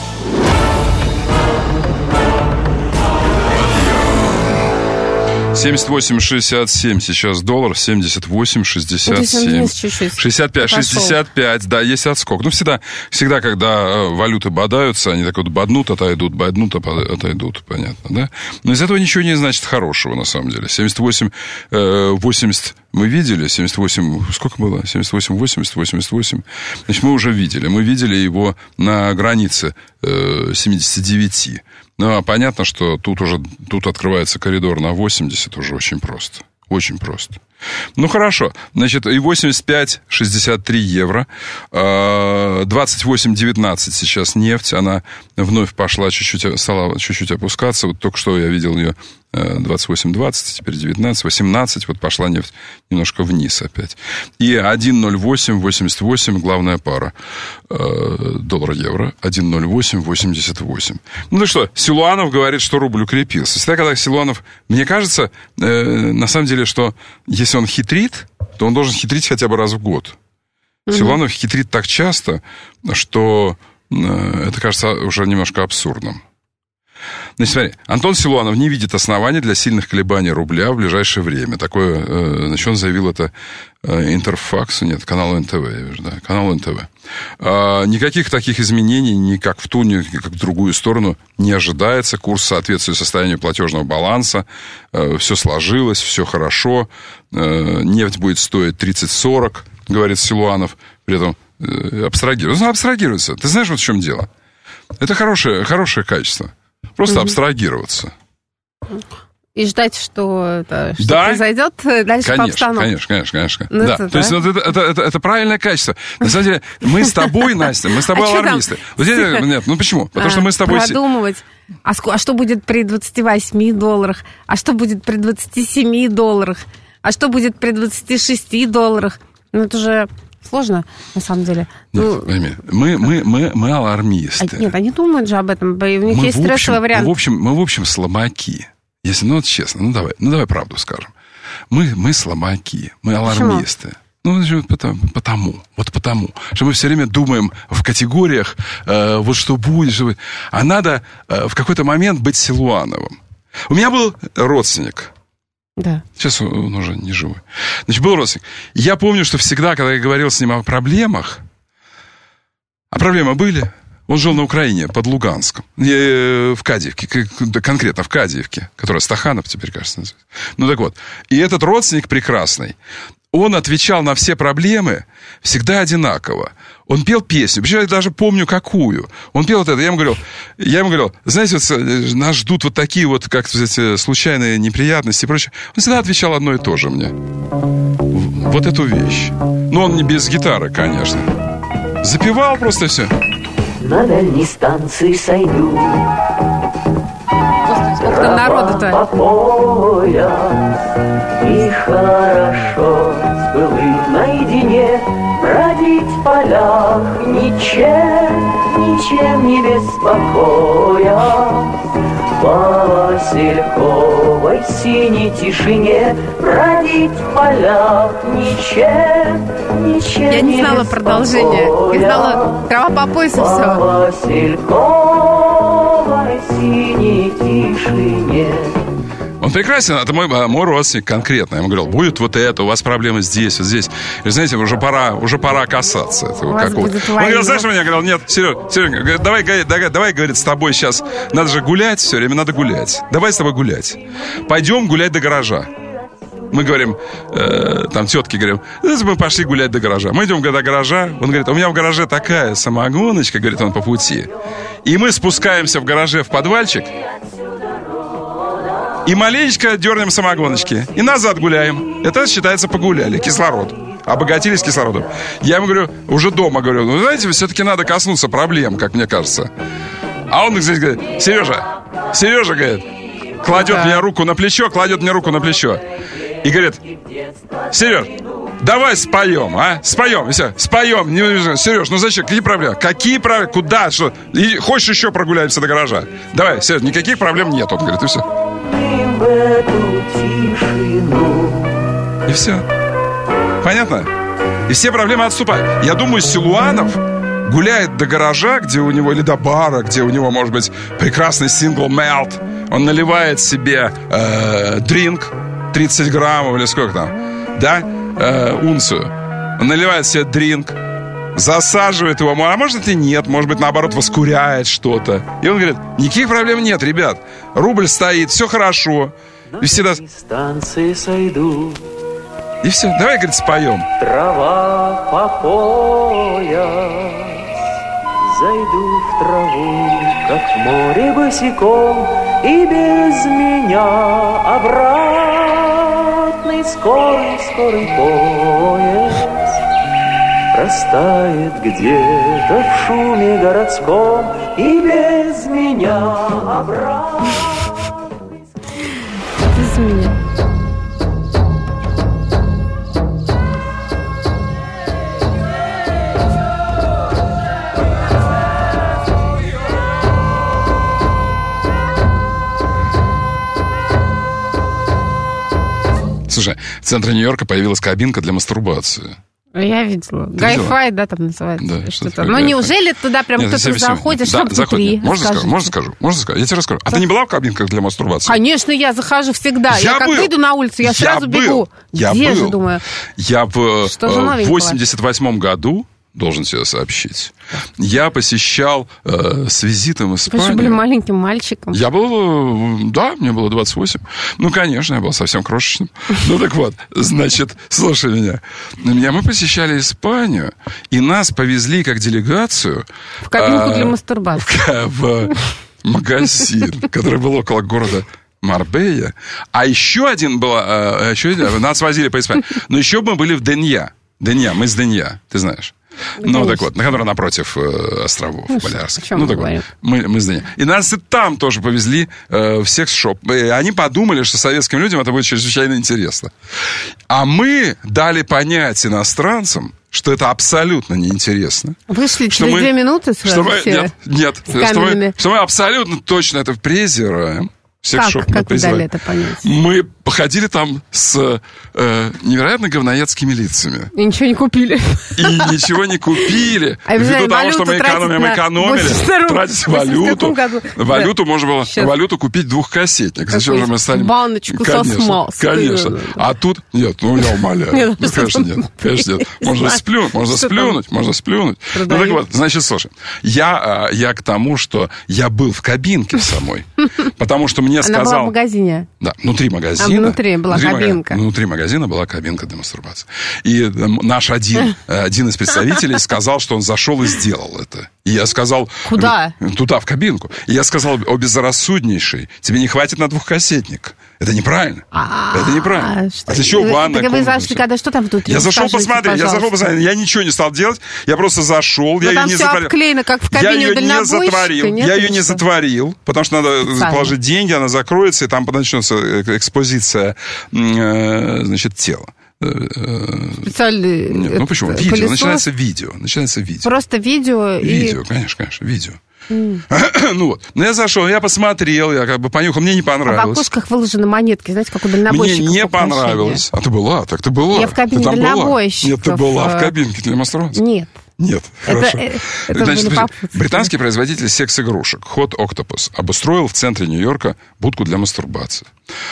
семьдесят восемь шестьдесят семь сейчас доллар, семьдесят восемь шестьдесят семь. шестьдесят пять, шестьдесят пять, да, есть отскок. Ну, всегда, всегда, когда валюты бодаются, они так вот боднут, отойдут, боднут, отойдут, понятно, да? Но из этого ничего не значит хорошего, на самом деле. семьдесят восемь восемьдесят мы видели, семьдесят восемь, сколько было? семьдесят восемь восемьдесят, восемьдесят восемь. Значит, мы уже видели. Мы видели его на границе семьдесят девять. Ну, а понятно, что тут уже тут открывается коридор на восемьдесят, уже очень просто. Очень просто. Ну, хорошо. Значит, и восемьдесят пять шестьдесят три евро. двадцать восемь девятнадцать сейчас нефть. Она вновь пошла чуть-чуть, стала чуть-чуть опускаться. Вот только что я видел ее двадцать восемь двадцать, теперь девятнадцать восемнадцать. Вот пошла нефть немножко вниз опять. И один ноль восемь восемьдесят восемь, главная пара. Доллар-евро. один ноль восемь восемьдесят восемь. Ну, ну что, Силуанов говорит, что рубль укрепился. Всегда, когда Силуанов... Мне кажется, на самом деле, что если он хитрит, то он должен хитрить хотя бы раз в год. Mm-hmm. Силуанов хитрит так часто, что это кажется уже немножко абсурдным. Значит, смотри, Антон Силуанов не видит оснований для сильных колебаний рубля в ближайшее время. Такое, значит, он заявил это Интерфаксу, нет, каналу эн тэ вэ, я вижу, да, каналу эн тэ вэ. А, никаких таких изменений ни как в ту, ни как в другую сторону не ожидается. Курс соответствует состоянию платежного баланса. А, все сложилось, все хорошо. А, нефть будет стоить тридцать сорок, говорит Силуанов. При этом э, абстрагируется. Ну, абстрагируется. Ты знаешь, вот в чем дело? Это хорошее, хорошее качество. Просто mm-hmm. абстрагироваться. И ждать, что, это, что да? произойдет дальше конечно, по обстановке. Конечно, конечно, конечно. Ну, да. это, То да? есть вот это, это, это, это правильное качество. На самом деле, мы с тобой, Настя, мы с тобой а алармисты. Вот я, нет, ну почему? Потому а, что мы с тобой... Продумывать. А, а что будет при двадцати восьми долларах? А что будет при двадцати семи долларах? А что будет при двадцати шести долларах? Ну, это же... Сложно, на самом деле. Нет, ну, пойми, мы, мы, мы, мы алармисты. А, нет, они думают же об этом. У них мы есть общем, стрессовый вариант. Мы в, общем, мы, в общем, слабаки. Если, ну, вот честно, ну, давай, ну, давай правду скажем. Мы, мы слабаки, мы алармисты. Почему? Ну, потому, потому, вот потому, что мы все время думаем в категориях, э, вот что будет, что будет. А надо э, в какой-то момент быть Силуановым. У меня был родственник, Да. Сейчас он уже не живой. Значит, был родственник. Я помню, что всегда, когда я говорил с ним о проблемах, а проблемы были, он жил на Украине, под Луганском, в Кадиевке, конкретно в Кадиевке, которая Стаханов теперь, кажется, называется. Ну так вот, и этот родственник прекрасный, он отвечал на все проблемы всегда одинаково. Он пел песню, причем я даже помню, какую. Он пел вот это, я ему говорил, я ему говорил, знаете, вот, нас ждут вот такие вот, как сказать, случайные неприятности и прочее. Он всегда отвечал одно и то же мне. Вот эту вещь. Но он не без гитары, конечно. Запевал просто все. На дальней станции сойду. Сколько там народу-то? И хорошо с былым наедине бродить в полях, ничем, ничем не беспокоя. По васильковой синей тишине бродить в полях, ничем, ничем Я не знала продолжения. Я знала трава по поясу, все. По васильковой синей тишине. Он прекрасен, это мой, мой родственник конкретно. Я ему говорил, будет вот это, у вас проблемы здесь, вот здесь. И знаете, уже пора, уже пора касаться этого какого-то. Он говорил, знаешь, что мне? Я говорил, нет, Серега, Серега, давай, давай, давай, говорит, с тобой сейчас, надо же гулять, все время надо гулять. Давай с тобой гулять. Пойдем гулять до гаража. Мы говорим, э, там тетки говорим, мы пошли гулять до гаража. Мы идем до гаража, он говорит, у меня в гараже такая самогоночка, говорит он по пути. И мы спускаемся в гараже в подвальчик, и маленечко дернем самогоночки. И назад гуляем. Это считается погуляли. Кислород. Обогатились кислородом. Я ему говорю, уже дома говорю, ну, знаете, все-таки надо коснуться проблем, как мне кажется. А он здесь говорит, Сережа, Сережа, говорит, кладет мне руку на плечо, кладет мне руку на плечо. И говорит, Сереж, давай споем, а? Споем, и все, споем. Не, Сереж, ну зачем? Какие проблемы? Какие проблемы? Куда? Что? И хочешь еще прогуляемся до гаража? Давай, Сереж, никаких проблем нет. Он говорит, и все. И все. Понятно? И все проблемы отступают. Я думаю, Силуанов гуляет до гаража, где у него, или до бара, где у него, может быть, прекрасный сингл Melt. Он наливает себе э, дринк тридцать граммов или сколько там, да, э, унцию. Он наливает себе дринк, засаживает его, а может и нет, может быть, наоборот, воскуряет что-то. И он говорит, никаких проблем нет, ребят. Рубль стоит, все хорошо. И всегда... станции сойду. И все, давай, говорит, споем. Трава по пояс, зайду в траву, как в море босиком, и без меня обратный скорый, скорый поезд растает где-то в шуме городском, и без меня обратный. Без меня. Слушай, в центре Нью-Йорка появилась кабинка для мастурбации. Я видела. Гай-фай, да, там называется. Да, что-то. Но неужели туда прям Нет, кто-то заходит? Что да, внутри? Можно скажу, можно скажу, можно скажу. Я тебе расскажу. А ты не была в кабинках для мастурбации? Конечно, я захожу всегда. Я, я как был. выйду на улицу, я, я сразу был. бегу. Я Где был. же, думаю? Я в восемьдесят восьмом году, должен тебе сообщить, я посещал э, с визитом в Испанию. Вы же были маленьким мальчиком. Я был, да, мне было двадцать восемь. Ну, конечно, я был совсем крошечным. Ну, так вот, значит, слушай меня. меня. Мы посещали Испанию, и нас повезли как делегацию... В кабинку для мастурбации. В магазин, который был около города Марбейя. А еще один был... Еще один, нас возили по Испании. Но еще мы были в Денья. Денья, мы из Денья, ты знаешь. Ну, так вот, на которой напротив э, островов ну, Балиарских. Ну, так вот, мы, мы с Денья. И нас и там тоже повезли э, в секс-шоп. И они подумали, что советским людям это будет чрезвычайно интересно. А мы дали понять иностранцам, что это абсолютно неинтересно. Вышли через мы, две минуты сразу мы, Нет, нет что, мы, что мы абсолютно точно это презираем. Как, как вы дали это понять? Мы походили там с э, невероятно говноедскими лицами. И ничего не купили. И ничего не купили. А ввиду того, что мы экономим, экономили, тратить валюту. Валюту да. можно было Сейчас. валюту купить двухкассетник. Зачем же мы стали... Баночку конечно, со смазкой. Конечно. А тут... Нет, ну я умоляю. Нет, ну, конечно, нет. Конечно, нет. Можно сплюнуть, можно сплюнуть, можно сплюнуть. Ну так вот, значит, слушай, я, я к тому, что я был в кабинке самой, потому что мне сказал... Она была в магазине? Да, внутри магазина. А внутри была внутри кабинка? Мага... Внутри магазина была кабинка для мастурбации. И наш один, один из представителей сказал, что он зашел и сделал это. И я сказал... Куда? Туда, в кабинку. И я сказал, о, безрассуднейший, тебе не хватит на двухкассетник. Это неправильно. А-а-а, это неправильно. Что? А ты что, ванная комната? Вы зашли, когда что там внутри? Я зашел посмотреть, я зашел посмотреть. Я ничего не стал делать, я просто зашел, я ее не затворил. Обклеено, как в кабине я ее не затворил, нет, я ее не затворил, потому что надо Специально. положить деньги, она закроется, и там начнется экспозиция, значит, тела. Специальный... Нет, ну почему? Видео. Пылесос? Начинается видео. Начинается видео. Просто видео и... Видео, конечно, конечно, видео. Mm. Ну вот. Ну я зашел, я посмотрел, я как бы понюхал, мне не понравилось. А в окошках выложены монетки, знаете, как у дальнобойщиков. Мне не понравилось. А ты была, так ты была. Я в кабине ты дальнобойщиков. Нет, ты была в кабинке для мастурбации? Нет. Нет, это, хорошо. Это, это Значит, британский производитель секс-игрушек Hot Octopus обустроил в центре Нью-Йорка будку для мастурбации.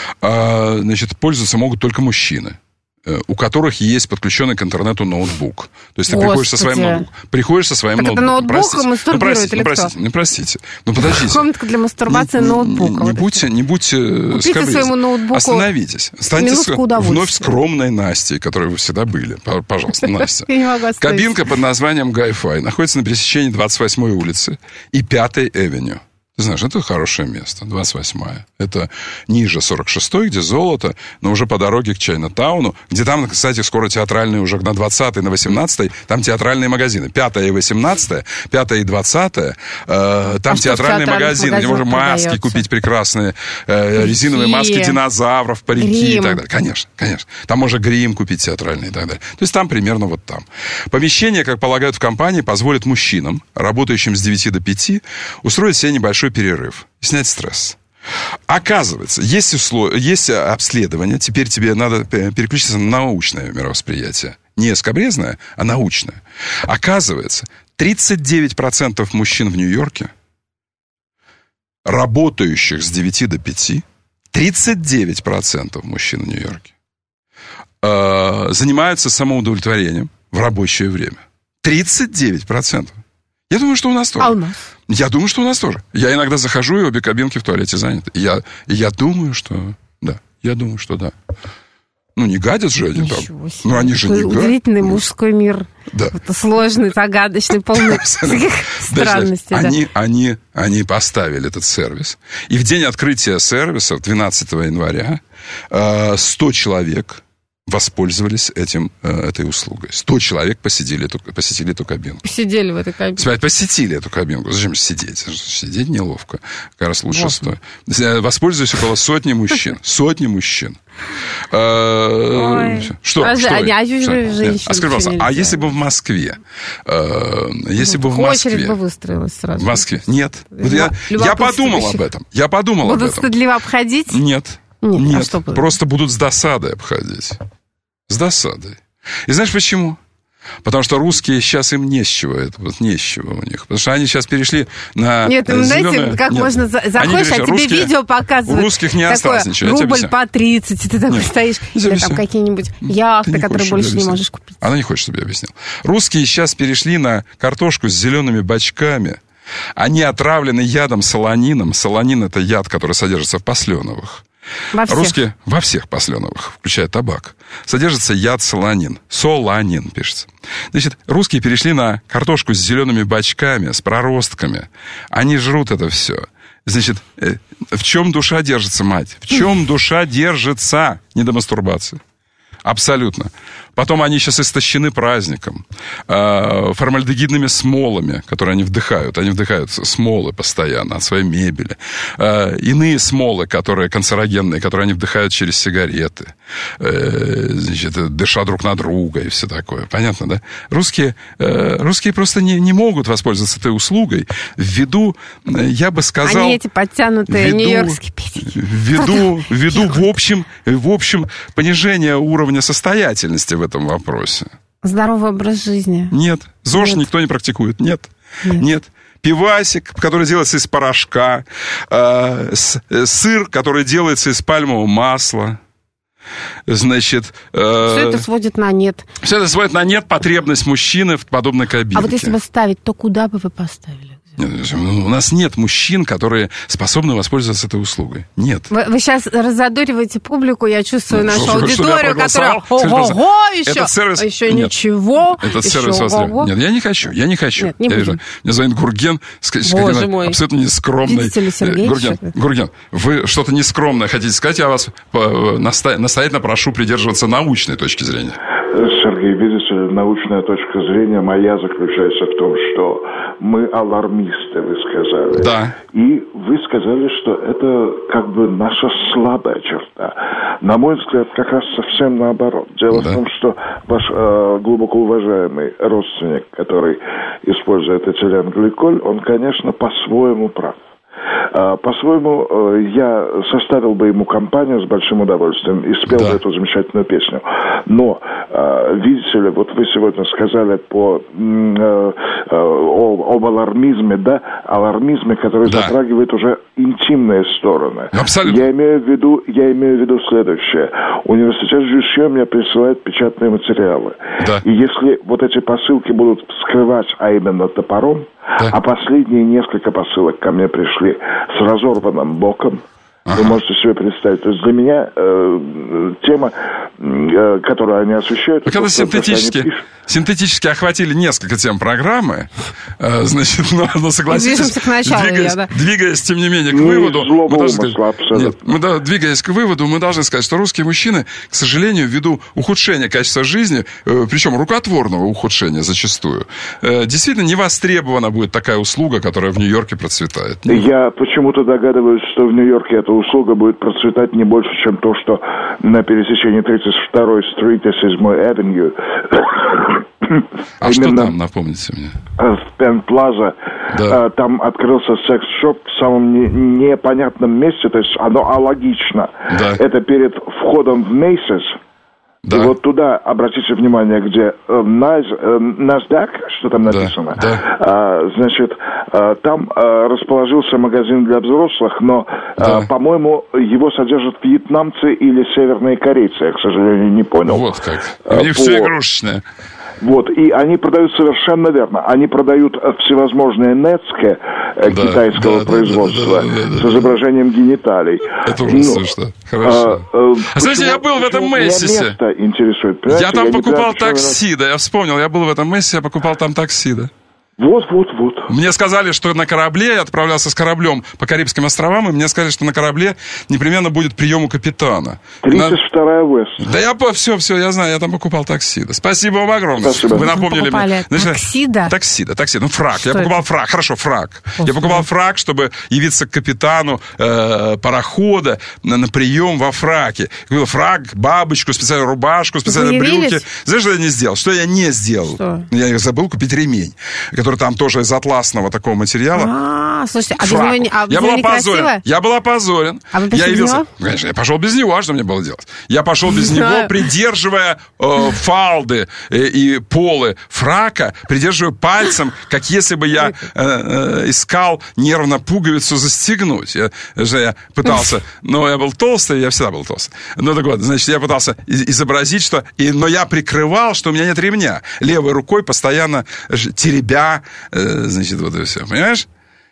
А, значит, пользоваться могут только мужчины, у которых есть подключенный к интернету ноутбук. То есть ты Господи. приходишь со своим ноутбуком. Приходишь со своим так ноутбуком. Это ноутбук мастурбирует ну, или простите, кто? Ну, простите, ну, подождите. Комнатка для мастурбации не, ноутбука. Не, не, вот будьте, не будьте Купите своему ноутбуку. Остановитесь. Станьте с... вновь скромной Настей, которой вы всегда были. Пожалуйста, Настя. Я не могу остановиться. Кабинка под названием Гай-Фай находится на пересечении двадцать восьмой улицы и пятой авеню. Ты знаешь, это хорошее место, двадцать восьмая. Это ниже сорок шестой, где золото, но уже по дороге к Чайна-тауну, где там, кстати, скоро театральные уже на двадцатой, на восемнадцатой, там театральные магазины. Пятая и восемнадцатая, пятая и двадцатая, э, там а театральные магазины, где можно маски продается? Купить прекрасные, э, резиновые маски динозавров, парики грим. И так далее. Конечно, конечно. Там можно грим купить театральный и так далее. То есть там примерно вот там. Помещение, как полагают в компании, позволит мужчинам, работающим с девяти до пяти, устроить себе небольшой перерыв и снять стресс. Оказывается, есть, услов... есть обследование, теперь тебе надо переключиться на научное мировосприятие. Не скабрезное, а научное. Оказывается, тридцать девять процентов мужчин в Нью-Йорке, работающих с девяти до пяти, тридцать девять процентов мужчин в Нью-Йорке э, занимаются самоудовлетворением в рабочее время. тридцать девять процентов. Я думаю, что у нас тоже. А у нас? Я думаю, что у нас тоже. Я иногда захожу, и обе кабинки в туалете заняты. Я, я думаю, что... Да, я думаю, что да. Ну, не гадят же они там. Себе. Ну, они же не гадят. Удивительный мужской мир. Да. Это сложный, загадочный, полный странностей. Они, они, они поставили этот сервис. И в день открытия сервиса, двенадцатого января, сто человек... воспользовались этим, этой услугой. Сто человек посетили эту, посетили эту кабинку. Посидели в этой кабинке. Посетили эту кабинку. Зачем сидеть? Сидеть неловко. Как раз лучше стоит. Воспользовались около сотни мужчин. Сотни мужчин. Что? Что? А если бы в Москве? Если бы в Москве... Очередь бы выстроилась сразу. В Москве? Нет. Я подумал об этом. Я подумал об этом. Будут стыдливо обходить? Нет. Нет, Нет а что просто будут с досадой обходить. С досадой. И знаешь почему? Потому что русские сейчас им не с чего, это вот не с чего у них. Потому что они сейчас перешли на Нет, ну, зеленое... знаете, как Нет. можно... Заходишь, а тебе русские... видео показывают. У русских не осталось ничего. Рубль по тридцать, и ты такой Нет. стоишь. Или там какие-нибудь яхты, которые больше не можешь купить. Она не хочет, чтобы я объяснил. Русские сейчас перешли на картошку с зелеными бачками. Они отравлены ядом солонином. Солонин — это яд, который содержится в посленовых. Во всех. Русские во всех посленовых, включая табак, содержится яд солонин. Солонин пишется. Значит, русские перешли на картошку с зелеными бачками, с проростками. Они жрут это все. Значит, в чем душа держится, мать? В чем душа держится? Не до мастурбации. Абсолютно. Потом они сейчас истощены праздником, формальдегидными смолами, которые они вдыхают. Они вдыхают смолы постоянно от своей мебели. Иные смолы, которые канцерогенные, которые они вдыхают через сигареты, значит, дыша друг на друга и все такое. Понятно, да? Русские, русские просто не, не могут воспользоваться этой услугой ввиду, я бы сказал... Они эти подтянутые ввиду, нью-йоркские педики. Ввиду, ввиду в, общем, в общем понижения уровня состоятельности в этом вопросе. Здоровый образ жизни. Нет. ЗОЖ Нет. никто не практикует. Нет. Нет. Нет. Пивасик, который делается из порошка. Э, с, э, сыр, который делается из пальмового масла. Значит... Э, все это сводит на нет. Все это сводит на нет потребность мужчины в подобной кабинке. А вот если бы ставить, то куда бы вы поставили? У нас нет мужчин, которые способны воспользоваться этой услугой. Нет. Вы, вы сейчас разодориваете публику, я чувствую нашу что, аудиторию, что которая ого-го, еще, этот сервис... еще нет. ничего. Этот еще сервис ого-го. Нет, я не хочу, я не хочу. Нет, не я вижу, мне звонит Гурген, Боже мой. абсолютно нескромный. Видите ли, Сергей, Гурген, Гурген, вы что-то нескромное хотите сказать, я вас настоятельно прошу придерживаться научной точки зрения. Сергей, видите, научная точка зрения моя заключается в том, что мы алармисты, вы сказали. Да. И вы сказали, что это как бы наша слабая черта. На мой взгляд, как раз совсем наоборот. Дело да. в том, что ваш э, глубоко уважаемый родственник, который использует этиленгликоль, он, конечно, по-своему прав. По-своему, я составил бы ему компанию с большим удовольствием и спел да. бы эту замечательную песню. Но, видите ли, вот вы сегодня сказали по, о, об алармизме, да, алармизме, который да. затрагивает уже интимные стороны. Абсолютно. Я имею в виду, я имею в виду следующее. Университет Жюстье мне присылает печатные материалы. Да. И если вот эти посылки будут вскрывать, а именно топором, да. а последние несколько посылок ко мне пришли с разорванным боком, ага. вы можете себе представить. То есть для меня э, тема, э, которую они освещают... Когда синтетически, они синтетически охватили несколько тем программы, э, значит, но, но согласитесь, двигаясь, я, да. двигаясь, тем не менее, к не выводу... Мы должны сказать, нет, мы, да, двигаясь к выводу, мы должны сказать, что русские мужчины, к сожалению, ввиду ухудшения качества жизни, э, причем рукотворного ухудшения зачастую, э, действительно не востребована будет такая услуга, которая в Нью-Йорке процветает. Я почему-то догадываюсь, что в Нью-Йорке эта услуга будет процветать не больше, чем то, что на пересечении тридцать второй стрит и седьмой авеню. А что там, напомните мне? В Пен Плаза. Да. Там открылся секс-шоп в самом не, непонятном месте, то есть оно алогично. Да. Это перед входом в Мейсис. Да. И вот туда, обратите внимание, где э, Наз, э, NASDAQ, что там написано, да. Да. А, значит, а, там а, расположился магазин для взрослых, но, да. а, по-моему, его содержат вьетнамцы или северные корейцы, я, к сожалению, не понял. Вот как. У них по... все игрушечное. Вот, и они продают совершенно верно. Они продают всевозможные нецке да, китайского да, производства да, да, да, да, с изображением гениталий. Это уже смешно. Хорошо. А, а знаете, я был в этом Мэйсисе. Место интересует. Я там я покупал такси, да, я вспомнил. Я был в этом Мэйсисе, я покупал там такси, да. Вот, вот, вот. Мне сказали, что на корабле, я отправлялся с кораблем по Карибским островам, и мне сказали, что на корабле непременно будет прием у капитана. тридцать вторая Вест. Да я, все, все, я знаю, я там покупал такси. Да. Спасибо вам огромное. Спасибо. Вы напомнили мне. Значит, такси, да? Такси, да, такси. Ну, фрак. Что я покупал это? фрак, хорошо, фрак. О, я покупал фрак, чтобы явиться к капитану э, парохода на, на прием во фраке. Купил фрак, бабочку, специальную рубашку, специальные брюки. Знаешь, что я не сделал? Что я не сделал? Что? Я забыл купить ремень, который там тоже из атласного такого материала. А, слушайте, а без него не, а без я него был некрасиво? опозорен. Я был опозорен. А вы я явился... него? Конечно, я пошел без него, а что мне было делать? Я пошел без него, придерживая э, фалды э, и полы фрака, придерживая пальцем, как если бы я э, э, искал нервно пуговицу застегнуть. Я, я пытался, но я был толстый, я всегда был толстый. Ну так вот, значит, я пытался изобразить, что... И, но я прикрывал, что у меня нет ремня. Левой рукой постоянно теребя... Э, значит, вот и все. Понимаешь?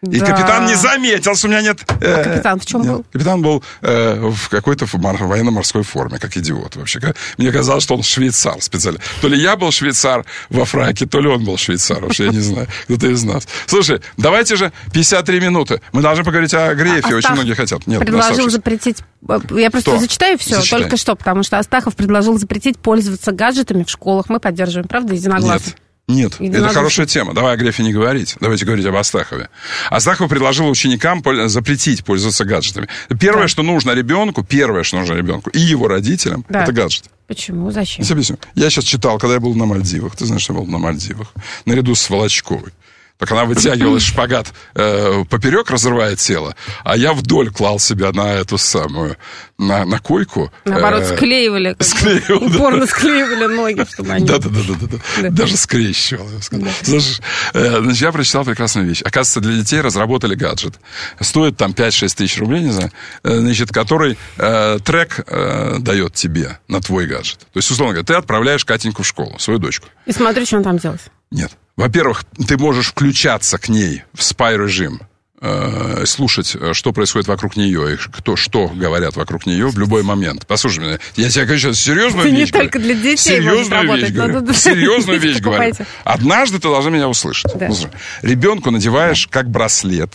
И да. Капитан не заметил, что у меня нет... Э, а капитан в чем нет, был? Капитан был э, в какой-то военно-морской форме, как идиот вообще. Мне казалось, что он швейцар специально. То ли я был швейцар во фраке, то ли он был швейцар. Вообще, я не знаю, кто-то из нас. Слушай, давайте же пятьдесят три минуты. Мы должны поговорить о Грефе, а, очень многие хотят. Нет, предложил запретить... Я просто Кто? зачитаю все, Зачитай. только что, потому что Астахов предложил запретить пользоваться гаджетами в школах. Мы поддерживаем, правда, единогласно? Нет. Нет, это хорошая тема. Давай о Грефе не говорить. Давайте говорить об Астахове. Астахов предложил ученикам запретить пользоваться гаджетами. Первое, да. что нужно ребенку, первое, что нужно ребенку и его родителям, да. это гаджет. Почему? Зачем? Я объясню. Я сейчас читал, когда я был на Мальдивах. Ты знаешь, что я был на Мальдивах. Наряду с Волочковой. Так она вытягивала шпагат э, поперек, разрывая тело, а я вдоль клал себя на эту самую, на, на койку. Наоборот, э, склеивали. Склеивал, упорно да. склеивали ноги, чтобы они... Да-да-да. Даже скрещивал, я сказал. Да. Слушай, э, значит, я прочитал прекрасную вещь. Оказывается, для детей разработали гаджет. Стоит там пять-шесть тысяч рублей, не знаю, э, значит, который э, трек э, дает тебе на твой гаджет. То есть, условно говоря, ты отправляешь Катеньку в школу, свою дочку. И смотри, что он там делает. Нет. Во-первых, ты можешь включаться к ней в спай-режим, э, слушать, что происходит вокруг нее, и кто, что говорят вокруг нее в любой момент. Послушай меня, я тебе, конечно, серьезную это вещь говорю. Не только для детей серьезную вещь говорю. Надо... Серьезную вещь говорю. Однажды ты должна меня услышать. Да. Ребенку надеваешь как браслет,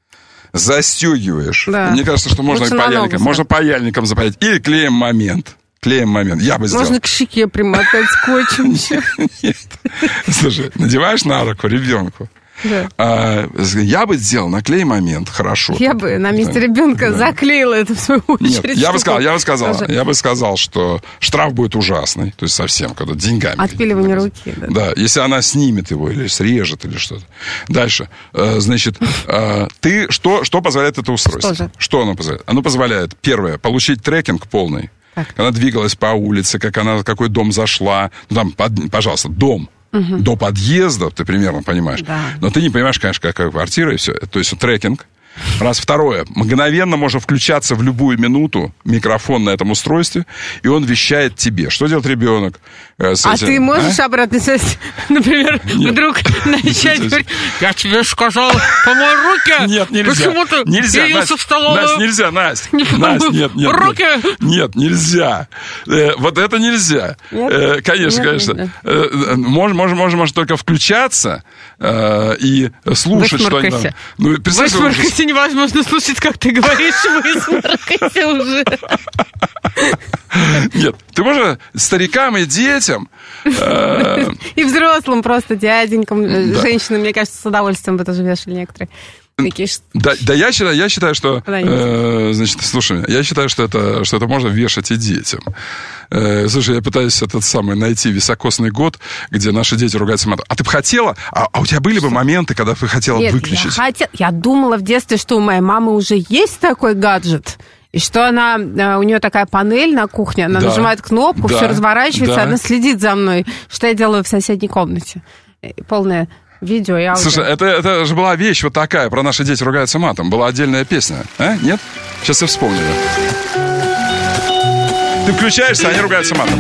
застегиваешь. Да. Мне кажется, что можно и паяльником. Можно паяльником запаять. Или клеем момент. Клеем момент. Я бы сделал. Можно к щеке примотать скотчем. Нет. Слушай, надеваешь на руку ребенку. Да. А, я бы сделал наклей момент, хорошо. Я бы на месте да. ребенка да. заклеила это в свою очередь. Нет, я бы сказал, я бы сказал, Тоже. я бы сказал, что штраф будет ужасный, то есть совсем, когда деньгами. Отпиливание руки. Да. да, если она снимет его или срежет или что-то. Дальше, значит, ты что, что позволяет это устройство? Что, что оно позволяет? Оно позволяет, первое, получить трекинг полный. Так. Она двигалась по улице, как она, в какой дом зашла. Ну, там, под, пожалуйста, дом. Угу. До подъезда, ты примерно понимаешь. Да. Но ты не понимаешь, конечно, какая квартира и все. То есть трекинг. Раз. Второе. Мгновенно можно включаться в любую минуту микрофон на этом устройстве, и он вещает тебе. Что делает ребенок? Э, а этим, ты можешь а? обратно связь, например, Нет. вдруг начать говорить, я тебе сказал, помой руки. Нет, нельзя. Почему ты нельзя, явился в столовую? Настя, нельзя, Настя. Настя, нет, нет. Руки. Нет, нет нельзя. Э, вот это нельзя. Нет? Э, конечно, нет, конечно. Нет. Э, можно, можно, можно, можно только включаться э, и слушать что-нибудь. Ну, Высморкайся, невозможно слушать, как ты говоришь, высморкайся уже. Нет, ты можешь старикам и детям... Э... И взрослым просто, дяденькам, да. женщинам, мне кажется, с удовольствием бы тоже вешали некоторые. Такие... Да, да я, считаю, я считаю, что... Э, значит, слушай меня, я считаю, что это, что это можно вешать и детям. Э, слушай, я пытаюсь этот самый найти високосный год, где наши дети ругаются матом. А ты бы хотела... А, а у тебя были бы моменты, когда ты хотела Нет, выключить? Я, хотел... я думала в детстве, что у моей мамы уже есть такой гаджет. И что она, у нее такая панель на кухне, она да. нажимает кнопку, да. все разворачивается, да. она следит за мной, что я делаю в соседней комнате. Полное видео и аудио. Слушай, это, это же была вещь вот такая, про наши дети ругаются матом. Была отдельная песня, а? Нет? Сейчас я вспомню. Ты включаешься, они ругаются матом.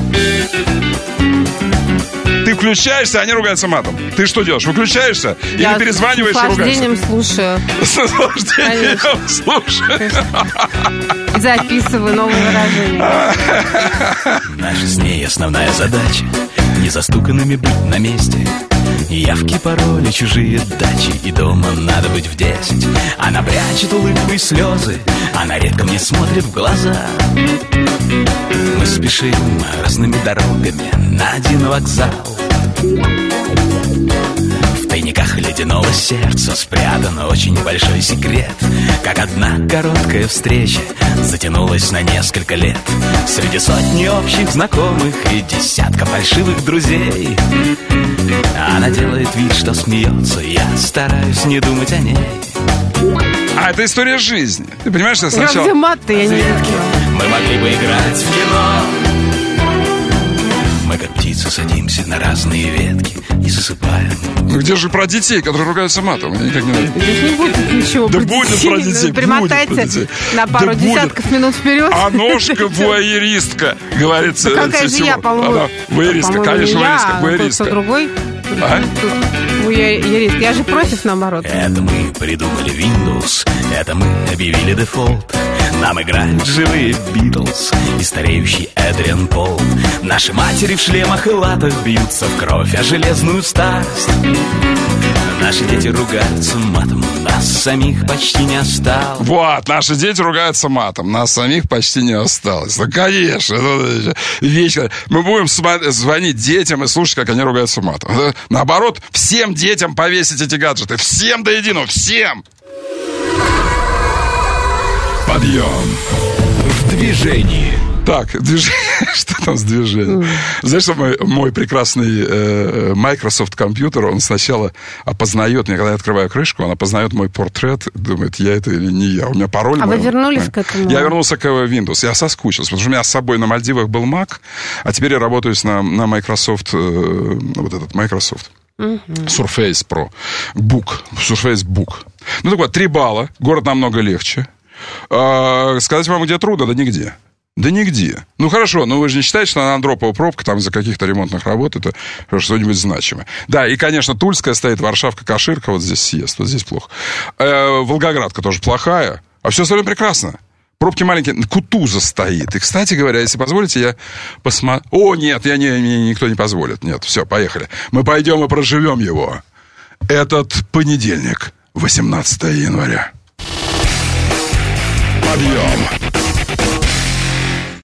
Ты включаешься, они ругаются матом. Ты что делаешь? Выключаешься или я перезваниваешь и ругаешься? С наслаждением слушаю. С наслаждением слушаю. Записываю новые выражения. Наша с ней основная задача не застуканными быть на месте. Явки, пароли, чужие дачи, и дома надо быть в десять. Она прячет улыбку и слезы, она редко мне смотрит в глаза. Мы спешим разными дорогами на один вокзал. В тайниках ледяного сердца спрятан очень большой секрет. Как одна короткая встреча затянулась на несколько лет. Среди сотни общих знакомых и десятка фальшивых друзей. Она делает вид, что смеется, я стараюсь не думать о ней. А это история жизни. Ты понимаешь, что сначала... Где мат-то, я не видела. Мы могли бы играть в кино. Мы, как птицы, садимся на разные ветки и засыпаем. Ну где же про детей, которые ругаются матом? Мне никак не нравится. Здесь не будет ничего да про будет детей. Про детей. Примотайте будет про детей. На пару да десятков будет. Минут вперед. А ножка вуайеристка, говорится. Да какая же я, по-моему. Вуайеристка, конечно, вуайеристка. Кто-то другой. А? Тут, я, я, я же против, наоборот. Это мы придумали Windows, это мы объявили дефолт. Нам играют живые Битлз и стареющий Эдриан Пол. Наши матери в шлемах и латах бьются в кровь о железную старость. Наши дети ругаются матом, нас самих почти не осталось. Вот, наши дети ругаются матом, нас самих почти не осталось. Ну, конечно, вечно. Мы будем звонить детям и слушать, как они ругаются матом. Наоборот, всем детям повесить эти гаджеты. Всем до единого, всем! Подъем в движении. Так, движение. Что там с движением? Mm. Знаешь, что мой, мой прекрасный э, Microsoft компьютер, он сначала опознает, когда я открываю крышку, он опознает мой портрет, думает, я это или не я. У меня пароль. А мой, вы вернулись мой. к этому? Я вернулся к Windows. Я соскучился, потому что у меня с собой на Мальдивах был Mac, а теперь я работаю на, на Microsoft, э, вот этот Microsoft. Uh-huh. Surface Pro. Book. Surface Book. Ну, так вот, три балла. Город намного легче. Э, сказать вам, где трудно? Да нигде. Да нигде. Ну, хорошо, но вы же не считаете, что на Андропова пробка там из-за каких-то ремонтных работ это что-нибудь значимое. Да, и, конечно, Тульская стоит, Варшавка, Каширка, вот здесь съезд, вот здесь плохо. Э, Волгоградка тоже плохая, а все остальное прекрасно. Пробки маленькие. Кутуза стоит. И, кстати говоря, если позволите, я посмотрю... О, нет, я не, мне никто не позволит. Нет, все, поехали. Мы пойдем и проживем его. Этот понедельник, восемнадцатое января. Подъем.